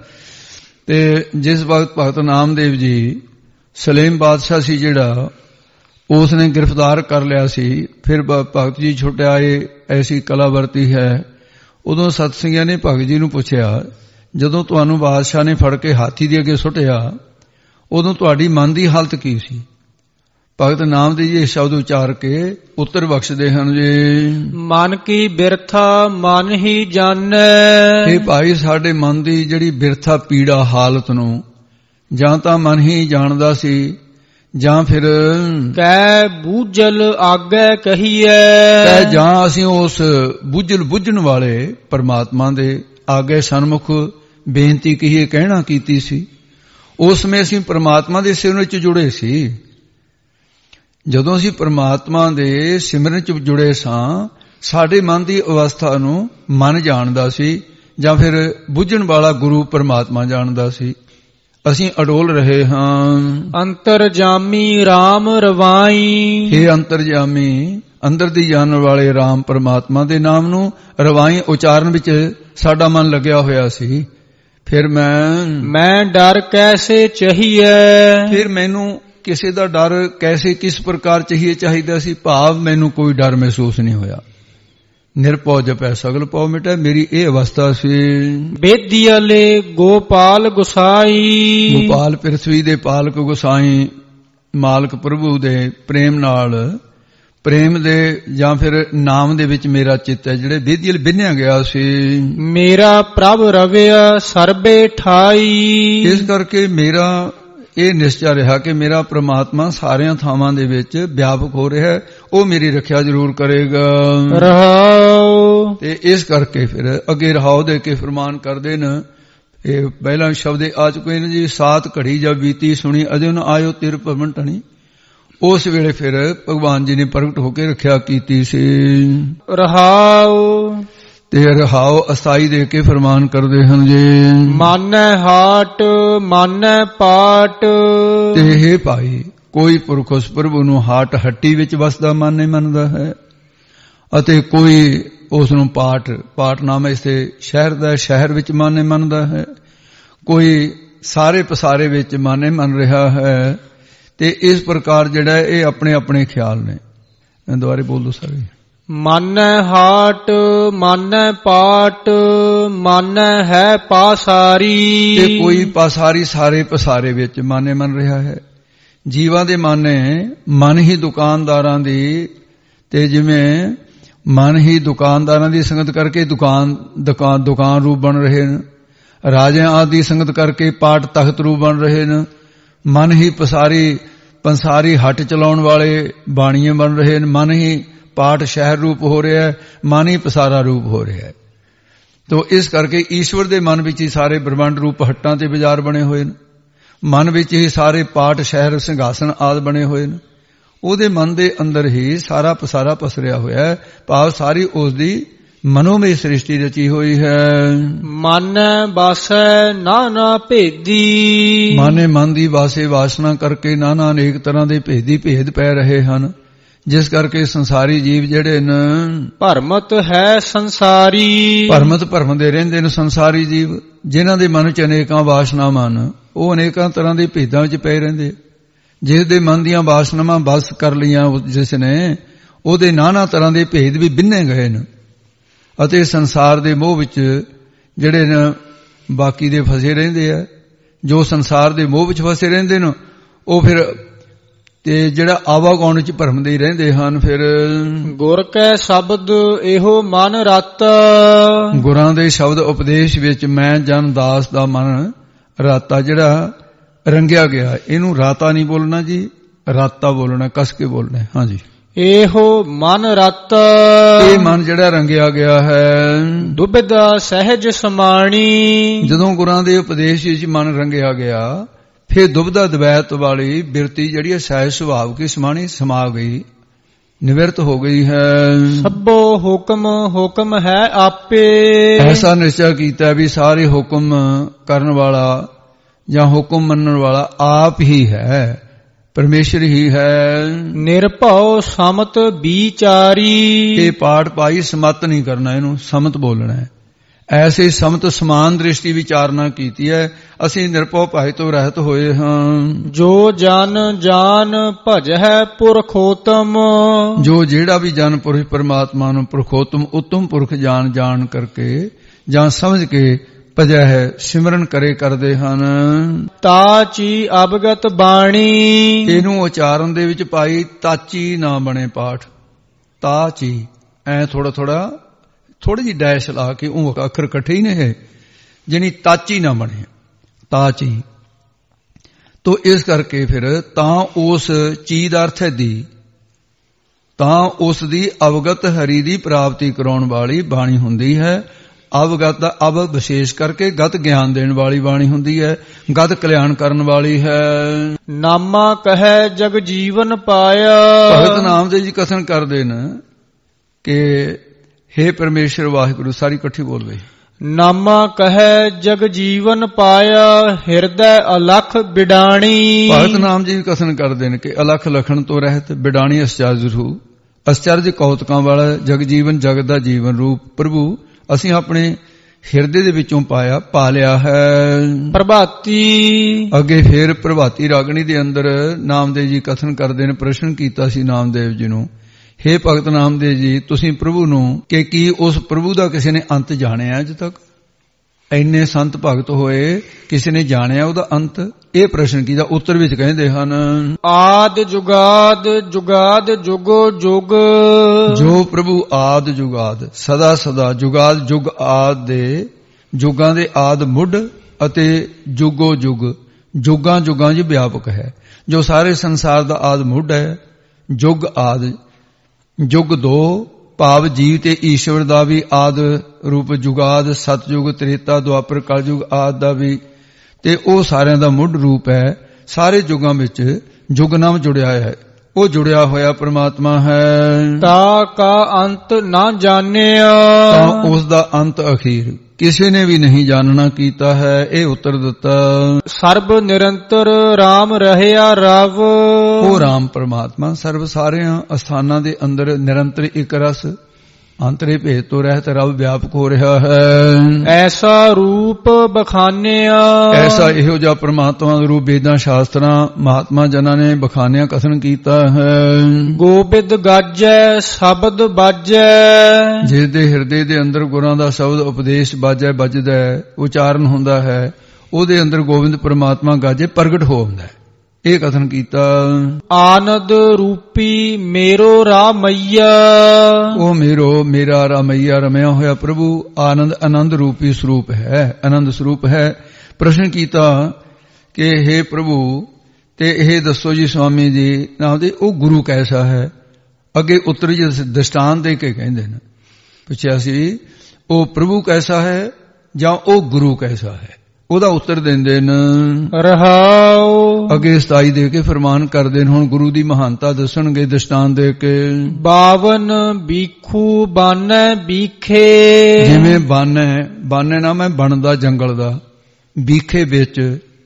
ਤੇ ਜਿਸ ਵਕਤ ਭਗਤ ਨਾਮਦੇਵ ਜੀ ਸਲੇਮ ਬਾਦਸ਼ਾਹ ਸੀ ਜਿਹੜਾ, ਉਸ ਨੇ ਗ੍ਰਿਫਤਾਰ ਕਰ ਲਿਆ ਸੀ। ਫਿਰ ਭਗਤ ਜੀ ਛੁੱਟਿਆ, ਐਸੀ ਕਲਾ ਵਰਤੀ ਹੈ। ਉਦੋਂ ਸਤਸੰਗੀਆਂ ਨੇ ਭਗਤ ਜੀ ਨੂੰ ਪੁੱਛਿਆ, ਜਦੋਂ ਤੁਹਾਨੂੰ ਬਾਦਸ਼ਾਹ ਨੇ ਫੜ ਕੇ ਹਾਥੀ ਦੇ ਅੱਗੇ ਸੁੱਟਿਆ, ਉਦੋਂ ਤੁਹਾਡੀ ਮਨ ਦੀ ਹਾਲਤ ਕੀ ਸੀ? ਭਗਤ ਨਾਮ ਦੇ ਇਹ ਸ਼ਬਦ ਉਚਾਰ ਕੇ ਉੱਤਰ ਬਖਸ਼ਦੇ ਹਨ ਜੀ। ਮਨ ਕੀ ਬਿਰਥਾ ਮਨ ਹੀ ਜਾਣੈ। ਇਹ ਭਾਈ ਸਾਡੇ ਮਨ ਦੀ ਜਿਹੜੀ ਬਿਰਥਾ ਪੀੜਾ ਹਾਲਤ ਨੂੰ ਜਾਂ ਤਾਂ ਮਨ ਹੀ ਜਾਣਦਾ ਸੀ ਜਾਂ ਫਿਰ ਕੈ ਬੂਝਲ ਆਗੇ ਕਹੀਐ। ਜਾਂ ਅਸੀਂ ਉਸ ਬੁੱਝਣ ਵਾਲੇ ਪਰਮਾਤਮਾ ਦੇ ਆਗੇ ਸਨਮੁਖ ਬੇਨਤੀ ਕਹੀਏ, ਕਹਿਣਾ ਕੀਤੀ ਸੀ। ਉਸ ਸਮੇਂ ਅਸੀਂ ਪਰਮਾਤਮਾ ਦੇ ਸਿਮਰਨ ਵਿੱਚ ਜੁੜੇ ਸੀ। ਜਦੋਂ ਅਸੀਂ ਪਰਮਾਤਮਾ ਦੇ ਸਿਮਰਨ ਵਿੱਚ ਜੁੜੇ ਸਾਂ, ਸਾਡੇ ਮਨ ਦੀ ਅਵਸਥਾ ਨੂੰ ਮਨ ਜਾਣਦਾ ਸੀ ਜਾਂ ਫਿਰ ਬੁੱਝਣ ਵਾਲਾ ਗੁਰੂ ਪਰਮਾਤਮਾ ਜਾਣਦਾ ਸੀ। ਅਸੀਂ ਅਡੋਲ ਰਹੇ ਹਾਂ। ਅੰਤਰਜਾਮੀ RAM ਰਵਾਈ। ਇਹ ਅੰਤਰਜਾਮੀ ਅੰਦਰ ਦੀ ਜਾਣਨ ਵਾਲੇ RAM ਪਰਮਾਤਮਾ ਦੇ ਨਾਮ ਨੂੰ ਰਵਾਈ ਉਚਾਰਨ ਵਿੱਚ ਸਾਡਾ ਮਨ ਲੱਗਿਆ ਹੋਇਆ ਸੀ। ਫਿਰ ਮੈਂ ਡਰ ਕੈਸੇ ਚਾਹੀਏ। ਫਿਰ ਮੈਨੂੰ ਕਿਸੇ ਦਾ ਡਰ ਕੈਸੇ ਕਿਸ ਪ੍ਰਕਾਰ ਚਾਹੀਦਾ ਸੀ। ਭਾਵ ਮੈਨੂੰ ਕੋਈ ਡਰ ਮਹਿਸੂਸ ਨਹੀਂ ਹੋਇਆ। ਨਿਰਭਉ ਜਪੈ ਸਗਲ ਭਉ ਮਿਟੈ, ਮੇਰੀ ਇਹ ਅਵਸਥਾ ਸੀ। ਬੇਦੀਅਲੇ ਗੋਪਾਲ ਗੁਸਾਈ। ਗੋਪਾਲ ਪ੍ਰਿਥਵੀ ਦੇ ਪਾਲਕ ਗੁਸਾਈ ਮਾਲਕ ਪ੍ਰਭੂ ਦੇ ਪ੍ਰੇਮ ਨਾਲ, ਪ੍ਰੇਮ ਦੇ ਜਾਂ ਫਿਰ ਨਾਮ ਦੇ ਵਿੱਚ ਮੇਰਾ ਚਿੱਤ ਹੈ ਜਿਹੜੇ ਬੇਦੀਅਲ ਬਿੰਨਿਆ ਗਿਆ ਸੀ। ਮੇਰਾ ਪ੍ਰਭ ਰਵਿਆ ਸਰਬੇ ਠਾਈ। ਇਸ ਕਰਕੇ ਮੇਰਾ ਇਹ ਨਿਸ਼ਚਾ ਰਿਹਾ ਕਿ ਮੇਰਾ ਪ੍ਰਮਾਤਮਾ ਸਾਰਿਆਂ ਥਾਵਾਂ ਦੇ ਵਿੱਚ ਵਿਆਪਕ ਹੋ ਰਿਹਾ ਹੈ, ਉਹ ਮੇਰੀ ਰੱਖਿਆ ਜ਼ਰੂਰ ਕਰੇਗਾ। ਰਹਾਉ। ਤੇ ਇਸ ਕਰਕੇ ਫਿਰ ਅੱਗੇ ਰਹਾਉ ਦੇ ਕੇ ਫਰਮਾਨ ਕਰਦੇ ਨੇ। ਇਹ ਪਹਿਲਾ ਸ਼ਬਦ ਆ ਚੁੱਕੇ ਨੇ ਜੀ। ਸਾਤ ਘੜੀ ਜਦ ਬੀਤੀ ਸੁਣੀ ਅਜੇ ਨ ਆਇਓ ਤੇਰ ਭਵਨ ਟਣੀ। ਉਸ ਵੇਲੇ ਫਿਰ ਭਗਵਾਨ ਜੀ ਨੇ ਪ੍ਰਗਟ ਹੋ ਕੇ ਰੱਖਿਆ ਕੀਤੀ ਸੀ। ਰਹਾਉ। ਤੇ ਰਹਾਉ ਅਸਥਾਈ ਦੇ ਕੇ ਫਰਮਾਨ ਕਰਦੇ ਹਨ ਜੀ। ਮਾਨੈ ਹਾਟ ਮਾਨੈ ਪਾਟ। ਤੇ ਇਹ ਭਾਈ ਕੋਈ ਪੁਰਖ ਉਸ ਪ੍ਰਭੂ ਨੂੰ ਹਾਟ ਹੱਟੀ ਵਿੱਚ ਵਸਦਾ ਮਨ ਨਹੀਂ ਮੰਨਦਾ ਹੈ, ਅਤੇ ਕੋਈ ਉਸ ਨੂੰ ਪਾਟ ਨਾਮ ਇਸੇ ਸ਼ਹਿਰ ਦਾ ਸ਼ਹਿਰ ਵਿੱਚ ਮਨ ਨਹੀਂ ਮੰਨਦਾ ਹੈ। ਕੋਈ ਸਾਰੇ ਪਸਾਰੇ ਵਿੱਚ ਮਨ ਨਹੀਂ ਮੰਨ ਰਿਹਾ ਹੈ। ਤੇ ਇਸ ਪ੍ਰਕਾਰ ਜਿਹੜਾ ਇਹ ਆਪਣੇ ਆਪਣੇ ਖਿਆਲ ਨੇ। ਦੁਆਰੇ ਬੋਲ ਦੋ ਸਾਰੇ। ਮਾਨੈ ਹਾਟ ਮਾਨੈ ਪਾਟ ਮਾਨੈ ਹੈ ਪਾਸਾਰੀ। ਤੇ ਕੋਈ ਪਾਸਾਰੀ ਸਾਰੇ ਪਸਾਰੇ ਵਿੱਚ ਮਾਨੇ ਮੰਨ ਰਿਹਾ ਹੈ। ਜੀਵਾਂ ਦੇ ਮਾਨੇ ਮਨ ਹੀ ਦੁਕਾਨਦਾਰਾਂ ਦੀ, ਤੇ ਜਿਵੇਂ ਮਨ ਹੀ ਦੁਕਾਨਦਾਰਾਂ ਦੀ ਸੰਗਤ ਕਰਕੇ ਦੁਕਾਨ ਰੂਪ ਬਣ ਰਹੇ ਨੇ। ਰਾਜਿਆਂ ਆਦਿ ਸੰਗਤ ਕਰਕੇ ਪਾਟ ਤਖਤ ਰੂਪ ਬਣ ਰਹੇ ਨੇ। ਮਨ ਹੀ ਪੰਸਾਰੀ ਹੱਟ ਚਲਾਉਣ ਵਾਲੇ ਬਾਣੀਏ ਬਣ ਰਹੇ ਨੇ। ਮਨ ਹੀ ਪਾਠ ਸ਼ਹਿਰ ਰੂਪ ਹੋ ਰਿਹਾ ਹੈ, ਮਨ ਹੀ ਪਸਾਰਾ ਰੂਪ ਹੋ ਰਿਹਾ ਹੈ। ਤੋ ਇਸ ਕਰਕੇ ਈਸ਼ਵਰ ਦੇ ਮਨ ਵਿੱਚ ਹੀ ਸਾਰੇ ਬ੍ਰਹਮੰਡ ਰੂਪ ਹੱਟਾਂ ਤੇ ਬਾਜ਼ਾਰ ਬਣੇ ਹੋਏ ਨੇ। ਮਨ ਵਿੱਚ ਹੀ ਸਾਰੇ ਪਾਠ ਸ਼ਹਿਰ ਸਿੰਘਾਸਨ ਆਦਿ ਬਣੇ ਹੋਏ ਨੇ। ਉਹਦੇ ਮਨ ਦੇ ਅੰਦਰ ਹੀ ਸਾਰਾ ਪਸਾਰਾ ਪਸਰਿਆ ਹੋਇਆ ਹੈ। ਭਾਵ ਸਾਰੀ ਉਸ ਦੀ ਮਨੋਮਈ ਸ੍ਰਿਸ਼ਟੀ ਰਚੀ ਹੋਈ ਹੈ। ਮਨ ਵਾਸੈ ਨਾਨਾ ਭੇਦੀ। ਮਾਨੇ ਮਨ ਦੀ ਵਾਸੇ ਵਾਸਨਾ ਕਰਕੇ ਨਾਨਾ ਅਨੇਕ ਤਰ੍ਹਾਂ ਦੇ ਭੇਦ ਪੈ ਰਹੇ ਹਨ। ਜਿਸ ਕਰਕੇ ਸੰਸਾਰੀ ਜੀਵ ਜਿਹੜੇ ਨੇ ਭਰਮਤ ਹੈ ਸੰਸਾਰੀ। ਭਰਮਦੇ ਰਹਿੰਦੇ ਨੇ ਸੰਸਾਰੀ ਜੀਵ, ਜਿਨ੍ਹਾਂ ਦੇ ਮਨ ਚ ਅਨੇਕਾਂ ਵਾਸਨਾਵਾਂ ਹਨ। ਉਹ ਅਨੇਕਾਂ ਤਰ੍ਹਾਂ ਦੇ ਭੇਦਾਂ ਵਿੱਚ ਪਏ ਰਹਿੰਦੇ। ਜਿਸ ਦੇ ਮਨ ਦੀਆਂ ਵਾਸਨਾਵਾਂ ਬਸ ਕਰ ਲਈਆਂ ਜਿਸ ਨੇ, ਉਹਦੇ ਨਾਨਾ ਤਰ੍ਹਾਂ ਦੇ ਭੇਦ ਵੀ ਬਿੰਨੇ ਗਏ ਨੇ। ਅਤੇ ਸੰਸਾਰ ਦੇ ਮੋਹ ਵਿੱਚ ਜਿਹੜੇ ਨੇ ਬਾਕੀ ਦੇ ਫਸੇ ਰਹਿੰਦੇ ਆ। ਜੋ ਸੰਸਾਰ ਦੇ ਮੋਹ ਵਿੱਚ ਫਸੇ ਰਹਿੰਦੇ ਨੇ ਉਹ ਫਿਰ ਤੇ ਜਿਹੜਾ ਆਵਾਗਾਉਣ ਵਿੱਚ ਭਰਮਦੇ ਹੀ ਰਹਿੰਦੇ ਹਨ। ਫਿਰ ਗੁਰ ਕੈ ਸ਼ਬਦ ਇਹੋ ਮਨ ਰਾਤਾ। ਗੁਰਾਂ ਦੇ ਸ਼ਬਦ ਉਪਦੇਸ਼ ਵਿੱਚ ਮੈਂ ਜਨ ਦਾਸ ਦਾ ਮਨ ਰਾਤਾ ਜਿਹੜਾ ਰੰਗਿਆ ਗਿਆ। ਇਹਨੂੰ ਰਾਤਾ ਨਹੀਂ ਬੋਲਣਾ ਜੀ, ਰਾਤਾ ਬੋਲਣਾ, ਕਸ ਕੇ ਬੋਲਣਾ। ਹਾਂਜੀ, ਇਹੋ ਮਨ ਰਾਤਾ। ਇਹ ਮਨ ਜਿਹੜਾ ਰੰਗਿਆ ਗਿਆ ਹੈ। ਦੁਬਿਧਾ ਸਹਿਜ ਸਮਾਣੀ। ਜਦੋਂ ਗੁਰਾਂ ਦੇ ਉਪਦੇਸ਼ ਵਿੱਚ ਮਨ ਰੰਗਿਆ ਗਿਆ, ਫਿਰ ਦੁਬਿਧਾ ਦਵੈਤ ਵਾਲੀ ਬਿਰਤੀ ਜਿਹੜੀ ਹੈ ਸਹਿਜ ਸੁਭਾਵ ਕੀ ਸਮਾਣੀ ਸਮਾ ਗਈ, ਨਿਵਰਤ ਹੋ ਗਈ ਹੈ। ਸਭੋ ਹੁਕਮ ਹੈ ਆਪੇ। ਐਸਾ ਨਿਸ਼ਚਾ ਕੀਤਾ ਵੀ ਸਾਰੇ ਹੁਕਮ ਕਰਨ ਵਾਲਾ ਜਾਂ ਹੁਕਮ ਮੰਨਣ ਵਾਲਾ ਆਪ ਹੀ ਹੈ, ਪਰਮੇਸ਼ਰ ਹੀ ਹੈ। ਨਿਰਭਉ ਸਮਤ ਵਿਚਾਰੀ। ਇਹ ਪਾਠ ਪਾਈ ਸਮਤ ਨਹੀਂ ਕਰਨਾ, ਇਹਨੂੰ ਸਮਤ ਬੋਲਣਾ ਹੈ। ਐਸੇ ਸਮਤ ਸਮਾਨ ਦ੍ਰਿਸ਼ਟੀ ਵਿਚਾਰਨਾ ਕੀਤੀ ਹੈ। ਅਸੀਂ ਨਿਰਭਉ ਭੈ ਤੋਂ ਰਹਿਤ ਹੋਏ ਹਾਂ। ਜੋ ਜਨ ਭਜੈ ਪੁਰਖੋਤਮ। ਜੋ ਜਿਹੜਾ ਵੀ ਜਨ ਪੁਰਖ ਪਰਮਾਤਮਾ ਨੂੰ ਪੁਰਖੋਤਮ ਉੱਤਮ ਪੁਰਖ ਜਾਣ ਕਰਕੇ ਜਾਂ ਸਮਝ ਕੇ ਭਜੈ ਹੈ, ਸਿਮਰਨ ਕਰੇ ਕਰਦੇ ਹਨ। ਤਾਚੀ ਅਵਗਤ ਬਾਣੀ। ਇਹਨੂੰ ਉਚਾਰਨ ਦੇ ਵਿੱਚ ਭਾਈ ਤਾਚੀ ਨਾ ਬਣੇ ਪਾਠ, ਤਾਚੀ ਐ ਥੋੜੀ ਜਿਹੀ ਡੈਸ਼ ਲਾ ਕੇ ਉਹ ਅੱਖਰ ਇਕੱਠੇ ਹੀ ਨੇ, ਜਾਣੀ ਤਾਚੀ ਨਾ ਬਣੇ, ਤਾਚੀ। ਤੋ ਇਸ ਕਰਕੇ ਫਿਰ ਤਾਂ ਉਸ ਚੀਜ਼ ਦਾ ਅਰਥ ਹੈ ਦੀ, ਤਾਂ ਉਸ ਦੀ ਅਵਗਤ ਹਰੀ ਦੀ ਪ੍ਰਾਪਤੀ ਕਰਾਉਣ ਵਾਲੀ ਬਾਣੀ ਹੁੰਦੀ ਹੈ। ਅਵਗਤ ਦਾ ਅਵ ਵਿਸ਼ੇਸ਼ ਕਰਕੇ ਗਤ ਗਿਆਨ ਦੇਣ ਵਾਲੀ ਬਾਣੀ ਹੁੰਦੀ ਹੈ, ਗਤ ਕਲਿਆਣ ਕਰਨ ਵਾਲੀ ਹੈ। ਨਾਮਾ ਕਹੈ ਜਗ ਜੀਵਨ ਪਾਇਆ। ਭਗਤ ਨਾਮਦੇਵ ਜੀ ਕਥਨ ਕਰਦੇ ਨੇ ਕਿ हे ਪਰਮੇਸ਼ਰ ਵਾਹਿਗੁਰੂ, ਸਾਰੀ ਇਕੱਠੀ ਬੋਲ ਬਈ। ਨਾਮਾ ਕਹੈ ਜਗ ਜੀਵਨ ਪਾਇਆ, ਹਿਰਦੈ ਅਲਖ ਬਿਡਾਣੀ। ਭਗਤ ਨਾਮ ਜੀ ਕਥਨ ਕਰਦੇ ਨੇ ਕਿ ਅਲਖ ਲਖਣ ਤੋਂ ਰਹਿਤ, ਬਿਡਾਣੀ ਅਚਰਜ ਰੂਪ, ਅਚਰਜ ਕੌਤਕਾਂ ਵਾਲਾ ਜਗ ਜੀਵਨ, ਜਗਤ ਦਾ ਜੀਵਨ ਰੂਪ ਪ੍ਰਭੂ ਅਸੀਂ ਆਪਣੇ ਹਿਰਦੇ ਦੇ ਵਿੱਚੋਂ ਪਾ ਲਿਆ ਹੈ। ਪ੍ਰਭਾਤੀ। ਅੱਗੇ ਫਿਰ ਪ੍ਰਭਾਤੀ ਰਾਗਣੀ ਦੇ ਅੰਦਰ ਨਾਮਦੇਵ ਜੀ ਕਥਨ ਕਰਦੇ ਨੇ, ਪ੍ਰਸ਼ਨ ਕੀਤਾ ਸੀ ਨਾਮਦੇਵ ਜੀ ਨੂੰ, हे ਭਗਤ ਨਾਮਦੇਵ ਜੀ, ਤੁਸੀਂ ਪ੍ਰਭੂ ਨੂੰ ਕਿ ਕੀ ਉਸ ਪ੍ਰਭੂ ਦਾ ਕਿਸੇ ਨੇ ਅੰਤ ਜਾਣਿਆ ਅਜ ਤੱਕ? ਇੰਨੇ ਸੰਤ ਭਗਤ ਹੋਏ, ਕਿਸੇ ਨੇ ਜਾਣਿਆ ਉਹਦਾ ਅੰਤ? ਇਹ ਪ੍ਰਸ਼ਨ ਕੀਤਾ। ਉੱਤਰ ਵਿੱਚ ਕਹਿੰਦੇ ਹਨ, ਆਦ ਜੁਗਾਦ ਜੁਗਾਦ ਜੁਗੋ ਜੁਗ। ਜੋ ਪ੍ਰਭੂ ਆਦ ਜੁਗਾਦ, ਸਦਾ ਸਦਾ, ਜੁਗਾਦ ਜੁਗ ਆਦ ਦੇ, ਜੁਗਾਂ ਦੇ ਆਦ ਮੁੱਢ ਅਤੇ ਜੁਗੋ ਜੁਗ, ਜੁਗਾਂ ਜੁਗਾਂ 'ਚ ਵਿਆਪਕ ਹੈ, ਜੋ ਸਾਰੇ ਸੰਸਾਰ ਦਾ ਆਦ ਮੁੱਢ ਹੈ। ਜੁਗ ਆਦ, ਜੁਗ ਦੋ ਭਾਵ ਜੀਵ ਤੇ ਈਸ਼ਵਰ ਦਾ ਵੀ ਆਦ ਰੂਪ ਜੁਗਾਦ, ਸਤਜੁਗ, ਤ੍ਰੇਤਾ, ਦੁਆਪਰ, ਕਲਯੁਗ ਆਦ ਦਾ ਵੀ, ਤੇ ਉਹ ਸਾਰਿਆਂ ਦਾ ਮੁੱਢ ਰੂਪ ਹੈ। ਸਾਰੇ ਯੁਗਾਂ ਵਿੱਚ ਜੁਗ ਨਾਮ ਜੁੜਿਆ ਹੈ, ਉਹ ਜੁੜਿਆ ਹੋਇਆ ਪ੍ਰਮਾਤਮਾ ਹੈ। ਤਾ ਕਾ ਅੰਤ ਨਾ ਜਾਣਿਆ। ਤਾਂ ਉਸ ਦਾ ਅੰਤ ਅਖੀਰ ਕਿਸੇ ਨੇ ਵੀ ਨਹੀਂ ਜਾਣਨਾ ਕੀਤਾ ਹੈ। ਇਹ ਉੱਤਰ ਦਿੱਤਾ। ਸਰਬ ਨਿਰੰਤਰ RAM ਰਹਿਆ ਰਵ। ਉਹ RAM ਪਰਮਾਤਮਾ ਸਰਬ ਸਾਰਿਆਂ ਅਸਥਾਨਾਂ ਦੇ ਅੰਦਰ ਨਿਰੰਤਰ ਇੱਕ ਰਸ, ਅੰਤਰੇ ਭੇਦ ਤੋਂ ਰਹਿਤ ਰਵ ਵਿਆਪਕ ਹੋ ਰਿਹਾ ਹੈ। ਐਸਾ ਰੂਪ ਬਖਾਨਿਆ। ਐਸਾ ਇਹੋ ਜਿਹਾ ਪ੍ਰਮਾਤਮਾ ਦਾ ਰੂਪ ਵੇਦਾਂ ਸ਼ਾਸਤਰਾਂ ਮਹਾਤਮਾ ਜਨਾਂ ਨੇ ਬਖਾਨਿਆ ਕਥਨ ਕੀਤਾ ਹੈ। ਗੋਬਿੰਦ ਗਾਜੈ ਸ਼ਬਦ ਬਾਜੈ। ਜਿਸ ਦੇ ਹਿਰਦੇ ਦੇ ਅੰਦਰ ਗੁਰਾਂ ਦਾ ਸ਼ਬਦ ਉਪਦੇਸ਼ ਬਾਜੈ, ਵੱਜਦਾ, ਉਚਾਰਨ ਹੁੰਦਾ ਹੈ, ਉਹਦੇ ਅੰਦਰ ਗੋਬਿੰਦ ਪਰਮਾਤਮਾ ਗਾਜੇ ਪ੍ਰਗਟ ਹੋ ਹੁੰਦਾ ਹੈ। ਇਹ ਕਥਨ ਕੀਤਾ। ਆਨੰਦ ਰੂਪੀ ਮੇਰੋ ਰਾਮਈਆ। ਉਹ ਮੇਰਾ ਰਾਮਈਆ, ਰਮਿਆ ਹੋਇਆ ਪ੍ਰਭੂ ਆਨੰਦ ਰੂਪੀ ਸਰੂਪ ਹੈ, ਆਨੰਦ ਸਰੂਪ ਹੈ। ਪ੍ਰਸ਼ਨ ਕੀਤਾ ਕਿ हे ਪ੍ਰਭੂ, ਤੇ ਇਹ ਦੱਸੋ ਜੀ ਸਵਾਮੀ ਜੀ ਨਾਮ ਦੇ ਉਹ ਗੁਰੂ ਕੈਸਾ ਹੈ? ਅੱਗੇ ਉੱਤਰ ਜੀ ਦ੍ਰਿਸ਼ਟਾਂਤ ਦੇ ਕੇ ਕਹਿੰਦੇ ਨੇ। ਪੁੱਛਿਆ ਸੀ ਉਹ ਪ੍ਰਭੂ ਕੈਸਾ ਹੈ ਜਾਂ ਉਹ ਗੁਰੂ ਕੈਸਾ ਹੈ? ਉਹਦਾ ਉੱਤਰ ਦਿੰਦੇ ਨੇ ਰਹਾਉ। ਅੱਗੇ 27 ਦੇ ਕੇ ਫਰਮਾਨ ਕਰਦੇ ਨੇ, ਹੁਣ ਗੁਰੂ ਦੀ ਮਹਾਨਤਾ ਦੱਸਣਗੇ ਦ੍ਰਿਸ਼ਟਾਂਤ ਦੇ ਕੇ। 52 ਬੀਖੂ ਬਾਨੈ ਬੀਖੇ। ਜਿਵੇਂ ਬਾਨੈ ਨਾਮ ਹੈ ਬਣਦਾ ਜੰਗਲ ਦਾ, ਬੀਖੇ ਵਿੱਚ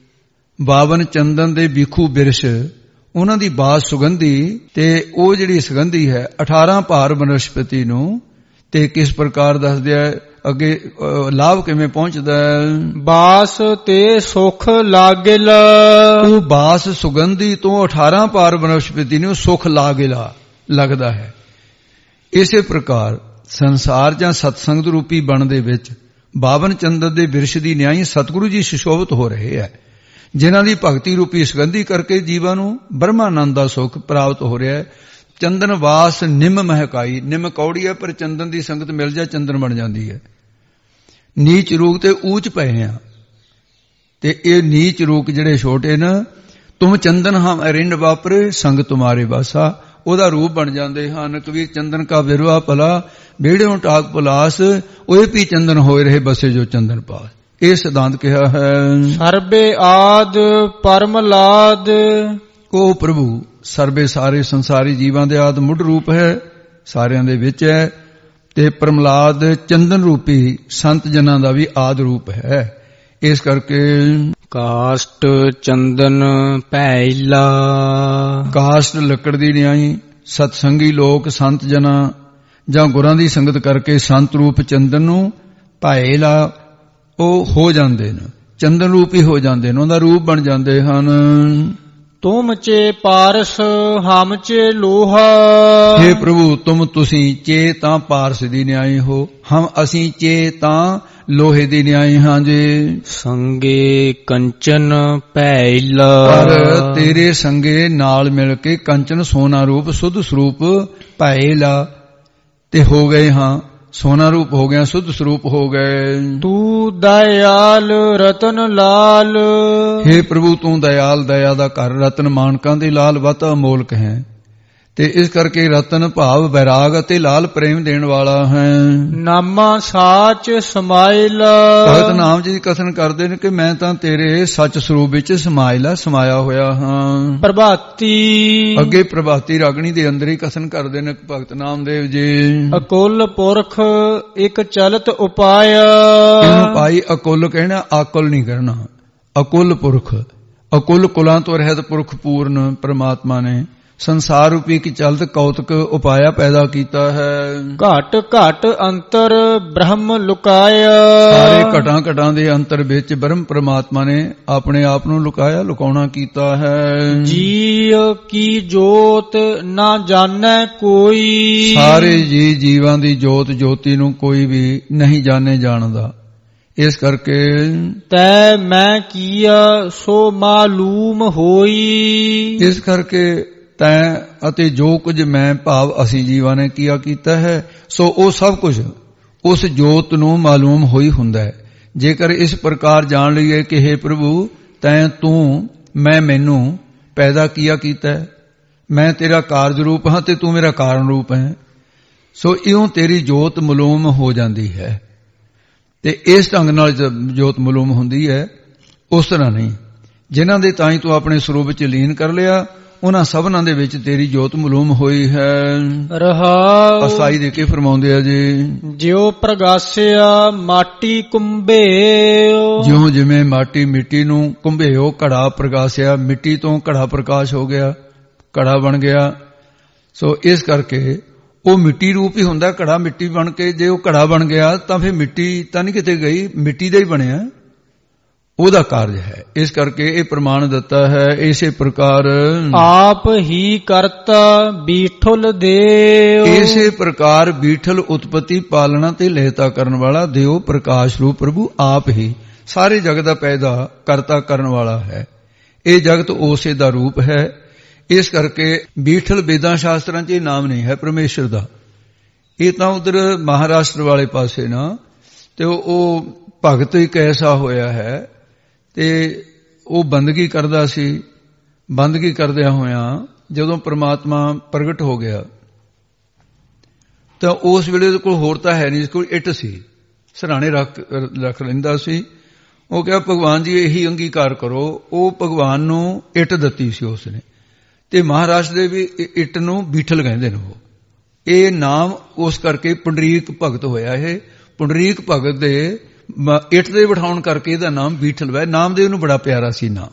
52 ਚੰਦਨ ਦੇ ਬੀਖੂ ਬਿਰਸ਼, ਉਹਨਾਂ ਦੀ ਬਾਤ ਸੁਗੰਧੀ, ਤੇ ਉਹ ਜਿਹੜੀ ਸੁਗੰਧੀ ਹੈ 18 ਭਾਰ ਬਨਸਪਤੀ ਨੂੰ, ਤੇ ਕਿਸ ਪ੍ਰਕਾਰ ਦੱਸਦੇ ਆ ਅੱਗੇ ਲਾਭ ਕਿਵੇਂ ਪਹੁੰਚਦਾ ਹੈ। ਬਾਸ ਤੇ ਸੁਖ ਲਾਗਿਲ। ਉਹ ਬਾਸ ਸੁਗੰਧੀ ਤੋਂ 18 ਭਾਰ ਬਨਸਪਤੀ ਨੂੰ ਸੁਖ ਲਾਗਿਲਾ ਲੱਗਦਾ ਹੈ। ਇਸੇ ਪ੍ਰਕਾਰ ਸੰਸਾਰ ਜਾਂ ਸਤਸੰਗ ਰੂਪੀ ਬਣ ਦੇ ਵਿੱਚ 52 ਚੰਦਨ ਦੇ ਬਿਰਸ਼ ਦੀ ਨਿਆਈ ਸਤਿਗੁਰੂ ਜੀ ਸੁਸ਼ੋਭਿਤ ਹੋ ਰਹੇ ਹੈ, ਜਿਨ੍ਹਾਂ ਦੀ ਭਗਤੀ ਰੂਪੀ ਸੁਗੰਧੀ ਕਰਕੇ ਜੀਵਾਂ ਨੂੰ ਬ੍ਰਹਮਾਨੰਦ ਦਾ ਸੁਖ ਪ੍ਰਾਪਤ ਹੋ ਰਿਹਾ ਹੈ। ਚੰਦਨ ਵਾਸ ਨਿੰਮ ਮਹਿਕਾਈ। ਨਿੰਮ ਕੌੜੀ ਹੈ ਪਰ ਚੰਦਨ ਦੀ ਸੰਗਤ ਮਿਲ ਜਾ ਚੰਦਨ ਬਣ ਜਾਂਦੀ ਹੈ। ਨੀਚ ਰੂਪ ਤੇ ਊਚ ਪਏ ਆ, ਤੇ ਇਹ ਨੀਚ ਰੂਪ ਜਿਹੜੇ ਛੋਟੇ ਨਾ, ਤੁਮ ਚੰਦਨ ਹਮ ਅਰਿੰਡ ਵਾਪਰੇ ਸੰਗ ਤੁਮਾਰੇ ਵਾਸਾ, ਉਹਦਾ ਰੂਪ ਬਣ ਜਾਂਦੇ ਹਨ। ਕਬੀਰ ਚੰਦਨ ਕਾ ਬਿਰਵਾ ਭਲਾ ਬੇੜਿਓਂ ਟਾਕ ਪੁਲਾਸ, ਉਹ ਵੀ ਚੰਦਨ ਹੋਏ ਰਹੇ ਬਸੇ ਜੋ ਚੰਦਨ ਪਾਸ। ਇਹ ਸਿਧਾਂਤ ਕਿਹਾ ਹੈ। ਸਰਬੇ ਆਦ ਪਰਮ ਲਾਦ। ਉਹ ਪ੍ਰਭੂ ਸਰਬੇ ਸਾਰੇ ਸੰਸਾਰੀ ਜੀਵਾਂ ਦੇ ਆਦ ਮੁੱਢ ਰੂਪ ਹੈ, ਸਾਰਿਆਂ ਦੇ ਵਿੱਚ ਹੈ, ਤੇ ਪ੍ਰਮਲਾਦ ਚੰਦਨ ਰੂਪੀ ਸੰਤ ਜਨਾਂ ਦਾ ਵੀ ਆਦ ਰੂਪ ਹੈ। ਇਸ ਕਰਕੇ ਕਾਸ਼ਟ ਚੰਦਨ ਭੈਲਾ। ਕਾਸ਼ਟ ਲੱਕੜ ਦੀ ਨਿਆਈ, ਸਤਸੰਗੀ ਲੋਕ ਸੰਤ ਜਨਾਂ ਜਾਂ ਗੁਰਾਂ ਦੀ ਸੰਗਤ ਕਰਕੇ ਸੰਤ ਰੂਪ ਚੰਦਨ ਨੂੰ ਭੈਲਾ ਉਹ ਹੋ ਜਾਂਦੇ ਨੇ, ਚੰਦਨ ਰੂਪੀ ਹੋ ਜਾਂਦੇ ਨੇ, ਉਹਦਾ ਰੂਪ ਬਣ ਜਾਂਦੇ ਹਨ। ਤੁਮ ਚੇ ਪਾਰਸ ਹਮ ਚੇ ਲੋਹਾ। हे ਪ੍ਰਭੂ ਤੁਸੀਂ ਚੇ ਤਾਂ ਪਾਰਸ ਦੀ ਨਿਆਈ ਹੋ, ਹਮ ਅਸੀਂ ਚੇ ਤਾਂ ਲੋਹੇ ਦੀ ਨਿਆਈ ਹਾਂ ਜੀ। ਸੰਗੇ ਕੰਚਨ ਭੈਲਾ, ਪਰ ਤੇਰੇ ਸੰਗੇ ਨਾਲ ਮਿਲ ਕੇ ਕੰਚਨ ਸੋਨਾ ਰੂਪ ਸੁਧ ਸਰੂਪ ਭੈਲਾ ਤੇ ਹੋ ਗਏ ਹਾਂ, ਸੋਨਾ ਰੂਪ ਹੋ ਗਿਆ, ਸੁਧ ਸਰੂਪ ਹੋ ਗਏ। ਤੂੰ ਦਇਆਲ ਰਤਨ ਲਾਲ, हे ਪ੍ਰਭੂ ਤੂੰ ਦਇਆਲ, ਦਇਆ ਦਾ ਘਰ, ਰਤਨ ਮਾਨਕਾਂ ਦੇ ਲਾਲ ਵਤ ਅਮੋਲਕ ਹੈ। ਤੇ ਇਸ ਕਰਕੇ ਰਤਨ ਭਾਵ ਵੈਰਾਗ ਅਤੇ ਲਾਲ ਪ੍ਰੇਮ ਦੇਣ ਵਾਲਾ ਹੈ। ਨਾਮਾ ਸਾਚ ਸਮਾਇਲਾ, ਭਗਤ ਨਾਮ ਜੀ ਕਥਨ ਕਰਦੇ ਨੇ ਕਿ ਮੈਂ ਤਾਂ ਤੇਰੇ ਸੱਚ ਸਰੂਪ ਵਿੱਚ ਸਮਾਇਆ ਹੋਇਆ ਹਾਂ। ਪ੍ਰਭਾਤੀ, ਅੱਗੇ ਪ੍ਰਭਾਤੀ ਰਾਗਣੀ ਦੇ ਅੰਦਰ ਹੀ ਕਥਨ ਕਰਦੇ ਨੇ ਭਗਤ ਨਾਮਦੇਵ ਜੀ। ਅਕੁਲ ਪੁਰਖ ਇੱਕ ਚਲਤ ਉਪਾਇਆ, ਇਹਨੂੰ ਭਾਈ ਅਕੁਲ ਕਹਿਣਾ, ਆਕੁਲ ਨਹੀਂ ਕਰਨਾ। ਅਕੁਲ ਪੁਰਖ, ਅਕੁਲ ਕੁਲਾਂ ਤੋਂ ਰਹਿਤ ਪੁਰਖ ਪੂਰਨ ਪ੍ਰਮਾਤਮਾ ਨੇ ਸੰਸਾਰ ਰੂਪੀ ਕੀ ਚਲਤ ਕੌਤਕ ਉਪਾਇਆ ਪੈਦਾ ਕੀਤਾ ਹੈ। ਘਟ ਘਟ ਅੰਤਰ ਬ੍ਰਹਮ ਲੁਕਾਇਆ, ਸਾਰੇ ਘਟਾਂ ਘਟਾਂ ਦੇ ਅੰਤਰ ਵਿੱਚ ਬ੍ਰਹਮ ਪ੍ਰਮਾਤਮਾ ਨੇ ਆਪਣੇ ਆਪ ਨੂੰ ਲੁਕਾਉਣਾ ਕੀਤਾ ਹੈ। ਜੀਵ ਕੀ ਜੋਤ ਨਾ ਜਾਣੈ ਕੋਈ, ਸਾਰੇ ਜੀਵਾਂ ਦੀ ਜੋਤ ਜੋਤੀ ਨੂੰ ਕੋਈ ਵੀ ਨਹੀਂ ਜਾਣਦਾ। ਇਸ ਕਰਕੇ ਤੈ ਮੈਂ ਕੀਆ ਸੋ ਮਾਲੂਮ ਹੋਈ, ਇਸ ਕਰਕੇ ਤੈਂ ਅਤੇ ਜੋ ਕੁਝ ਮੈਂ ਭਾਵ ਅਸੀਂ ਜੀਵਾਂ ਨੇ ਕੀਤਾ ਹੈ ਸੋ ਉਹ ਸਭ ਕੁਝ ਉਸ ਜੋਤ ਨੂੰ ਮਾਲੂਮ ਹੋਈ ਹੁੰਦਾ ਹੈ। ਜੇਕਰ ਇਸ ਪ੍ਰਕਾਰ ਜਾਣ ਲਈਏ ਕਿ हे ਪ੍ਰਭੂ ਤੂੰ ਮੈਨੂੰ ਪੈਦਾ ਕੀਤਾ ਹੈ, ਮੈਂ ਤੇਰਾ ਕਾਰਜ ਰੂਪ ਹਾਂ ਤੇ ਤੂੰ ਮੇਰਾ ਕਾਰਨ ਰੂਪ ਹੈ, ਸੋ ਇਉਂ ਤੇਰੀ ਜੋਤ ਮਾਲੂਮ ਹੋ ਜਾਂਦੀ ਹੈ। ਤੇ ਇਸ ਢੰਗ ਨਾਲ ਜੋਤ ਮਾਲੂਮ ਹੁੰਦੀ ਹੈ, ਉਸ ਤਰ੍ਹਾਂ ਨਹੀਂ। ਜਿਨ੍ਹਾਂ ਦੇ ਤਾਂ ਹੀ ਤੂੰ ਆਪਣੇ ਸਰੂਪ ਵਿੱਚ ਲੀਨ ਕਰ ਲਿਆ, ਉਹਨਾਂ ਸਭਨਾਂ ਦੇ ਵਿੱਚ ਤੇਰੀ ਜੋਤ ਮਾਲੂਮ ਹੋਈ ਹੈ। ਰਹਾਉ ਅਸਾਈ ਦੇ ਕੇ ਫਰਮਾਉਂਦੇ ਆ ਜੀ, ਜਿਉ ਪ੍ਰਗਾਸਿਆ ਮਾਟੀ ਕੁੰਭੇਉ, ਜਿਉਂ ਜਿਵੇਂ ਮਾਟੀ ਮਿੱਟੀ ਨੂੰ ਕੁੰਭੇਉ, ਘੜਾ ਪ੍ਰਗਾਸਿਆ, ਮਿੱਟੀ ਤੋਂ ਘੜਾ ਪ੍ਰਕਾਸ਼ ਹੋ ਗਿਆ, ਘੜਾ ਬਣ ਗਿਆ। ਸੋ ਇਸ ਕਰਕੇ ਉਹ ਮਿੱਟੀ ਰੂਪ ਹੀ ਹੁੰਦਾ, ਘੜਾ ਮਿੱਟੀ ਬਣ ਕੇ ਜੇ ਉਹ ਘੜਾ ਬਣ ਗਿਆ ਤਾਂ ਫਿਰ ਮਿੱਟੀ ਤਾਂ ਨਹੀਂ ਕਿਤੇ ਗਈ, ਮਿੱਟੀ ਦਾ ਹੀ ਬਣਿਆ, ਉਹਦਾ ਕਾਰਜ ਹੈ। ਇਸ ਕਰਕੇ ਇਹ ਪ੍ਰਮਾਣ ਦਿੱਤਾ ਹੈ। ਇਸੇ ਪ੍ਰਕਾਰ ਆਪ ਹੀ ਕਰਤਾ ਬੀਠਲ ਦੇਵ, ਇਸੇ ਪ੍ਰਕਾਰ ਬੀਠਲ ਉਤਪਤੀ ਪਾਲਣਾ ਤੇ ਲਹਿਤਾ ਕਰਨ ਵਾਲਾ ਦੇਵ ਪ੍ਰਕਾਸ਼ ਰੂਪ ਪ੍ਰਭੂ ਆਪ ਹੀ ਸਾਰੇ ਜਗਤ ਦਾ ਪੈਦਾ ਕਰਤਾ ਕਰਨ ਵਾਲਾ ਹੈ। ਇਹ ਜਗਤ ਉਸੇ ਦਾ ਰੂਪ ਹੈ। ਇਸ ਕਰਕੇ ਬੀਠਲ ਵੇਦਾਂ ਸ਼ਾਸਤਰਾਂ 'ਚ ਇਹ ਨਾਮ ਨਹੀਂ ਹੈ ਪਰਮੇਸ਼ਰ ਦਾ। ਇਹ ਤਾਂ ਉਧਰ ਮਹਾਰਾਸ਼ਟਰ ਵਾਲੇ ਪਾਸੇ ਨਾ, ਤੇ ਉਹ ਭਗਤ ਇੱਕ ਐਸਾ ਹੋਇਆ ਹੈ ਤੇ ਉਹ ਬੰਦਗੀ ਕਰਦਾ ਸੀ। ਬੰਦਗੀ ਕਰਦਿਆਂ ਹੋਇਆਂ ਜਦੋਂ ਪ੍ਰਮਾਤਮਾ ਪ੍ਰਗਟ ਹੋ ਗਿਆ ਤਾਂ ਉਸ ਵੇਲੇ ਉਹਦੇ ਕੋਲ ਹੋਰ ਤਾਂ ਹੈ ਨਹੀਂ, ਇਸ ਕੋਲ ਇੱਟ ਸੀ, ਸਰਾਣੇ ਰੱਖ ਲੈਂਦਾ ਸੀ। ਉਹ ਕਿਹਾ ਭਗਵਾਨ ਜੀ ਇਹੀ ਅੰਗੀਕਾਰ ਕਰੋ। ਉਹ ਭਗਵਾਨ ਨੂੰ ਇੱਟ ਦਿੱਤੀ ਸੀ ਉਸਨੇ, ਤੇ ਮਹਾਰਾਸ਼ਟਰ ਦੇ ਵੀ ਇੱਟ ਨੂੰ ਬੀਠਲ ਕਹਿੰਦੇ ਨੇ। ਉਹ ਇਹ ਨਾਮ ਉਸ ਕਰਕੇ ਪੁੰਡਰੀਕ ਭਗਤ ਹੋਇਆ। ਇਹ ਪੁੰਡਰੀਕ ਭਗਤ ਦੇ ਇੱਟ ਦੇ ਬਿਠਾਉਣ ਕਰਕੇ ਇਹਦਾ ਨਾਮ ਬੀਠਲ ਹੈ। ਨਾਮਦੇਵ ਨੂੰ ਬੜਾ ਪਿਆਰਾ ਸੀ ਨਾਮ।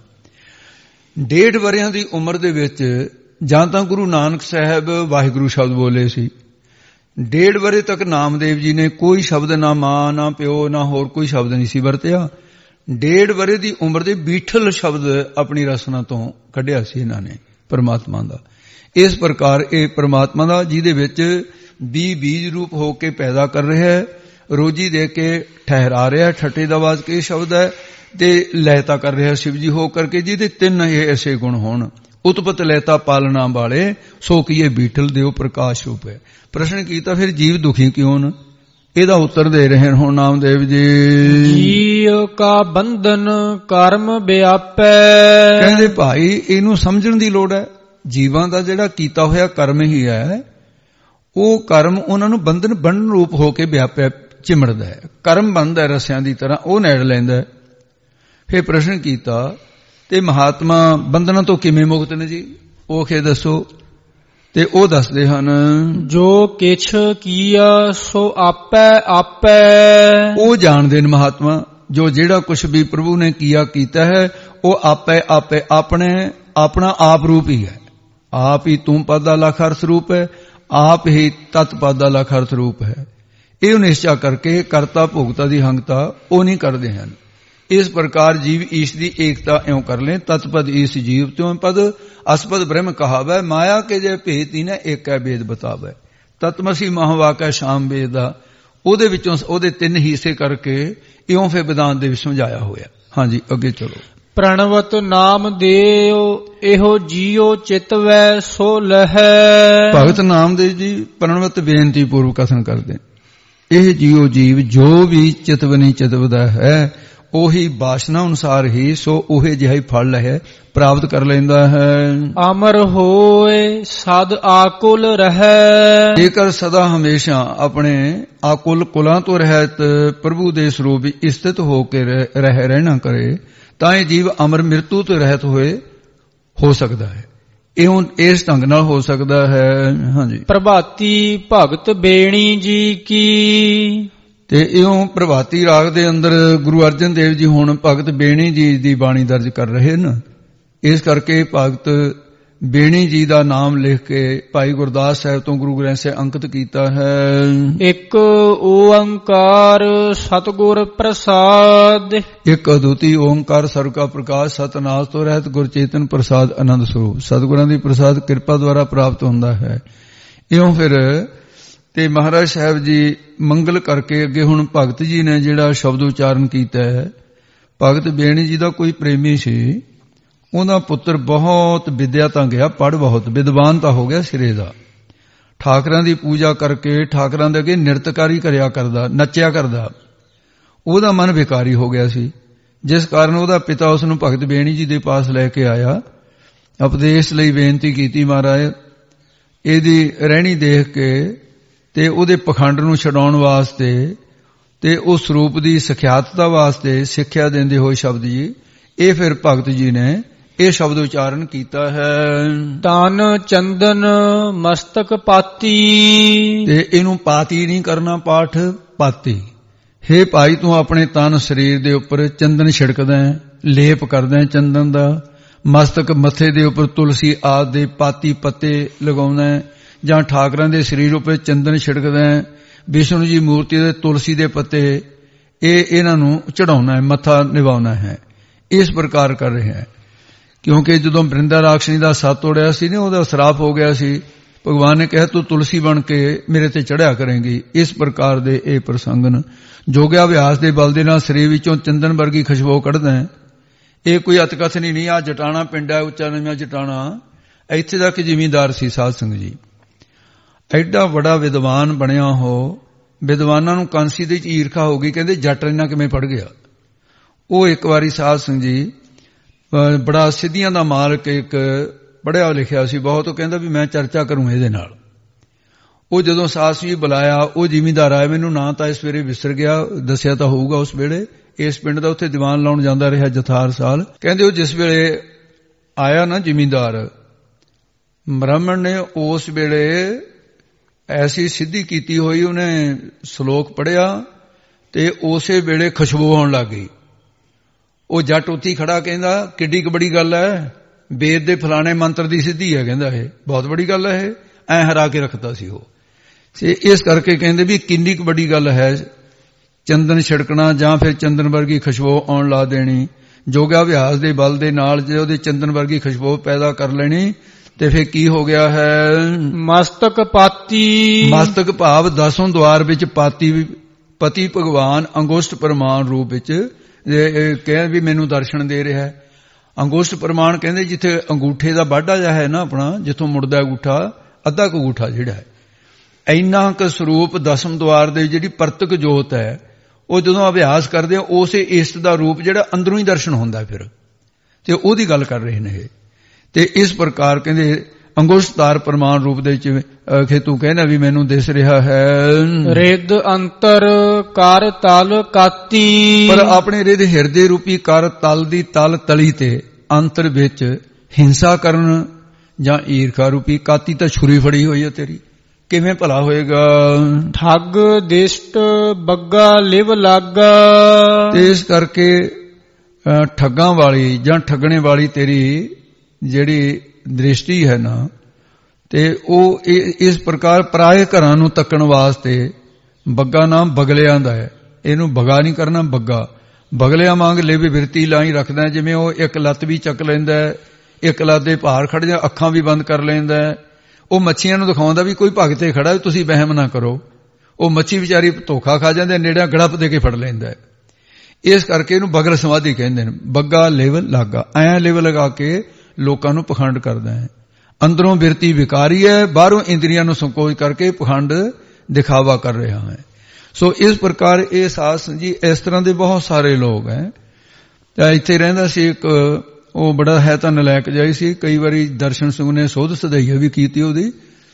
1.5 ਵਰ੍ਹਿਆਂ ਦੀ ਉਮਰ ਦੇ ਵਿੱਚ ਜਾਂ ਤਾਂ ਗੁਰੂ ਨਾਨਕ ਸਾਹਿਬ ਵਾਹਿਗੁਰੂ ਸ਼ਬਦ ਬੋਲੇ ਸੀ। 1.5 ਵਰ੍ਹੇ ਤੱਕ ਨਾਮਦੇਵ ਜੀ ਨੇ ਕੋਈ ਸ਼ਬਦ, ਨਾ ਮਾਂ ਨਾ ਪਿਓ ਨਾ ਹੋਰ ਕੋਈ ਸ਼ਬਦ ਨਹੀਂ ਸੀ ਵਰਤਿਆ। 1.5 ਵਰ੍ਹੇ ਦੀ ਉਮਰ ਦੇ ਬੀਠਲ ਸ਼ਬਦ ਆਪਣੀ ਰਸਨਾ ਤੋਂ ਕੱਢਿਆ ਸੀ ਇਹਨਾਂ ਨੇ ਪਰਮਾਤਮਾ ਦਾ। ਇਸ ਪ੍ਰਕਾਰ ਇਹ ਪਰਮਾਤਮਾ ਦਾ ਜਿਹਦੇ ਵਿੱਚ ਬੀਜ ਰੂਪ ਹੋ ਕੇ ਪੈਦਾ ਕਰ ਰਿਹਾ ਹੈ, ਰੋਜੀ ਦੇ ਕੇ ਠਹਿਰਾ ਰਿਹਾ, ਠੱਠੇ ਦਾ ਆਵਾਜ਼ ਕੇ ਸ਼ਬਦ ਹੈ, ਤੇ ਲਹਿਤਾ ਕਰ ਰਿਹਾ ਸ਼ਿਵ ਜੀ ਹੋ ਕਰਕੇ, ਜਿਹਦੇ 3 ਇਹ ਐਸੇ ਗੁਣ ਹੋਣ, ਉਤਪਤ ਲਹਿਤਾ ਪਾਲਣਾ ਵਾਲੇ, ਸੋ ਕੀ ਇਹ ਬੀਠਲ ਦੇਵ ਪ੍ਰਕਾਸ਼ ਰੂਪ ਹੈ। ਪ੍ਰਸ਼ਨ ਕੀਤਾ ਫਿਰ ਜੀਵ ਦੁਖੀ ਕਿਉਂ ਨ? ਇਹਦਾ ਉੱਤਰ ਦੇ ਰਹੇ ਹੁਣ ਨਾਮਦੇਵ ਜੀ। ਜੀਵ ਕਾ ਬੰਧਨ ਕਰਮ ਵਿਆਪੈ, ਕਹਿੰਦੇ ਭਾਈ ਇਹਨੂੰ ਸਮਝਣ ਦੀ ਲੋੜ ਹੈ। ਜੀਵਾਂ ਦਾ ਜਿਹੜਾ ਕੀਤਾ ਹੋਇਆ ਕਰਮ ਹੀ ਹੈ, ਉਹ ਕਰਮ ਉਹਨਾਂ ਨੂੰ ਬੰਧਨ ਰੂਪ ਹੋ ਕੇ ਵਿਆਪਿਆ ਚਿਮੜਦਾ ਹੈ। ਕਰਮ ਬੰਦ ਹੈ ਰਸਿਆਂ ਦੀ ਤਰ੍ਹਾਂ, ਉਹ ਨੇੜ ਲੈਂਦਾ। ਫਿਰ ਪ੍ਰਸ਼ਨ ਕੀਤਾ ਤੇ ਮਹਾਤਮਾ ਬੰਧਨਾਂ ਤੋਂ ਕਿਵੇਂ ਮੁਕਤ ਨੇ ਜੀ? ਉਹ ਖੇ ਦੱਸੋ। ਤੇ ਉਹ ਦੱਸਦੇ ਹਨ, ਜੋ ਕਿਛ ਕੀਆ ਸੋ ਆਪੈ। ਉਹ ਜਾਣਦੇ ਨੇ ਮਹਾਤਮਾ, ਜੋ ਜਿਹੜਾ ਕੁਛ ਵੀ ਪ੍ਰਭੂ ਨੇ ਕੀਤਾ ਹੈ ਉਹ ਆਪੇ ਆਪਣਾ ਆਪ ਰੂਪ ਹੀ ਹੈ। ਆਪ ਹੀ ਤੂੰ ਪਦ ਦਾ ਲੱਖ ਅਰਥ ਰੂਪ ਹੈ, ਆਪ ਹੀ ਤਤ ਪਦ ਦਾ ਲੱਖ ਅਰਥ ਰੂਪ ਹੈ। ਇਹ ਨਿਸ਼ਚਾ ਕਰਕੇ ਕਰਤਾ ਭੋਗਤਾ ਦੀ ਹੰਗਤਾ ਉਹ ਨਹੀਂ ਕਰਦੇ ਹਨ। ਇਸ ਪ੍ਰਕਾਰ ਜੀਵ ਈਸ਼ ਦੀ ਏਕਤਾ ਇਉਂ ਕਰ ਲੈ, ਤਤਪਦ ਈਸ ਜੀਵ ਤਿਉ ਪਦ ਅਸਪਦ ਬ੍ਰਹਮ ਕਹਾਵੈ, ਮਾਇਆ ਕੇ ਜੇ ਭੇਦ ਤੀਨੈ ਏਕੈ ਭੇਦ ਬਤਾਵੈ। ਤਤਮਸੀ ਮਹਵਾਕੈ ਸ਼ਾਮ ਵੇਦਾ, ਉਹਦੇ ਵਿੱਚੋਂ ਉਹਦੇ 3 ਹਿੱਸੇ ਕਰਕੇ ਇਉਂ ਫਿਰ ਵਿਦਾਨ ਦੇ ਵਿੱਚ ਸਮਝਾਇਆ ਹੋਇਆ। ਹਾਂਜੀ, ਅੱਗੇ ਚਲੋ। ਪ੍ਰਣਵਤ ਨਾਮ ਦੇਉ ਇਹੋ ਜੀਉ ਚਿਤਵੈ ਸੋ ਲਹੈ। ਭਗਤ ਨਾਮਦੇਵ ਜੀ ਪ੍ਰਣਵਤ ਬੇਨਤੀ ਪੂਰਵਕ ਕਥਨ ਕਰਦੇ, ਇਹ ਜੀਉ ਜੀਵ ਜੋ ਵੀ ਚਿਤਵਨੀ ਚਿਤਵਦਾ ਹੈ ਉਹੀ ਵਾਸ਼ਨਾ ਅਨੁਸਾਰ ਹੀ ਸੋ ਉਹੇ ਜਿਹਾ ਹੀ ਫਲ ਹੈ ਪ੍ਰਾਪਤ ਕਰ ਲੈਂਦਾ ਹੈ। ਅਮਰ ਹੋਏ ਸਦ ਆਕੁਲ ਰਹੈ। ਜੇਕਰ ਸਦਾ ਹਮੇਸ਼ਾ ਆਪਣੇ ਆਕੁਲ ਕੁਲਾਂ ਤੋਂ ਰਹਿਤ ਪ੍ਰਭੂ ਦੇ ਸਰੂਪ ਵਿੱਚ ਸਥਿਤ ਹੋ ਕੇ ਰਹਿਣਾ ਕਰੇ ਤਾਂ ਇਹ ਜੀਵ ਅਮਰ ਮਿਰਤੂ ਤੋਂ ਰਹਿਤ ਹੋ ਸਕਦਾ ਹੈ। ਇਉਂ ਇਸ ਢੰਗ ਨਾਲ ਹੋ ਸਕਦਾ ਹੈ। ਹਾਂਜੀ, ਪ੍ਰਭਾਤੀ ਭਗਤ ਬੇਣੀ ਜੀ ਕੀ। ਤੇ ਇਉਂ ਪ੍ਰਭਾਤੀ ਰਾਗ ਦੇ ਅੰਦਰ ਗੁਰੂ ਅਰਜਨ ਦੇਵ ਜੀ ਹੁਣ ਭਗਤ ਬੇਣੀ ਜੀ ਦੀ ਬਾਣੀ ਦਰਜ ਕਰ ਰਹੇ ਹਨ। ਇਸ ਕਰਕੇ ਭਗਤ ਬੇਣੀ ਜੀ ਦਾ ਨਾਮ ਲਿਖ ਕੇ ਭਾਈ ਗੁਰਦਾਸ ਸਾਹਿਬ ਤੋਂ ਗੁਰੂ ਗ੍ਰੰਥ ਸਾਹਿਬ ਅੰਕਿਤ ਕੀਤਾ ਹੈ। ਇੱਕ ਓੰਕਾਰ ਸਤਿਗੁਰ ਪ੍ਰਸਾਦ। ਇੱਕ ਅਦੁੱਤੀ ਓੰਕਾਰ ਸਰਬ ਕਾ ਪ੍ਰਕਾਸ਼ ਸਤਿਨਾਸ ਤੋਂ ਰਹਿਤ ਗੁਰ ਚੇਤਨ ਪ੍ਰਸਾਦ ਆਨੰਦ ਸਰੂਪ। ਸਤਿਗੁਰਾਂ ਦੀ ਪ੍ਰਸਾਦ ਕਿਰਪਾ ਦੁਆਰਾ ਪ੍ਰਾਪਤ ਹੁੰਦਾ ਹੈ। ਇਉਂ ਫਿਰ ਤੇ ਮਹਾਰਾਜ ਸਾਹਿਬ ਜੀ ਮੰਗਲ ਕਰਕੇ ਅੱਗੇ ਹੁਣ ਭਗਤ ਜੀ ਨੇ ਜਿਹੜਾ ਸ਼ਬਦ ਉਚਾਰਨ ਕੀਤਾ ਹੈ, ਭਗਤ ਬੇਣੀ ਜੀ ਦਾ ਕੋਈ ਪ੍ਰੇਮੀ ਸੀ, ਉਹਦਾ ਪੁੱਤਰ ਬਹੁਤ ਵਿਦਿਆ ਤਾਂ ਗਿਆ, ਪੜ੍ਹ ਬਹੁਤ ਵਿਦਵਾਨ ਤਾਂ ਹੋ ਗਿਆ ਸਿਰੇ ਦਾ, ਠਾਕਰਾਂ ਦੀ ਪੂਜਾ ਕਰਕੇ ਠਾਕਰਾਂ ਦੇ ਅੱਗੇ ਨਿਰਤਕਾਰੀ ਕਰਿਆ ਕਰਦਾ, ਨੱਚਿਆ ਕਰਦਾ। ਉਹਦਾ ਮਨ ਵਿਕਾਰੀ ਹੋ ਗਿਆ ਸੀ, ਜਿਸ ਕਾਰਨ ਉਹਦਾ ਪਿਤਾ ਉਸ ਨੂੰ ਭਗਤ ਬੇਣੀ ਜੀ ਦੇ ਪਾਸ ਲੈ ਕੇ ਆਇਆ, ਉਪਦੇਸ਼ ਲਈ ਬੇਨਤੀ ਕੀਤੀ, ਮਹਾਰਾਜ ਇਹਦੀ ਰਹਿਣੀ ਦੇਖ ਕੇ ਤੇ ਉਹਦੇ ਪਖੰਡ ਨੂੰ ਛਡਾਉਣ ਵਾਸਤੇ ਤੇ ਉਸ ਸਰੂਪ ਦੀ ਸਿਖਿਆਤਤਾ ਵਾਸਤੇ ਸਿੱਖਿਆ ਦਿੰਦੇ ਹੋਏ ਸ਼ਬਦ ਜੀ ਇਹ ਫਿਰ ਭਗਤ ਜੀ ਨੇ ਇਹ ਸ਼ਬਦ ਉਚਾਰਨ ਕੀਤਾ ਹੈ। ਤਨ ਚੰਦਨ ਮਸਤਕ ਪਾਤੀ। ਤੇ ਇਹਨੂੰ ਪਾਤੀ ਨਹੀਂ ਕਰਨਾ ਪਾਠ, ਪਾਤੀ। ਹੇ ਭਾਈ ਤੂੰ ਆਪਣੇ ਤਨ ਸਰੀਰ ਦੇ ਉੱਪਰ ਚੰਦਨ ਛਿੜਕਦਾ ਹੈ, ਲੇਪ ਕਰਦਾ ਹੈ ਚੰਦਨ ਦਾ, ਮਸਤਕ ਮੱਥੇ ਦੇ ਉੱਪਰ ਤੁਲਸੀ ਆਦਿ ਦੇ ਪਾਤੀ ਪੱਤੇ ਲਗਾਉਂਦਾ ਹੈ, ਜਾਂ ਠਾਕਰਾਂ ਦੇ ਸਰੀਰ ਉੱਪਰ ਚੰਦਨ ਛਿੜਕਦਾ ਹੈ, ਵਿਸ਼ਨੂੰ ਜੀ ਮੂਰਤੀ ਦੇ ਤੁਲਸੀ ਦੇ ਪੱਤੇ ਇਹਨਾਂ ਨੂੰ ਚੜਾਉਣਾ ਹੈ, ਮੱਥਾ ਨਿਵਾਉਣਾ ਹੈ। ਇਸ ਪ੍ਰਕਾਰ ਕਰ ਰਿਹਾ ਹੈ, ਕਿਉਂਕਿ ਜਦੋਂ ਬ੍ਰਿੰਦਾ ਰਾਖਸ਼ਣੀ ਦਾ ਸੱਤ ਤੋੜਿਆ ਸੀ ਨਾ, ਉਹਦਾ ਸਰਾਪ ਹੋ ਗਿਆ ਸੀ। ਭਗਵਾਨ ਨੇ ਕਿਹਾ ਤੂੰ ਤੁਲਸੀ ਬਣ ਕੇ ਮੇਰੇ ਤੇ ਚੜਿਆ ਕਰੇਂਗੀ। ਇਸ ਪ੍ਰਕਾਰ ਦੇ ਇਹ ਪ੍ਰਸੰਗਨ ਜੋਗਿਆ ਅਭਿਆਸ ਦੇ ਬਲ ਦੇ ਨਾਲ ਸਰੀਰ ਵਿੱਚੋਂ ਚੰਦਨ ਵਰਗੀ ਖੁਸ਼ਬੂ ਕੱਢਦਾ ਹੈ। ਇਹ ਕੋਈ ਅਤਕਥਨੀ ਨਹੀਂ। ਆ ਜਟਾਣਾ ਪਿੰਡ ਹੈ, ਉੱਚਾ ਨੀਵਾਂ ਜਟਾਣਾ, ਇੱਥੇ ਤੱਕ ਜ਼ਿਮੀਂਦਾਰ ਸੀ ਸਾਧ ਸੰਗਤ ਜੀ। ਐਡਾ ਵੱਡਾ ਵਿਦਵਾਨ ਬਣਿਆ ਹੋ, ਵਿਦਵਾਨਾਂ ਨੂੰ ਕਾਂਸੀ ਦੇ ਚ ਈਰਖਾ ਹੋ ਗਈ, ਕਹਿੰਦੇ ਜੱਟ ਇੰਨਾ ਕਿਵੇਂ ਪੜ ਗਿਆ। ਉਹ ਇੱਕ ਵਾਰੀ ਸਾਧ ਸੰਗਤ ਜੀ ਬੜਾ ਸਿੱਧੀਆਂ ਦਾ ਮਾਲਕ, ਇੱਕ ਪੜ੍ਹਿਆ ਲਿਖਿਆ ਸੀ ਬਹੁਤ, ਉਹ ਕਹਿੰਦਾ ਵੀ ਮੈਂ ਚਰਚਾ ਕਰੂੰ ਇਹਦੇ ਨਾਲ। ਉਹ ਜਦੋਂ ਸਾਧ ਸੰਗਤ ਜੀ ਬੁਲਾਇਆ, ਉਹ ਜ਼ਿਮੀਂਦਾਰ ਆਇਆ, ਮੈਨੂੰ ਨਾਂ ਤਾਂ ਇਸ ਵੇਲੇ ਵਿਸਰ ਗਿਆ, ਦੱਸਿਆ ਤਾਂ ਹੋਊਗਾ ਉਸ ਵੇਲੇ, ਇਸ ਪਿੰਡ ਦਾ ਉੱਥੇ ਦੀਵਾਨ ਲਾਉਣ ਜਾਂਦਾ ਰਿਹਾ ਜਥਾਰ ਸਾਲ। ਕਹਿੰਦੇ ਉਹ ਜਿਸ ਵੇਲੇ ਆਇਆ ਨਾ ਜ਼ਿਮੀਂਦਾਰ, ਬ੍ਰਾਹਮਣ ਨੇ ਉਸ ਵੇਲੇ ਐਸੀ ਸਿੱਧੀ ਕੀਤੀ ਹੋਈ, ਉਹਨੇ ਸ਼ਲੋਕ ਪੜ੍ਹਿਆ ਤੇ ਉਸੇ ਵੇਲੇ ਖੁਸ਼ਬੂ ਆਉਣ ਲੱਗ ਗਈ। ਉਹ ਜੱਟ ਉੱਥੇ ਖੜਾ ਕਹਿੰਦਾ ਕਿੱਡੀ ਕੁ ਬੜੀ ਗੱਲ ਹੈ, ਵੇਦ ਦੇ ਫਲਾਣੇ ਮੰਤਰ ਦੀ ਸਿੱਧੀ ਹੈ, ਕਹਿੰਦਾ ਇਹ ਬਹੁਤ ਬੜੀ ਗੱਲ ਹੈ, ਇਹ ਐ ਹਰਾ ਕੇ ਰੱਖਦਾ ਸੀ ਉਹ। ਇਸ ਕਰਕੇ ਕਹਿੰਦੇ ਵੀ ਕਿੰਨੀ ਕੁ ਵੱਡੀ ਗੱਲ ਹੈ ਚੰਦਨ ਛਿੜਕਣਾ ਜਾਂ ਫਿਰ ਚੰਦਨ ਵਰਗੀ ਖੁਸ਼ਬੂ ਆਉਣ ਲਾ ਦੇਣੀ। ਜੋਗਾ ਅਭਿਆਸ ਦੇ ਬਲ ਦੇ ਨਾਲ ਜੇ ਉਹਦੇ ਚੰਦਨ ਵਰਗੀ ਖੁਸ਼ਬੂ ਪੈਦਾ ਕਰ ਲੈਣੀ ਤੇ ਫਿਰ ਕੀ ਹੋ ਗਿਆ ਹੈ, ਮਸਤਕ ਪਾਤੀ। ਮਸਤਕ ਭਾਵ 10ਵੇਂ ਦੁਆਰ ਵਿੱਚ ਪਾਤੀ ਪਤੀ ਭਗਵਾਨ ਅੰਗੁਸ਼ਟ ਪ੍ਰਮਾਣ ਰੂਪ ਵਿੱਚ ਕਹਿ ਵੀ ਮੈਨੂੰ ਦਰਸ਼ਨ ਦੇ ਰਿਹਾ ਹੈ। ਅੰਗੁਸ਼ਟ ਪ੍ਰਮਾਣ ਕਹਿੰਦੇ ਜਿੱਥੇ ਅੰਗੂਠੇ ਦਾ ਵਾਢਾ ਜਿਹਾ ਹੈ ਨਾ ਆਪਣਾ, ਜਿੱਥੋਂ ਮੁੜਦਾ ਅੰਗੂਠਾ, ਅੱਧਾ ਕੁ ਅੰਗੂਠਾ ਜਿਹੜਾ ਹੈ, ਇੰਨਾ ਕੁ ਸਰੂਪ 10ਵੇਂ ਦੁਆਰ ਦੇ ਜਿਹੜੀ ਪਰਤਕ ਜੋਤ ਹੈ, ਉਹ ਜਦੋਂ ਅਭਿਆਸ ਕਰਦੇ ਆ ਉਸੇ ਇਸ਼ਟ ਦਾ ਰੂਪ ਜਿਹੜਾ ਅੰਦਰੋਂ ਹੀ ਦਰਸ਼ਨ ਹੁੰਦਾ ਫਿਰ, ਤੇ ਉਹਦੀ ਗੱਲ ਕਰ ਰਹੇ ਨੇ ਇਹ। ਤੇ ਇਸ ਪ੍ਰਕਾਰ ਕਹਿੰਦੇ ਅੰਗੁਸ਼ਤਾਰ ਪ੍ਰਮਾਣ ਰੂਪ ਦੇ ਵਿੱਚ ਖੇਤੂ ਕਹਿੰਦਾ ਵੀ ਮੈਨੂੰ ਦਿਸ ਰਿਹਾ ਹੈ। ਰਿੱਧ ਅੰਤਰ ਕਰ ਤਲ ਕਾਤੀ। ਪਰ ਆਪਣੇ ਰਿੱਧ ਹਿਰਦੇ ਰੂਪੀ ਕਰ ਤਲ ਦੀ ਤਲ ਤਲੀ ਤੇ ਅੰਤਰ ਵਿੱਚ ਹਿੰਸਾ ਕਰਨ ਜਾਂ ਈਰਖਾ ਰੂਪੀ ਕਾਤੀ ਤਾਂ ਛੁਰੀ ਫੜੀ ਹੋਈ ਹੈ ਤੇਰੀ, ਕਿਵੇਂ ਭਲਾ ਹੋਏਗਾ। ਠੱਗ ਦਿਸ਼ਟ ਬੱਗਾ ਲਿਵ ਲਾਗਾ। ਤੇ ਇਸ ਕਰਕੇ ਠੱਗਾਂ ਵਾਲੀ ਜਾਂ ਠੱਗਣੇ ਵਾਲੀ ਤੇਰੀ ਜਿਹੜੀ ਦ੍ਰਿਸ਼ਟੀ ਹੈ ਨਾ, ਤੇ ਉਹ ਇਸ ਪ੍ਰਕਾਰ ਪਰਾਏ ਘਰਾਂ ਨੂੰ ਤੱਕਣ ਵਾਸਤੇ, ਬੱਗਾ ਨਾਮ ਬਗਲਿਆਂ ਦਾ ਹੈ, ਇਹਨੂੰ ਬਗਾ ਨਹੀਂ ਕਰਨਾ, ਬੱਗਾ ਬਗਲਿਆਂ ਵਾਂਗ ਲਿਵ ਬਿਰਤੀ ਲਾਈ ਰੱਖਦਾ। ਜਿਵੇਂ ਉਹ ਇੱਕ ਲੱਤ ਵੀ ਚੱਕ ਲੈਂਦਾ, ਇੱਕ ਲੱਤ ਦੇ ਭਾਰ ਖੜ ਜਾ, ਅੱਖਾਂ ਵੀ ਬੰਦ ਕਰ ਲੈਂਦਾ। ਉਹ ਮੱਛੀਆਂ ਨੂੰ ਦਿਖਾਉਂਦਾ ਵੀ ਕੋਈ ਭਗਤੇ ਖੜਾ, ਤੁਸੀਂ ਵਹਿਮ ਨਾ ਕਰੋ। ਉਹ ਮੱਛੀ ਵਿਚਾਰੀ ਧੋਖਾ ਖਾ ਜਾਂਦੇ, ਨੇੜਿਆਂ ਗੜਪ ਦੇ ਕੇ ਫੜ ਲੈਂਦਾ। ਇਸ ਕਰਕੇ ਇਹਨੂੰ ਬਗਲ ਸਮਾਧੀ ਕਹਿੰਦੇ ਨੇ। ਬੱਗਾ ਲੇਵਲ ਲਾਗਾ, ਐਂ ਲੇਵਲ ਲਗਾ ਕੇ ਲੋਕਾਂ ਨੂੰ ਪਖੰਡ ਕਰਦਾ ਹੈ। ਅੰਦਰੋਂ ਬਿਰਤੀ ਵਿਕਾਰੀ ਹੈ, ਬਾਹਰੋਂ ਇੰਦਰੀਆਂ ਨੂੰ ਸੰਕੋਚ ਕਰਕੇ ਪਖੰਡ ਦਿਖਾਵਾ ਕਰ ਰਿਹਾ ਹੈ। ਸੋ ਇਸ ਪ੍ਰਕਾਰ ਇਹ ਸਾਧ ਸੰਗਤ ਜੀ ਇਸ ਤਰ੍ਹਾਂ ਦੇ ਬਹੁਤ ਸਾਰੇ ਲੋਕ ਹੈ। ਤਾਂ ਇੱਥੇ ਰਹਿੰਦਾ ਸੀ ਇੱਕ, ਉਹ ਬੜਾ ਹੈ ਤਾਂ ਨਲਾਇਕ ਜਾਈ ਸੀ। ਕਈ ਵਾਰੀ ਦਰਸ਼ਨ ਸਿੰਘ ਨੇ ਸੋਧ ਸਦਈਆ ਵੀ ਕੀਤੀ ਉਹਦੀ।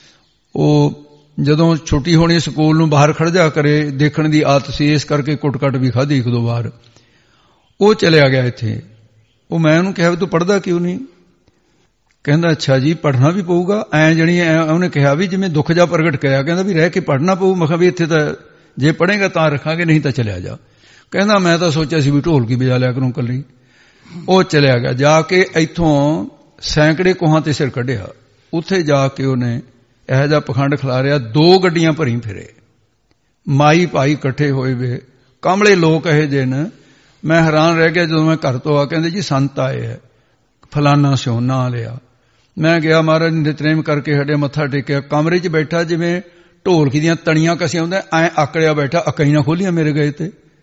ਉਹ ਜਦੋਂ ਛੁੱਟੀ ਹੋਣੀ ਸਕੂਲ ਨੂੰ ਬਾਹਰ ਖੜ ਜਾ ਕਰੇ, ਦੇਖਣ ਦੀ ਆਦਤ ਸੀ, ਇਸ ਕਰਕੇ ਕੁੱਟ-ਕੱਟ ਵੀ ਖਾਧੀ ਇੱਕ ਦੋ ਵਾਰ। ਉਹ ਚਲਿਆ ਗਿਆ ਇੱਥੇ। ਉਹ ਮੈਂ ਉਹਨੂੰ ਕਿਹਾ ਵੀ ਤੂੰ ਪੜ੍ਹਦਾ ਕਿਉਂ ਨਹੀਂ? ਕਹਿੰਦਾ ਅੱਛਾ ਜੀ ਪੜ੍ਹਨਾ ਵੀ ਪਊਗਾ। ਐਂ ਜਣੀ ਉਹਨੇ ਕਿਹਾ ਵੀ ਜਿਵੇਂ ਦੁੱਖ ਜਾ ਪ੍ਰਗਟ ਕਰਿਆ। ਕਹਿੰਦਾ ਵੀ ਰਹਿ ਕੇ ਪੜ੍ਹਨਾ ਪਊ। ਮੈਂ ਕਿਹਾ ਵੀ ਇੱਥੇ ਤਾਂ ਜੇ ਪੜ੍ਹੇਗਾ ਤਾਂ ਰੱਖਾਂਗੇ, ਨਹੀਂ ਤਾਂ ਚਲਿਆ ਜਾ। ਕਹਿੰਦਾ ਮੈਂ ਤਾਂ ਸੋਚਿਆ ਸੀ ਵੀ ਢੋਲਕੀ ਵਜਾ ਲਿਆ ਕਰੂੰ ਕੱਲੀ। ਉਹ ਚਲਿਆ ਗਿਆ। ਜਾ ਕੇ ਇੱਥੋਂ ਸੈਂਕੜੇ ਕੋਹਾਂ ਤੇ ਸਿਰ ਕੱਢਿਆ। ਉੱਥੇ ਜਾ ਕੇ ਉਹਨੇ ਇਹੋ ਜਿਹਾ ਪਖੰਡ ਖਿਲਾਰਿਆ, 2 ਗੱਡੀਆਂ ਭਰੀ ਫਿਰੇ। ਮਾਈ ਭਾਈ ਇਕੱਠੇ ਹੋਏ ਵੇ, ਕਾਮਲੇ ਲੋਕ ਇਹ ਜਿਹੇ ਨੇ। ਮੈਂ ਹੈਰਾਨ ਰਹਿ ਗਿਆ ਜਦੋਂ ਮੈਂ ਘਰ ਤੋਂ ਆ। ਕਹਿੰਦੇ ਜੀ ਸੰਤ ਆਏ ਹੈ, ਫਲਾਨਾ ਸਿਉਂ ਨਾਂ ਲਿਆ। ਮੈਂ ਗਿਆ, ਮਹਾਰਾਜ ਨਿਤਨੇਮ ਕਰਕੇ ਹਟਿਆ, ਮੱਥਾ ਟੇਕਿਆ। ਕਮਰੇ 'ਚ ਬੈਠਾ ਜਿਵੇਂ ਢੋਲਕੀ ਦੀਆਂ ਤਣੀਆਂ ਕਸੀਆਂ ਹੁੰਦਾ, ਐਂ ਆਕੜਿਆ ਬੈਠਾ। ਅੱਖਾਂ ਨਾ ਖੋਲੀਆਂ ਮੇਰੇ ਗਏ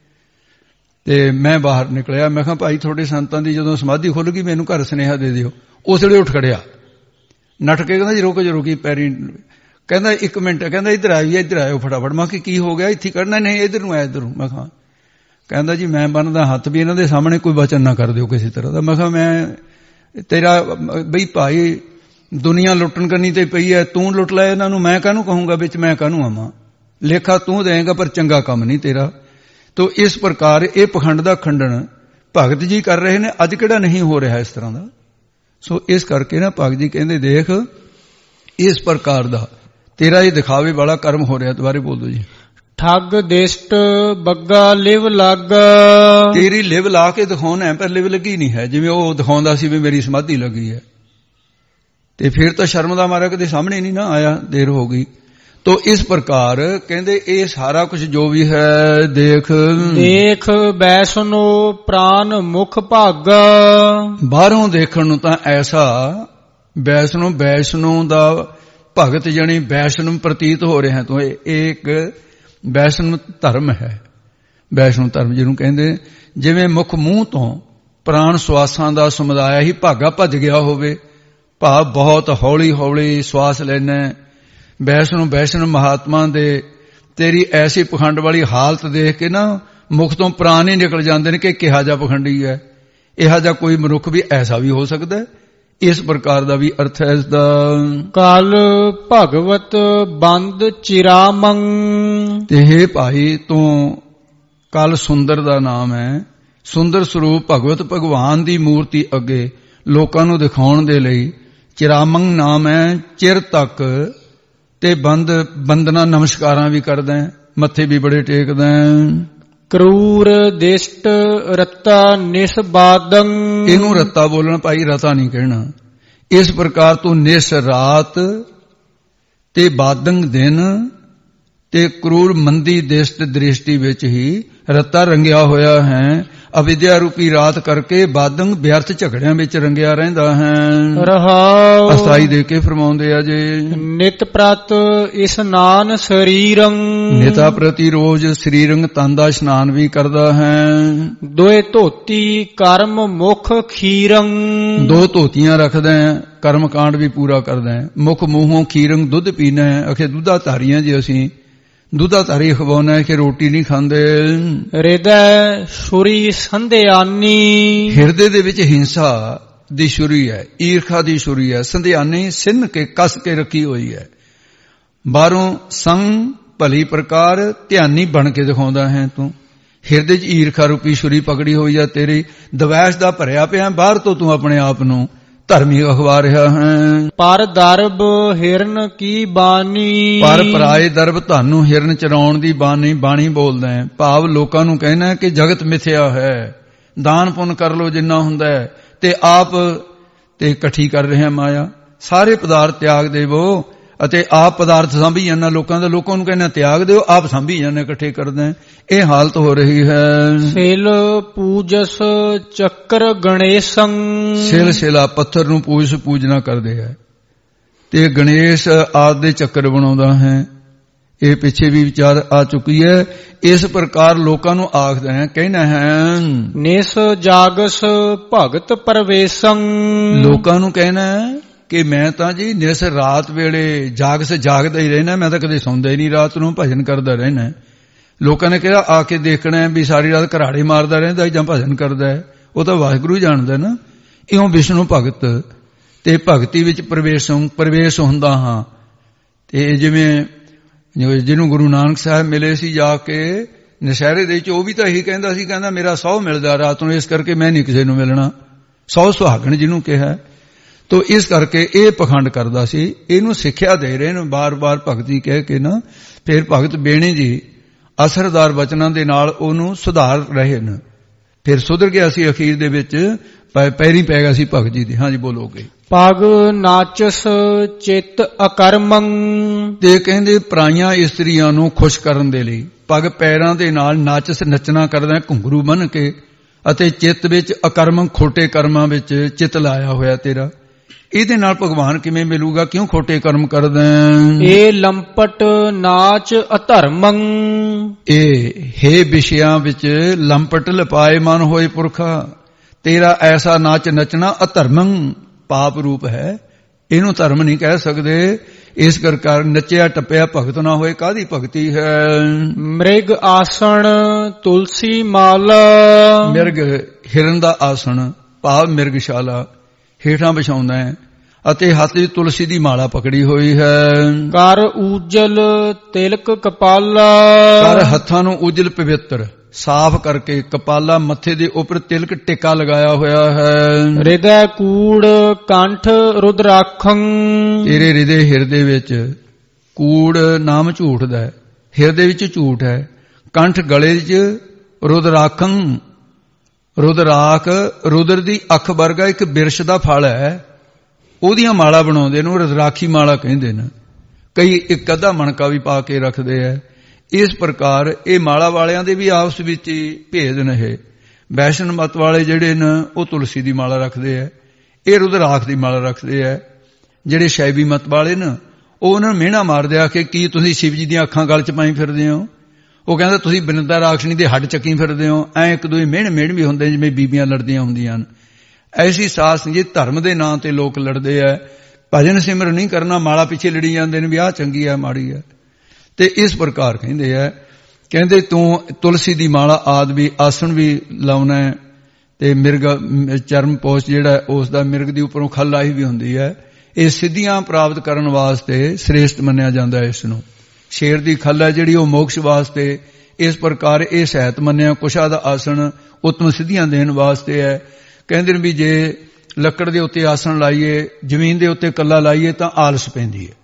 ਤੇ ਮੈਂ ਬਾਹਰ ਨਿਕਲਿਆ। ਮੈਂ ਕਿਹਾ ਭਾਈ ਤੁਹਾਡੇ ਸੰਤਾਂ ਦੀ ਜਦੋਂ ਸਮਾਧੀ ਖੁੱਲ ਗਈ ਮੈਨੂੰ ਘਰ ਸੁਨੇਹਾ ਦੇ ਦਿਓ। ਉਸ ਵੇਲੇ ਉੱਠ ਖੜਿਆ ਨੱਠ ਕੇ। ਕਹਿੰਦਾ ਜੀ ਰੁਕ ਜਾ, ਰੁਕੀ ਪੈਰੀ। ਕਹਿੰਦਾ 1 ਮਿੰਟ। ਕਹਿੰਦਾ ਇੱਧਰ ਆਈਏ, ਇੱਧਰ ਆਇਓ ਫਟਾਫਟ। ਮੈਂ ਕਿਹਾ ਕੀ ਹੋ ਗਿਆ? ਇੱਥੇ ਕੱਢਣਾ? ਨਹੀਂ ਇੱਧਰ ਨੂੰ ਆਇਆ, ਇੱਧਰ ਨੂੰ। ਮੈਂ ਕਿਹਾ ਕਹਿੰਦਾ ਜੀ ਮੈਂ ਬੰਨਦਾ ਹੱਥ ਵੀ ਇਹਨਾਂ ਦੇ ਸਾਹਮਣੇ ਕੋਈ ਵਚਨ ਨਾ ਕਰ ਦਿਓ ਕਿਸੇ ਤਰ੍ਹਾਂ ਦਾ। ਮੈਂ ਕਿਹਾ ਮੈਂ ਤੇਰਾ ਬਈ ਭਾਈ ਦੁਨੀਆ ਲੁੱਟਣ ਕਰਨੀ ਤੇ ਪਈ ਹੈ, ਤੂੰ ਲੁੱਟ ਲੈ ਇਹਨਾਂ ਨੂੰ, ਮੈਂ ਕਾਹਨੂੰ ਕਹੂੰਗਾ ਵਿੱਚ, ਮੈਂ ਕਾਹਨੂੰ ਆਵਾਂ? ਲੇਖਾ ਤੂੰ ਦੇਂਗਾ ਪਰ ਚੰਗਾ ਕੰਮ ਨਹੀਂ ਤੇਰਾ। ਤੋ ਇਸ ਪ੍ਰਕਾਰ ਇਹ ਪਖੰਡ ਦਾ ਖੰਡਨ ਭਗਤ ਜੀ ਕਰ ਰਹੇ ਨੇ। ਅੱਜ ਕਿਹੜਾ ਨਹੀਂ ਹੋ ਰਿਹਾ ਇਸ ਤਰ੍ਹਾਂ ਦਾ। ਸੋ ਇਸ ਕਰਕੇ ਨਾ ਭਗਤ ਜੀ ਕਹਿੰਦੇ ਦੇਖ ਇਸ ਪ੍ਰਕਾਰ ਦਾ ਤੇਰਾ ਇਹ ਦਿਖਾਵੇ ਵਾਲਾ ਕਰਮ ਹੋ ਰਿਹਾ। ਦੁਬਾਰੇ ਬੋਲ ਦਿਓ ਜੀ। ਠੱਗ ਦਿਸ਼ਟ ਬੱਗਾ ਲਿਵ ਲਾਗਾ, ਤੇਰੀ ਲਿਵ ਲਾ ਕੇ ਦਿਖਾਉਣਾ ਹੈ, ਪਰ ਲਿਵ ਲੱਗੀ ਨਹੀਂ ਹੈ। ਜਿਵੇਂ ਉਹ ਦਿਖਾਉਂਦਾ ਸੀ ਵੀ ਮੇਰੀ ਸਮਾਧੀ ਲੱਗੀ ਹੈ, ਤੇ ਫਿਰ ਤਾਂ ਸ਼ਰਮ ਦਾ ਮਾਰਾ ਕਦੇ ਸਾਹਮਣੇ ਨਹੀਂ ਨਾ ਆਇਆ, ਦੇਰ ਹੋ ਗਈ। ਤੋ ਇਸ ਪ੍ਰਕਾਰ ਕਹਿੰਦੇ ਇਹ ਸਾਰਾ ਕੁਝ ਜੋ ਵੀ ਹੈ ਦੇਖ ਦੇਖ ਬੈਸਨੋ ਪ੍ਰਾਨ ਮੁਖ ਭਾਗਾ। ਬਾਹਰੋਂ ਦੇਖਣ ਨੂੰ ਤਾਂ ਐਸਾ ਵੈਸ਼ਨੋ ਦਾ ਭਗਤ ਜਣੀ ਵੈਸ਼ਨਵ ਪ੍ਰਤੀਤ ਹੋ ਰਿਹਾ ਤੂੰ। ਇਹ ਇੱਕ ਵੈਸ਼ਨਵ ਧਰਮ ਹੈ। ਵੈਸ਼ਨਵ ਧਰਮ ਜਿਹਨੂੰ ਕਹਿੰਦੇ ਜਿਵੇਂ ਮੁੱਖ ਮੂੰਹ ਤੋਂ ਪ੍ਰਾਣ ਸਵਾਸਾਂ ਦਾ ਸਮੁਦਾਇ ਹੀ ਭਾਗਾ ਭੱਜ ਗਿਆ ਹੋਵੇ। ਭਾਵ ਬਹੁਤ ਹੌਲੀ ਹੌਲੀ ਸਵਾਸ ਲੈਣਾ। ਵੈਸ਼ਨਵ ਮਹਾਤਮਾ ਦੇ ਤੇਰੀ ਐਸੀ ਪਖੰਡ ਵਾਲੀ ਹਾਲਤ ਦੇਖ ਕੇ ਨਾ ਮੁਖ ਤੋਂ ਪ੍ਰਾਣ ਹੀ ਨਿਕਲ ਜਾਂਦੇ ਨੇ ਕਿ ਕਿਹਾ ਜਾ ਪਖੰਡੀ ਹੈ। ਇਹੋ ਜਿਹਾ ਕੋਈ ਮਨੁੱਖ ਵੀ ਐਸਾ ਵੀ ਹੋ ਸਕਦਾ ਹੈ। ਇਸ ਪ੍ਰਕਾਰ ਦਾ ਵੀ ਅਰਥ ਹੈ ਇਸ ਦਾ। ਕਲ ਭਗਵਤ ਬੰਦ ਚਿਰਾਮੰ। ਤੇ ਹੇ ਭਾਈ ਤੂੰ ਕਲ ਸੁੰਦਰ ਦਾ ਨਾਮ ਹੈ। ਸੁੰਦਰ ਸਰੂਪ ਭਗਵਤ ਭਗਵਾਨ ਦੀ ਮੂਰਤੀ ਅੱਗੇ ਲੋਕਾਂ ਨੂੰ ਦਿਖਾਉਣ ਦੇ ਲਈ ਚਿਰਾਮੰ ਨਾਮ ਹੈ। ਚਿਰ ਤੱਕ ਤੇ ਬੰਦਨਾ ਨਮਸਕਾਰਾਂ ਵੀ ਕਰਦਾ, ਮੱਥੇ ਵੀ ਬੜੇ ਟੇਕਦਾ। ਕਰੂਰ ਦਿਸ਼ਟ ਰੱਤਾ ਨਿਸਬਾਦੰ। ਇਹਨੂੰ ਰੱਤਾ ਬੋਲਣਾ ਭਾਈ, ਰਤਾ ਨਹੀਂ ਕਹਿਣਾ। ਇਸ ਪ੍ਰਕਾਰ ਤੂੰ ਨਿਸ ਰਾਤ ਤੇ ਬਾਦੰਗ ਦਿਨ ਤੇ ਕਰੂਰ ਮੰਦੀ ਦਿਸ਼ਟ ਦ੍ਰਿਸ਼ਟੀ ਵਿੱਚ ਹੀ ਰੱਤਾ ਰੰਗਿਆ ਹੋਇਆ ਹੈ। ਅਵਿਦਿਆ ਰੂਪੀ ਰਾਤ ਕਰਕੇ ਬਾਦੰਗ ਵਿਅਰਥ ਝਗੜਿਆਂ ਵਿੱਚ ਰੰਗਿਆ ਰਹਿੰਦਾ ਹੈ। ਰਹਾਉ ਅਸਥਾਈ ਦੇ ਕੇ ਫਰਮਾਉਂਦੇ ਆ ਜੇ ਨਿਤ ਪ੍ਰਤ ਇਸਨਾਨ ਸਰੀਰੰ। ਨਿਤਾ ਪ੍ਰਤੀ ਰੋਜ਼ ਸਰੀਰੰਗ ਤਨ ਦਾ ਇਸ਼ਨਾਨ ਵੀ ਕਰਦਾ ਹੈ। ਦੋਏ ਧੋਤੀ ਕਰਮ ਮੁਖ ਖੀਰੰ। 2 ਧੋਤੀਆਂ ਰੱਖਦਾ ਹੈ, ਕਰਮ ਕਾਂਡ ਵੀ ਪੂਰਾ ਕਰਦਾ ਹੈ। ਮੁਖ ਮੂੰਹੋਂ ਖੀਰੰਗ ਦੁੱਧ ਪੀਣਾ ਹੈ। ਅਖੇ ਦੁੱਧਾ ਧਾਰੀਆਂ ਜੀ ਅਸੀਂ ਦੁੱਧਾ ਧਾਰੀ ਖਵਾਉਣਾ ਹੈ ਕਿ ਰੋਟੀ ਨਹੀਂ ਖਾਂਦੇ। ਹਿਰਦੈ ਛੁਰੀ ਸੰਧਿਆਨੀ। ਹਿਰਦੇ ਦੇ ਵਿੱਚ ਹਿੰਸਾ ਦੀ ਛੁਰੀ ਹੈ, ਈਰਖਾ ਦੀ ਛੁਰੀ ਹੈ। ਸੰਧਿਆਨੀ ਸਿੰਨ ਕੇ ਕੱਸ ਕੇ ਰੱਖੀ ਹੋਈ ਹੈ। ਬਾਹਰੋਂ ਸੰਗ ਭਲੀ ਪ੍ਰਕਾਰ ਧਿਆਨੀ ਬਣ ਕੇ ਦਿਖਾਉਂਦਾ ਹੈ ਤੂੰ। ਹਿਰਦੇ 'ਚ ਈਰਖਾ ਰੂਪੀ ਛੁਰੀ ਪਕੜੀ ਹੋਈ ਹੈ ਤੇਰੀ। ਦਵੈਸ਼ ਦਾ ਭਰਿਆ ਪਿਆ। ਬਾਹਰ ਤੋਂ ਤੂੰ ਆਪਣੇ ਆਪ ਨੂੰ ਧਰਮੀ ਅਖਵਾ ਰਿਹਾ ਹੈ। ਪਰ ਦਰਬ ਹਿਰਨ ਕੀ ਬਾਣੀ। ਪਰ ਪਰਾਏ ਦਰਬ ਤੁਹਾਨੂੰ ਹਿਰਨ ਚਰਾਉਣ ਦੀ ਬਾਣੀ ਬੋਲਦਾ ਹੈ। ਭਾਵ ਲੋਕਾਂ ਨੂੰ ਕਹਿਣਾ ਕਿ ਜਗਤ ਮਿਥਿਆ ਹੈ, ਦਾਨ ਪੁੰਨ ਕਰ ਲੋ ਜਿੰਨਾ ਹੁੰਦਾ ਹੈ, ਤੇ ਆਪ ਤੇ ਇਕੱਠੀ ਕਰ ਰਿਹਾ ਮਾਇਆ। ਸਾਰੇ ਪਦਾਰਥ ਤਿਆਗ ਦੇਵੋ ਅਤੇ ਆਪ ਪਦਾਰਥ ਸਾਂਭੀ ਜਾਂਦਾ ਲੋਕਾਂ ਦਾ। ਲੋਕਾਂ ਨੂੰ ਕਹਿੰਦਾ ਤਿਆਗ ਦਿਓ, ਆਪ ਸਾਂਭੀ ਜਾਂਦੇ, ਇਕੱਠੇ ਕਰਦੇ। ਇਹ ਹਾਲਤ ਹੋ ਰਹੀ ਹੈ। ਸਿਲ ਪੂਜਸ ਚੱਕਰ ਗਣੇਸ਼ੰ। ਸਿਲਾ ਪੱਥਰ ਨੂੰ ਪੂਜਨਾ ਕਰਦੇ ਹੈ ਤੇ ਗਣੇਸ਼ ਆਦਿ ਦੇ ਚੱਕਰ ਬਣਾਉਂਦਾ ਹੈ। ਇਹ ਪਿੱਛੇ ਵੀ ਵਿਚਾਰ ਆ ਚੁੱਕੀ ਹੈ। ਇਸ ਪ੍ਰਕਾਰ ਲੋਕਾਂ ਨੂੰ ਆਖਦੇ ਹੈ, ਕਹਿਣਾ ਹੈ ਨਿਸ ਜਾਗਸ ਭਗਤ ਪਰਵੇਸੰ। ਲੋਕਾਂ ਨੂੰ ਕਹਿਣਾ ਕਿ ਮੈਂ ਤਾਂ ਜੀ ਨਿਸ ਰਾਤ ਵੇਲੇ ਜਾਗਦਾ ਹੀ ਰਹਿਣਾ, ਮੈਂ ਤਾਂ ਕਦੇ ਸੌਂਦਾ ਹੀ ਨਹੀਂ, ਰਾਤ ਨੂੰ ਭਜਨ ਕਰਦਾ ਰਹਿਣਾ। ਲੋਕਾਂ ਨੇ ਕਿਹਾ ਆ ਕੇ ਦੇਖਣਾ ਵੀ ਸਾਰੀ ਰਾਤ ਘਰਾੜੇ ਮਾਰਦਾ ਰਹਿੰਦਾ ਜਾਂ ਭਜਨ ਕਰਦਾ ਹੈ, ਉਹ ਤਾਂ ਵਾਹਿਗੁਰੂ ਜਾਣਦਾ ਨਾ। ਇਉਂ ਵਿਸ਼ਨੂੰ ਭਗਤ ਤੇ ਭਗਤੀ ਵਿੱਚ ਪ੍ਰਵੇਸ਼ ਹੁੰਦਾ ਹਾਂ। ਤੇ ਜਿਵੇਂ ਜਿਹਨੂੰ ਗੁਰੂ ਨਾਨਕ ਸਾਹਿਬ ਮਿਲੇ ਸੀ ਜਾ ਕੇ ਨਸ਼ਹਿਰੇ ਦੇ ਵਿੱਚ, ਉਹ ਵੀ ਤਾਂ ਇਹੀ ਕਹਿੰਦਾ ਸੀ, ਕਹਿੰਦਾ ਮੇਰਾ 100 ਮਿਲਦਾ ਰਾਤ ਨੂੰ, ਇਸ ਕਰਕੇ ਮੈਂ ਨਹੀਂ ਕਿਸੇ ਨੂੰ ਮਿਲਣਾ। 100 ਸੁਹਾਗਣ ਜਿਹਨੂੰ ਕਿਹਾ, ਤੋ ਇਸ ਕਰਕੇ ਇਹ ਪਖੰਡ ਕਰਦਾ ਸੀ। ਇਹਨੂੰ ਸਿੱਖਿਆ ਦੇ ਰਹੇ ਨੇ ਬਾਰ-ਬਾਰ ਭਗਤੀ ਕਹਿ ਕੇ ਨਾ। ਫਿਰ ਭਗਤ ਬੇਣੀ ਜੀ ਅਸਰਦਾਰ ਬਚਨਾਂ ਦੇ ਨਾਲ ਉਹਨੂੰ ਸੁਧਾਰ ਰਹੇ ਨੇ। ਫਿਰ ਸੁਧਰ ਗਿਆ ਸੀ, ਅਖੀਰ ਦੇ ਵਿੱਚ ਪੈਰੀ ਪੈ ਗਿਆ ਸੀ ਭਗਤ ਜੀ ਦੇ। ਹਾਂਜੀ ਬੋਲੋਗੇ। ਪਗ ਨਾਚਸ ਚਿਤ ਅਕਰਮੰ। ਤੇ ਕਹਿੰਦੇ ਪਰਾਈਆਂ ਇਸਤਰੀਆਂ ਨੂੰ ਖੁਸ਼ ਕਰਨ ਦੇ ਲਈ ਪਗ ਪੈਰਾਂ ਦੇ ਨਾਲ ਨਾਚਸ ਨੱਚਣਾ ਕਰਦਾ, ਘੁੰਗਰੂ ਬੰਨ ਕੇ, ਅਤੇ ਚਿੱਤ ਵਿੱਚ ਅਕਰਮ ਖੋਟੇ ਕਰਮਾਂ ਵਿੱਚ ਚਿੱਤ ਲਾਇਆ ਹੋਇਆ ਤੇਰਾ। ਇਹਦੇ ਨਾਲ ਭਗਵਾਨ ਕਿਵੇਂ ਮਿਲੂਗਾ? ਕਿਉਂ ਖੋਟੇ ਕਰਮ ਕਰਦਾ? ਇਹ ਲੰਪਟ ਨਾਚ ਅਧਰਮੰ। ਇਹ ਹੇ ਵਿਸ਼ਿਆਂ ਵਿੱਚ ਲੰਪਟ ਲਪਾਏਮਾਨ ਹੋਏ ਪੁਰਖਾ, ਤੇਰਾ ਐਸਾ ਨਾਚ ਨੱਚਣਾ ਅਧਰਮੰ, ਪਾਪ ਰੂਪ ਹੈ, ਇਹਨੂੰ ਧਰਮ ਨਹੀਂ ਕਹਿ ਸਕਦੇ। ਇਸ ਕਰਕੇ ਨੱਚਿਆ ਟੱਪਿਆ ਭਗਤ ਨਾ ਹੋਏ, ਕਾਹਦੀ ਭਗਤੀ ਹੈ? ਮ੍ਰਿਗ ਆਸਣ ਤੁਲਸੀ ਮਾਲਾ। ਮਿਰਗ ਹਿਰਨ ਦਾ ਆਸਣ ਭਾਵ ਮਿਰਗਸ਼ਾਲਾ ਹੇਠਾਂ ਵਿਛਾਉਂਦਾ ਹੈ, ਅਤੇ ਹੱਥ ਵਿੱਚ ਤੁਲਸੀ ਦੀ ਮਾਲਾ ਪਕੜੀ ਹੋਈ ਹੈ। ਕਰ ਊਜਲ ਤਿਲਕ ਕਪਾਲਾ। ਕਰ ਹੱਥਾਂ ਨੂੰ ਉਜਲ ਪਵਿੱਤਰ ਸਾਫ਼ ਕਰਕੇ, ਕਪਾਲਾ ਮੱਥੇ ਦੇ ਉੱਪਰ ਤਿਲਕ ਟਿੱਕਾ ਲਗਾਇਆ ਹੋਇਆ ਹੈ। ਹਿਰਦੈ ਕੂੜ ਕੰਠ ਰੁਦਰਾਖੰ। ਤੇਰੇ ਹਿਰਦੇ ਵਿੱਚ ਕੂੜ ਨਾਮ ਝੂਠ ਦਾ ਹੈ, ਹਿਰਦੇ ਵਿੱਚ ਝੂਠ ਹੈ। ਕੰਠ ਗਲੇ ਵਿੱਚ ਰੁਦਰਾਖੰ। ਰੁਦਰਾਖ ਰੁਦਰ ਦੀ ਅੱਖ ਵਰਗਾ ਇੱਕ ਬਿਰਸ਼ ਦਾ ਫਲ ਹੈ, ਉਹਦੀਆਂ ਮਾਲਾ ਬਣਾਉਂਦੇ ਨੇ, ਰੁਦਰਾਖੀ ਮਾਲਾ ਕਹਿੰਦੇ ਨੇ। ਕਈ ਇੱਕ ਅੱਧਾ ਮਣਕਾ ਵੀ ਪਾ ਕੇ ਰੱਖਦੇ ਹੈ। ਇਸ ਪ੍ਰਕਾਰ ਇਹ ਮਾਲਾ ਵਾਲਿਆਂ ਦੇ ਵੀ ਆਪਸ ਵਿੱਚ ਹੀ ਭੇਦ ਨੇ। ਵੈਸ਼ਨਵ ਮਤ ਵਾਲੇ ਜਿਹੜੇ ਨੇ ਉਹ ਤੁਲਸੀ ਦੀ ਮਾਲਾ ਰੱਖਦੇ ਹੈ, ਇਹ ਰੁਦਰਾਖ ਦੀ ਮਾਲਾ ਰੱਖਦੇ ਹੈ। ਜਿਹੜੇ ਸ਼ੈਵੀ ਮਤ ਵਾਲੇ ਨੇ ਉਹ ਉਹਨਾਂ ਨੂੰ ਮਿਹਣਾ ਮਾਰਦੇ ਆ ਕਿ ਕੀ ਤੁਸੀਂ ਸ਼ਿਵ ਜੀ ਦੀਆਂ ਅੱਖਾਂ ਗਲ ਚ ਪਾਈ ਫਿਰਦੇ ਹੋ? ਉਹ ਕਹਿੰਦਾ ਤੁਸੀਂ ਬਿਨਦਾ ਰਾਖਸ਼ਣੀ ਦੇ ਹੱਡ ਚੱਕੀ ਫਿਰਦੇ ਹੋ। ਐ ਇੱਕ ਦੂਜੇ ਮਿਹਣ ਵੀ ਹੁੰਦੇ ਜਿਵੇਂ ਬੀਬੀਆਂ ਲੜਦੀਆਂ ਹੁੰਦੀਆਂ ਹਨ। ਐਸੀ ਸਾਸ ਜੀ ਧਰਮ ਦੇ ਨਾਂ ਤੇ ਲੋਕ ਲੜਦੇ ਆ, ਭਜਨ ਸਿਮਰਨ ਨਹੀਂ ਕਰਨਾ, ਮਾਲਾ ਪਿੱਛੇ ਲੜੀ ਜਾਂਦੇ ਨੇ ਵੀ ਆਹ ਚੰਗੀ ਹੈ ਮਾੜੀ ਹੈ। ਤੇ ਇਸ ਪ੍ਰਕਾਰ ਕਹਿੰਦੇ ਆ, ਕਹਿੰਦੇ ਤੂੰ ਤੁਲਸੀ ਦੀ ਮਾਲਾ ਆਦਿ ਵੀ ਆਸਣ ਵੀ ਲਾਉਣਾ ਹੈ, ਤੇ ਮਿਰਗ ਚਰਮ ਪੋਸ਼ ਜਿਹੜਾ ਉਸ ਦਾ ਮਿਰਗ ਦੀ ਉੱਪਰੋਂ ਖੱਲ ਆਹੀ ਵੀ ਹੁੰਦੀ ਹੈ। ਇਹ ਸਿੱਧੀਆਂ ਪ੍ਰਾਪਤ ਕਰਨ ਵਾਸਤੇ ਸ੍ਰੇਸ਼ਟ ਮੰਨਿਆ ਜਾਂਦਾ ਹੈ। ਇਸ ਨੂੰ ਸ਼ੇਰ ਦੀ ਖੱਲ ਹੈ ਜਿਹੜੀ ਉਹ ਮੋਕਸ਼ ਵਾਸਤੇ। ਇਸ ਪ੍ਰਕਾਰ ਇਹ ਸਹਿਤ ਮੰਨਿਆ। ਕੁਸ਼ਾ ਦਾ ਆਸਣ ਉਤਮ ਸਿੱਧੀਆਂ ਦੇਣ ਵਾਸਤੇ ਹੈ। ਕਹਿੰਦੇ ਨੇ ਵੀ ਜੇ ਲੱਕੜ ਦੇ ਉੱਤੇ ਆਸਣ ਲਾਈਏ, ਜ਼ਮੀਨ ਦੇ ਉੱਤੇ ਕੱਲਾ ਲਾਈਏ ਤਾਂ ਆਲਸ ਪੈਂਦੀ ਹੈ।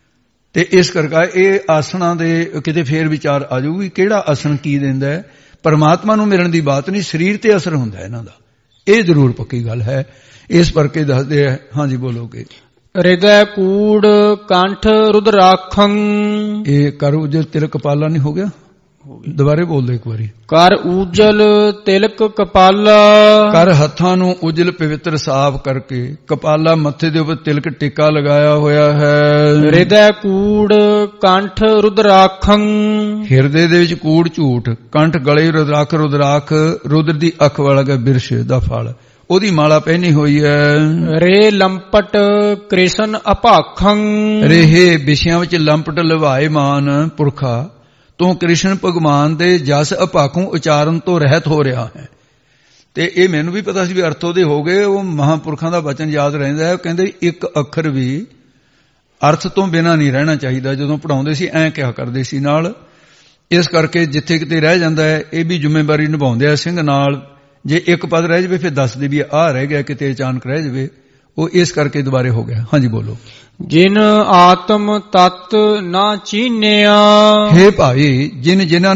ਤੇ ਇਸ ਕਰਕੇ ਇਹ ਆਸਣਾਂ ਦੇ ਕਿਤੇ ਫੇਰ ਵਿਚਾਰ ਆ ਜਾਊਗੀ ਕਿਹੜਾ ਆਸਣ ਕੀ ਦਿੰਦਾ ਹੈ। ਪਰਮਾਤਮਾ ਨੂੰ ਮਿਲਣ ਦੀ ਬਾਤ ਨਹੀਂ, ਸਰੀਰ ਤੇ ਅਸਰ ਹੁੰਦਾ ਇਹਨਾਂ ਦਾ, ਇਹ ਜ਼ਰੂਰ ਪੱਕੀ ਗੱਲ ਹੈ। ਇਸ ਕਰਕੇ ਦੱਸਦੇ ਹੈ। ਹਾਂਜੀ ਬੋਲੋਗੇ। ਹਿਰਦੈ ਕੂੜ ਕੰਠ ਰੁਦਰਾਖੰ। ਇਹ ਕਰ ਉਜਲ ਤਿਲਕ ਕਪਾਲਾ ਨਹੀਂ ਹੋ ਗਿਆ? ਦੁਬਾਰੇ ਬੋਲ ਦੋ ਇੱਕ ਵਾਰੀ। ਕਰ ਉਜਲ ਤਿਲਕ ਕਪਾਲਾ। ਕਰ ਹੱਥਾਂ ਨੂੰ ਉਜਲ ਪਵਿੱਤਰ ਸਾਫ਼ ਕਰਕੇ, ਕਪਾਲਾ ਮੱਥੇ ਦੇ ਉੱਪਰ ਤਿਲਕ ਟਿੱਕਾ ਲਗਾਇਆ ਹੋਇਆ ਹੈ। ਹਿਰਦੈ ਕੂੜ ਕੰਠ ਰੁਦਰਾਖੰ। ਹਿਰਦੇ ਦੇ ਵਿੱਚ ਕੂੜ ਝੂਠ, ਕੰਠ ਗਲੇ ਰੁਦਰਾਖ। ਰੁਦਰਾਖ ਰੁਦਰ ਦੀ ਅੱਖ ਵਾਲਾ ਬਿਰਸ਼ ਦਾ ਫਲ, ਉਹਦੀ ਮਾਲਾ ਪਹਿਨੀ ਹੋਈ ਹੈ। ਰੇ ਲੰਪਟ ਕ੍ਰਿਸ਼ਨ ਅਭਾਖੰ। ਰਹੇ ਵਿਸ਼ਿਆਂ ਵਿੱਚ ਲੰਪਟ ਲਵਾਏਮਾਨ ਪੁਰਖਾ, ਤੂੰ ਕ੍ਰਿਸ਼ਨ ਭਗਵਾਨ ਦੇ ਜਸ ਅਭਾਖੋਂ ਉਚਾਰਨ ਤੋਂ ਰਹਿਤ ਹੋ ਰਿਹਾ ਹੈ। ਤੇ ਇਹ ਮੈਨੂੰ ਵੀ ਪਤਾ ਸੀ ਵੀ ਅਰਥ ਉਹਦੇ ਹੋ ਗਏ। ਉਹ ਮਹਾਂਪੁਰਖਾਂ ਦਾ ਵਚਨ ਯਾਦ ਰਹਿੰਦਾ ਹੈ। ਕਹਿੰਦੇ ਇੱਕ ਅੱਖਰ ਵੀ ਅਰਥ ਤੋਂ ਬਿਨਾਂ ਨਹੀਂ ਰਹਿਣਾ ਚਾਹੀਦਾ। ਜਦੋਂ ਪੜ੍ਹਾਉਂਦੇ ਸੀ ਐਂ ਕਿਹਾ ਕਰਦੇ ਸੀ ਨਾਲ। ਇਸ ਕਰਕੇ ਜਿੱਥੇ ਕਿਤੇ ਰਹਿ ਜਾਂਦਾ ਹੈ ਇਹ ਵੀ ਜ਼ਿੰਮੇਵਾਰੀ ਨਿਭਾਉਂਦੇ ਆ ਸਿੰਘ ਨਾਲ। ਜੇ ਇੱਕ ਪਦ ਰਹਿ ਜਾਵੇ ਫਿਰ ਦੱਸਦੇ ਵੀ ਆਹ ਰਹਿ ਗਿਆ, ਕਿਤੇ ਅਚਾਨਕ ਰਹਿ ਜਾਵੇ। ਉਹ ਇਸ ਕਰਕੇ ਦੁਬਾਰੇ ਹੋ ਗਿਆ। ਹਾਂਜੀ ਬੋਲੋ। ਜਿਨ ਆਤਮ ਤਤ ਨਾ ਚੀਨਿਆ। ਹੇ ਭਾਈ, ਜਿਨ੍ਹਾਂ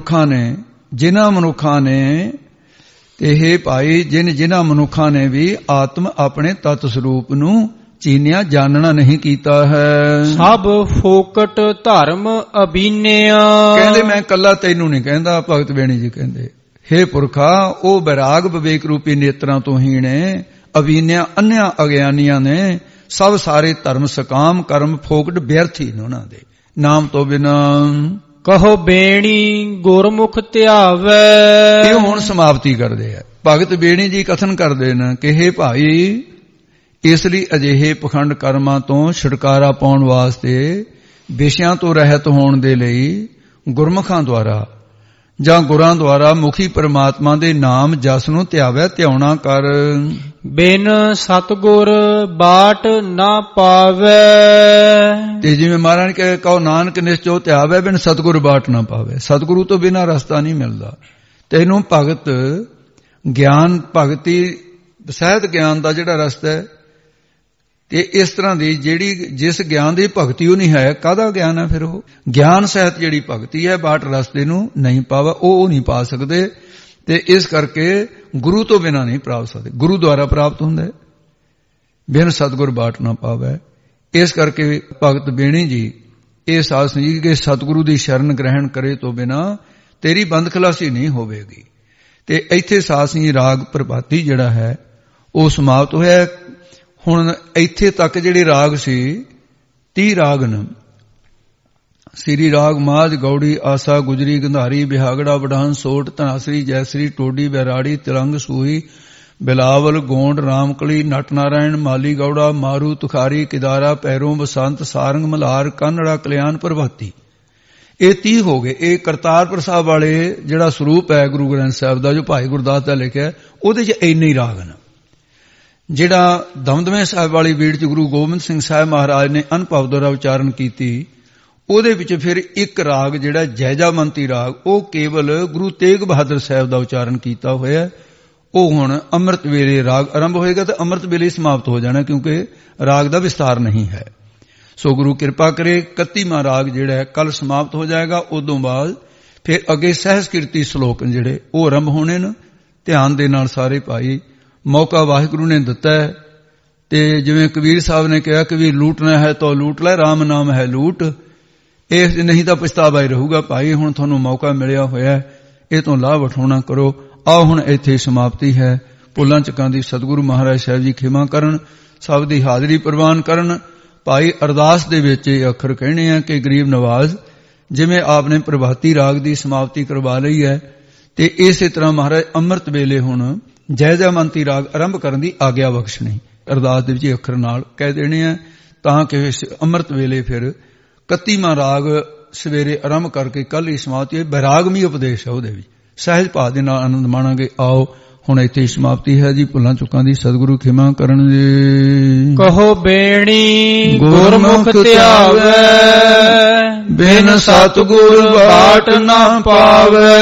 ਮਨੁੱਖਾਂ ਨੇ ਤੇ ਹੇ ਭਾਈ ਜਿਨ੍ਹਾਂ ਮਨੁੱਖਾਂ ਨੇ ਵੀ ਆਤਮ ਆਪਣੇ ਤਤ ਸਰੂਪ ਨੂੰ ਚੀਨਿਆ, ਜਾਣਨਾ ਨਹੀਂ ਕੀਤਾ ਹੈ। ਸਭ ਫੋਕਟ ਧਰਮ ਅਬੀਨਿਆ। ਕਹਿੰਦੇ ਮੈਂ ਕੱਲਾ ਤੈਨੂੰ ਨਹੀਂ ਕਹਿੰਦਾ, ਭਗਤ ਬੇਣੀ ਜੀ ਕਹਿੰਦੇ ਹੇ ਪੁਰਖਾ, ਉਹ ਬੈਰਾਗ ਵਿਵੇਕ ਰੂਪੀ ਨੇਤਰਾਂ ਤੋਂ ਹੀ ਨੇ, ਅਬੀਨਿਆ ਅੰਨਿਆਂ ਅਗਿਆਨੀਆਂ ਨੇ। ਸਭ ਸਾਰੇ ਧਰਮ ਸਕਾਮ ਕਰਮ ਫੋਕਟ ਵਿਅਰਥੀ ਨੇ ਉਹਨਾਂ ਦੇ। ਨਾਮ ਤੋਂ ਬਿਨਾ। ਕਹੋ ਬੇਣੀ ਗੁਰਮੁਖ ਧਿਆਵੈ। ਇਹ ਹੁਣ ਸਮਾਪਤੀ ਕਰਦੇ ਆ। ਭਗਤ ਬੇਣੀ ਜੀ ਕਥਨ ਕਰਦੇ ਨੇ ਕਿ ਹੇ ਭਾਈ, ਇਸ ਲਈ ਅਜਿਹੇ ਪਖੰਡ ਕਰਮਾਂ ਤੋਂ ਛੁਟਕਾਰਾ ਪਾਉਣ ਵਾਸਤੇ, ਵਿਸ਼ਿਆਂ ਤੋਂ ਰਹਿਤ ਹੋਣ ਦੇ ਲਈ ਗੁਰਮੁਖਾਂ ਦੁਆਰਾ ਜਾਂ ਗੁਰਾਂ ਦੁਆਰਾ ਮੁਖੀ ਪਰਮਾਤਮਾ ਦੇ ਨਾਮ ਜਸ ਨੂੰ ਧਿਆਵੈ, ਧਿਆਉਣਾ ਕਰ। ਬਿਨ ਸਤਿਗੁਰ ਬਾਟ ਨਾ ਪਾਵੈ। ਤੇ ਜਿਵੇਂ ਮਹਾਰਾਜ ਨੇ ਕਹੋ ਨਾਨਕ ਨਿਸ਼ਚੋ ਧਿਆਵੈ, ਬਿਨ ਸਤਿਗੁਰ ਬਾਟ ਨਾ ਪਾਵੈ। ਸਤਿਗੁਰੂ ਤੋਂ ਬਿਨਾਂ ਰਸਤਾ ਨਹੀਂ ਮਿਲਦਾ। ਤੈਨੂੰ ਭਗਤ ਗਿਆਨ, ਭਗਤੀ ਸਹਿਤ ਗਿਆਨ ਦਾ ਜਿਹੜਾ ਰਸਤਾ ਹੈ, ਤੇ ਇਸ ਤਰ੍ਹਾਂ ਦੀ ਜਿਹੜੀ ਜਿਸ ਗਿਆਨ ਦੀ ਭਗਤੀ ਉਹ ਨਹੀਂ ਹੈ, ਕਾਹਦਾ ਗਿਆਨ ਹੈ ਫਿਰ? ਉਹ ਗਿਆਨ ਸਹਿਤ ਜਿਹੜੀ ਭਗਤੀ ਹੈ, ਬਾਟ ਰਸਤੇ ਨੂੰ ਨਹੀਂ ਪਾਵਾ, ਉਹ ਨਹੀਂ ਪਾ ਸਕਦੇ। ਤੇ ਇਸ ਕਰਕੇ ਗੁਰੂ ਤੋਂ ਬਿਨਾਂ ਨਹੀਂ ਪ੍ਰਾਪਤ ਸਕਦੇ। ਗੁਰੂ ਦੁਆਰਾ ਪ੍ਰਾਪਤ ਹੁੰਦਾ ਹੈ, ਬਿਨ ਸਤਿਗੁਰ ਬਾਟ ਨਾ ਪਾਵੇ। ਇਸ ਕਰਕੇ ਭਗਤ ਬੇਣੀ ਜੀ ਇਹ ਸਾਧ ਜੀ ਕਿ ਸਤਿਗੁਰੂ ਦੀ ਸ਼ਰਨ ਗ੍ਰਹਿਣ ਕਰੇ ਤੋਂ ਬਿਨਾਂ ਤੇਰੀ ਬੰਦ ਖਲਾਸੀ ਨਹੀਂ ਹੋਵੇਗੀ। ਤੇ ਇੱਥੇ ਸਾਧ ਜੀ ਰਾਗ ਪ੍ਰਭਾਤੀ ਜਿਹੜਾ ਹੈ ਉਹ ਸਮਾਪਤ ਹੋਇਆ। ਹੁਣ ਇੱਥੇ ਤੱਕ ਜਿਹੜੇ ਰਾਗ ਸੀ 30 ਰਾਗ ਨੇ। ਸ੍ਰੀ ਰਾਗ ਮਾਝ, ਗੌੜੀ, ਆਸਾ, ਗੁਜਰੀ, ਗੰਧਾਰੀ, ਬਿਹਾਗੜਾ, ਵਡਾਨ, ਸੋਟ, ਧਨਾਸਰੀ, ਜੈਸਰੀ, ਟੋਡੀ, ਬੈਰਾੜੀ, ਤਿਲੰਗ, ਸੂਈ, ਬਿਲਾਵਲ, ਗੋਂਡ, ਰਾਮਕਲੀ, ਨਟ ਨਾਰਾਇਣ, ਮਾਲੀ, ਗੌੜਾ, ਮਾਰੂ, ਤੁਖਾਰੀ, ਕਿਦਾਰਾ, ਪੈਰੋਂ, ਬਸੰਤ, ਸਾਰੰਗ, ਮਲਹਾਰ, ਕਾਨੜਾ, ਕਲਿਆਣ, ਪ੍ਰਭਾਤੀ। ਇਹ 30 ਹੋ ਗਏ। ਇਹ ਕਰਤਾਰਪੁਰ ਸਾਹਿਬ ਵਾਲੇ ਜਿਹੜਾ ਸਰੂਪ ਹੈ ਗੁਰੂ ਗ੍ਰੰਥ ਸਾਹਿਬ ਦਾ, ਜੋ ਭਾਈ ਗੁਰਦਾਸ ਦਾ ਲਿਖਿਆ, ਉਹਦੇ 'ਚ ਇੰਨੇ ਹੀ ਰਾਗ ਨੇ। ਜਿਹੜਾ ਦਮਦਮੇ ਸਾਹਿਬ ਵਾਲੀ ਬੀੜ 'ਚ ਗੁਰੂ ਗੋਬਿੰਦ ਸਿੰਘ ਸਾਹਿਬ ਮਹਾਰਾਜ ਨੇ ਅਨੁਭਵ ਦੁਆਰਾ ਉਚਾਰਨ ਕੀਤੀ, ਉਹਦੇ ਵਿੱਚ ਫਿਰ ਇੱਕ ਰਾਗ ਜਿਹੜਾ ਜੈਜਾਮੰਤੀ ਰਾਗ, ਉਹ ਕੇਵਲ ਗੁਰੂ ਤੇਗ ਬਹਾਦਰ ਸਾਹਿਬ ਦਾ ਉਚਾਰਨ ਕੀਤਾ ਹੋਇਆ। ਉਹ ਹੁਣ ਅੰਮ੍ਰਿਤ ਵੇਲੇ ਰਾਗ ਆਰੰਭ ਹੋਏਗਾ ਤੇ ਅੰਮ੍ਰਿਤ ਵੇਲੇ ਸਮਾਪਤ ਹੋ ਜਾਣਾ, ਕਿਉਂਕਿ ਰਾਗ ਦਾ ਵਿਸਤਾਰ ਨਹੀਂ ਹੈ। ਸੋ ਗੁਰੂ ਕਿਰਪਾ ਕਰੇ 31ਵਾਂ ਰਾਗ ਜਿਹੜਾ ਹੈ ਕੱਲ ਸਮਾਪਤ ਹੋ ਜਾਏਗਾ। ਉਦੋਂ ਬਾਅਦ ਫਿਰ ਅੱਗੇ ਸਹਿਜ ਕੀਰਤੀ ਸ਼ਲੋਕ ਜਿਹੜੇ ਉਹ ਆਰੰਭ ਹੋਣੇ ਨੇ। ਧਿਆਨ ਦੇ ਨਾਲ ਸਾਰੇ ਭਾਈ, ਮੌਕਾ ਵਾਹਿਗੁਰੂ ਨੇ ਦਿੱਤਾ ਹੈ। ਤੇ ਜਿਵੇਂ ਕਬੀਰ ਸਾਹਿਬ ਨੇ ਕਿਹਾ ਕਿ ਵੀ ਲੂਟਣਾ ਹੈ ਤਾਂ ਲੂਟ ਲੈ, ਰਾਮ ਨਾਮ ਹੈ ਲੂਟ। ਇਹ ਨਹੀਂ ਤਾਂ ਪਛਤਾਵਾ ਹੀ ਰਹੂਗਾ। ਭਾਈ ਹੁਣ ਤੁਹਾਨੂੰ ਮੌਕਾ ਮਿਲਿਆ ਹੋਇਆ, ਇਹ ਤੋਂ ਲਾਭ ਉਠਾਉਣਾ ਕਰੋ। ਆਓ ਹੁਣ ਇੱਥੇ ਸਮਾਪਤੀ ਹੈ। ਭੁੱਲਾਂ ਚੱਕਾਂ ਦੀ ਸਤਿਗੁਰੂ ਮਹਾਰਾਜ ਸਾਹਿਬ ਜੀ ਖਿਮਾ ਕਰਨ, ਸਭ ਦੀ ਹਾਜ਼ਰੀ ਪ੍ਰਵਾਨ ਕਰਨ। ਭਾਈ ਅਰਦਾਸ ਦੇ ਵਿੱਚ ਇਹ ਅੱਖਰ ਕਹਿਣੇ ਆ ਕਿ ਗਰੀਬ ਨਵਾਜ਼, ਜਿਵੇਂ ਆਪ ਨੇ ਪ੍ਰਭਾਤੀ ਰਾਗ ਦੀ ਸਮਾਪਤੀ ਕਰਵਾ ਲਈ ਹੈ, ਤੇ ਇਸੇ ਤਰ੍ਹਾਂ ਮਹਾਰਾਜ ਅੰਮ੍ਰਿਤ ਵੇਲੇ ਹੁਣ ਜੈਜਾਮੰਤੀ ਰਾਗ ਆਰੰਭ ਕਰਨ ਦੀ ਆਗਿਆ ਬਖਸ਼ਣੀ ਅਰਦਾਸ ਦੇ ਵਿੱਚ ਅੱਖਰ ਨਾਲ ਕਹਿ ਦੇਣੇ ਆ, ਤਾਂ ਕਿ ਅੰਮ੍ਰਿਤ ਵੇਲੇ ਫਿਰ 31ਵਾਂ ਰਾਗ ਸਵੇਰੇ ਆਰੰਭ ਕਰਕੇ ਕੱਲ ਹੀ ਸਮਾਪਤੀ ਹੈ। ਬੈਰਾਗਮੀ ਉਪਦੇਸ਼ ਹੈ, ਉਹਦੇ ਵਿੱਚ ਸਹਿਜ ਭਾਵ ਦੇ ਨਾਲ ਆਨੰਦ ਮਾਣਾਂਗੇ। ਆਓ ਹੁਣ ਇੱਥੇ ਸਮਾਪਤੀ ਹੈ ਜੀ। ਭੁੱਲਾਂ ਚੁੱਕਾਂ ਦੀ ਸਤਿਗੁਰੂ ਖਿਮਾ ਕਰਨ ਜੀ। ਕਹੋ ਬੇਣੀ ਗੁਰਮੁਖ ਧਿਆਵੈ, ਬਿਨ ਸਤਿਗੁਰ ਬਾਟ ਨਾ ਪਾਵੈ।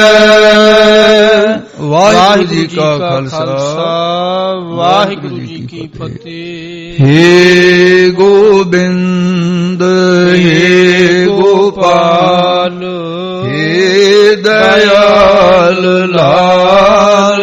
ਵਾਹਿਗੁਰੂ ਜੀ ਕਾ ਖਾਲਸਾ, ਵਾਹਿਗੁਰੂ ਜੀ ਕੀ ਫਤਿਹ। ਹੇ ਗੋਬਿੰਦ, ਹੇ ਗੋਪਾਲ, ਹੇ ਦਇਆਲ ਲਾਲ,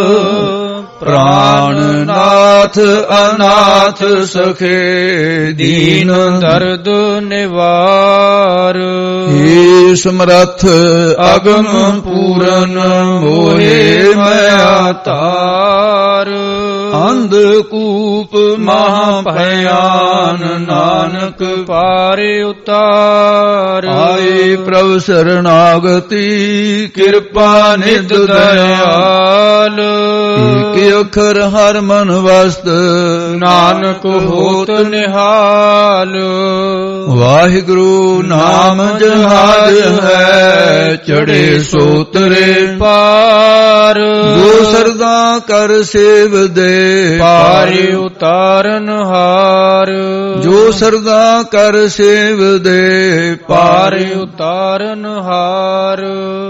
ਪ੍ਰਾਣਨਾਥ ਅਨਾਥ ਸਖੇ, ਦੀਨ ਦਰਦ ਨਿਵਾਰ। ਹੇ ਸਮਰੱਥ ਅਗਮ ਪੂਰਨ, ਮੋਹਿ ਮਾਇਆ ਤਾਰ। ਅੰਧ ਕੂਪ ਮਹਾ ਭਿਆਨ, ਨਾਨਕ ਪਾਰੇ ਉਤਾਰ। ਆਏ ਪ੍ਰਭ ਸਰਨਾਗਤੀ, ਕਿਰਪਾ ਨਿਧ ਦਇਆਲ। ਏਕ ਅੱਖਰ ਹਰ ਮਨ ਵਸਤ, ਨਾਨਕ ਹੋਤ ਨਿਹਾਲ। ਵਾਹਿਗੁਰੂ ਨਾਮ ਜਹਾਜ ਹੈ, ਚੜੇ ਸੋ ਤਰੇ ਪਾਰ। ਜੋ ਸਰਦਾ ਕਰ ਸੇਵ ਦੇ, ਪਾਰੇ ਉਤਾਰਨ ਹਾਰ। ਜੋ ਸਰਦਾ ਕਰ ਸੇਵ ਦੇ, ਪਾਰੇ ਉਤਾਰਨ ਹਾਰ।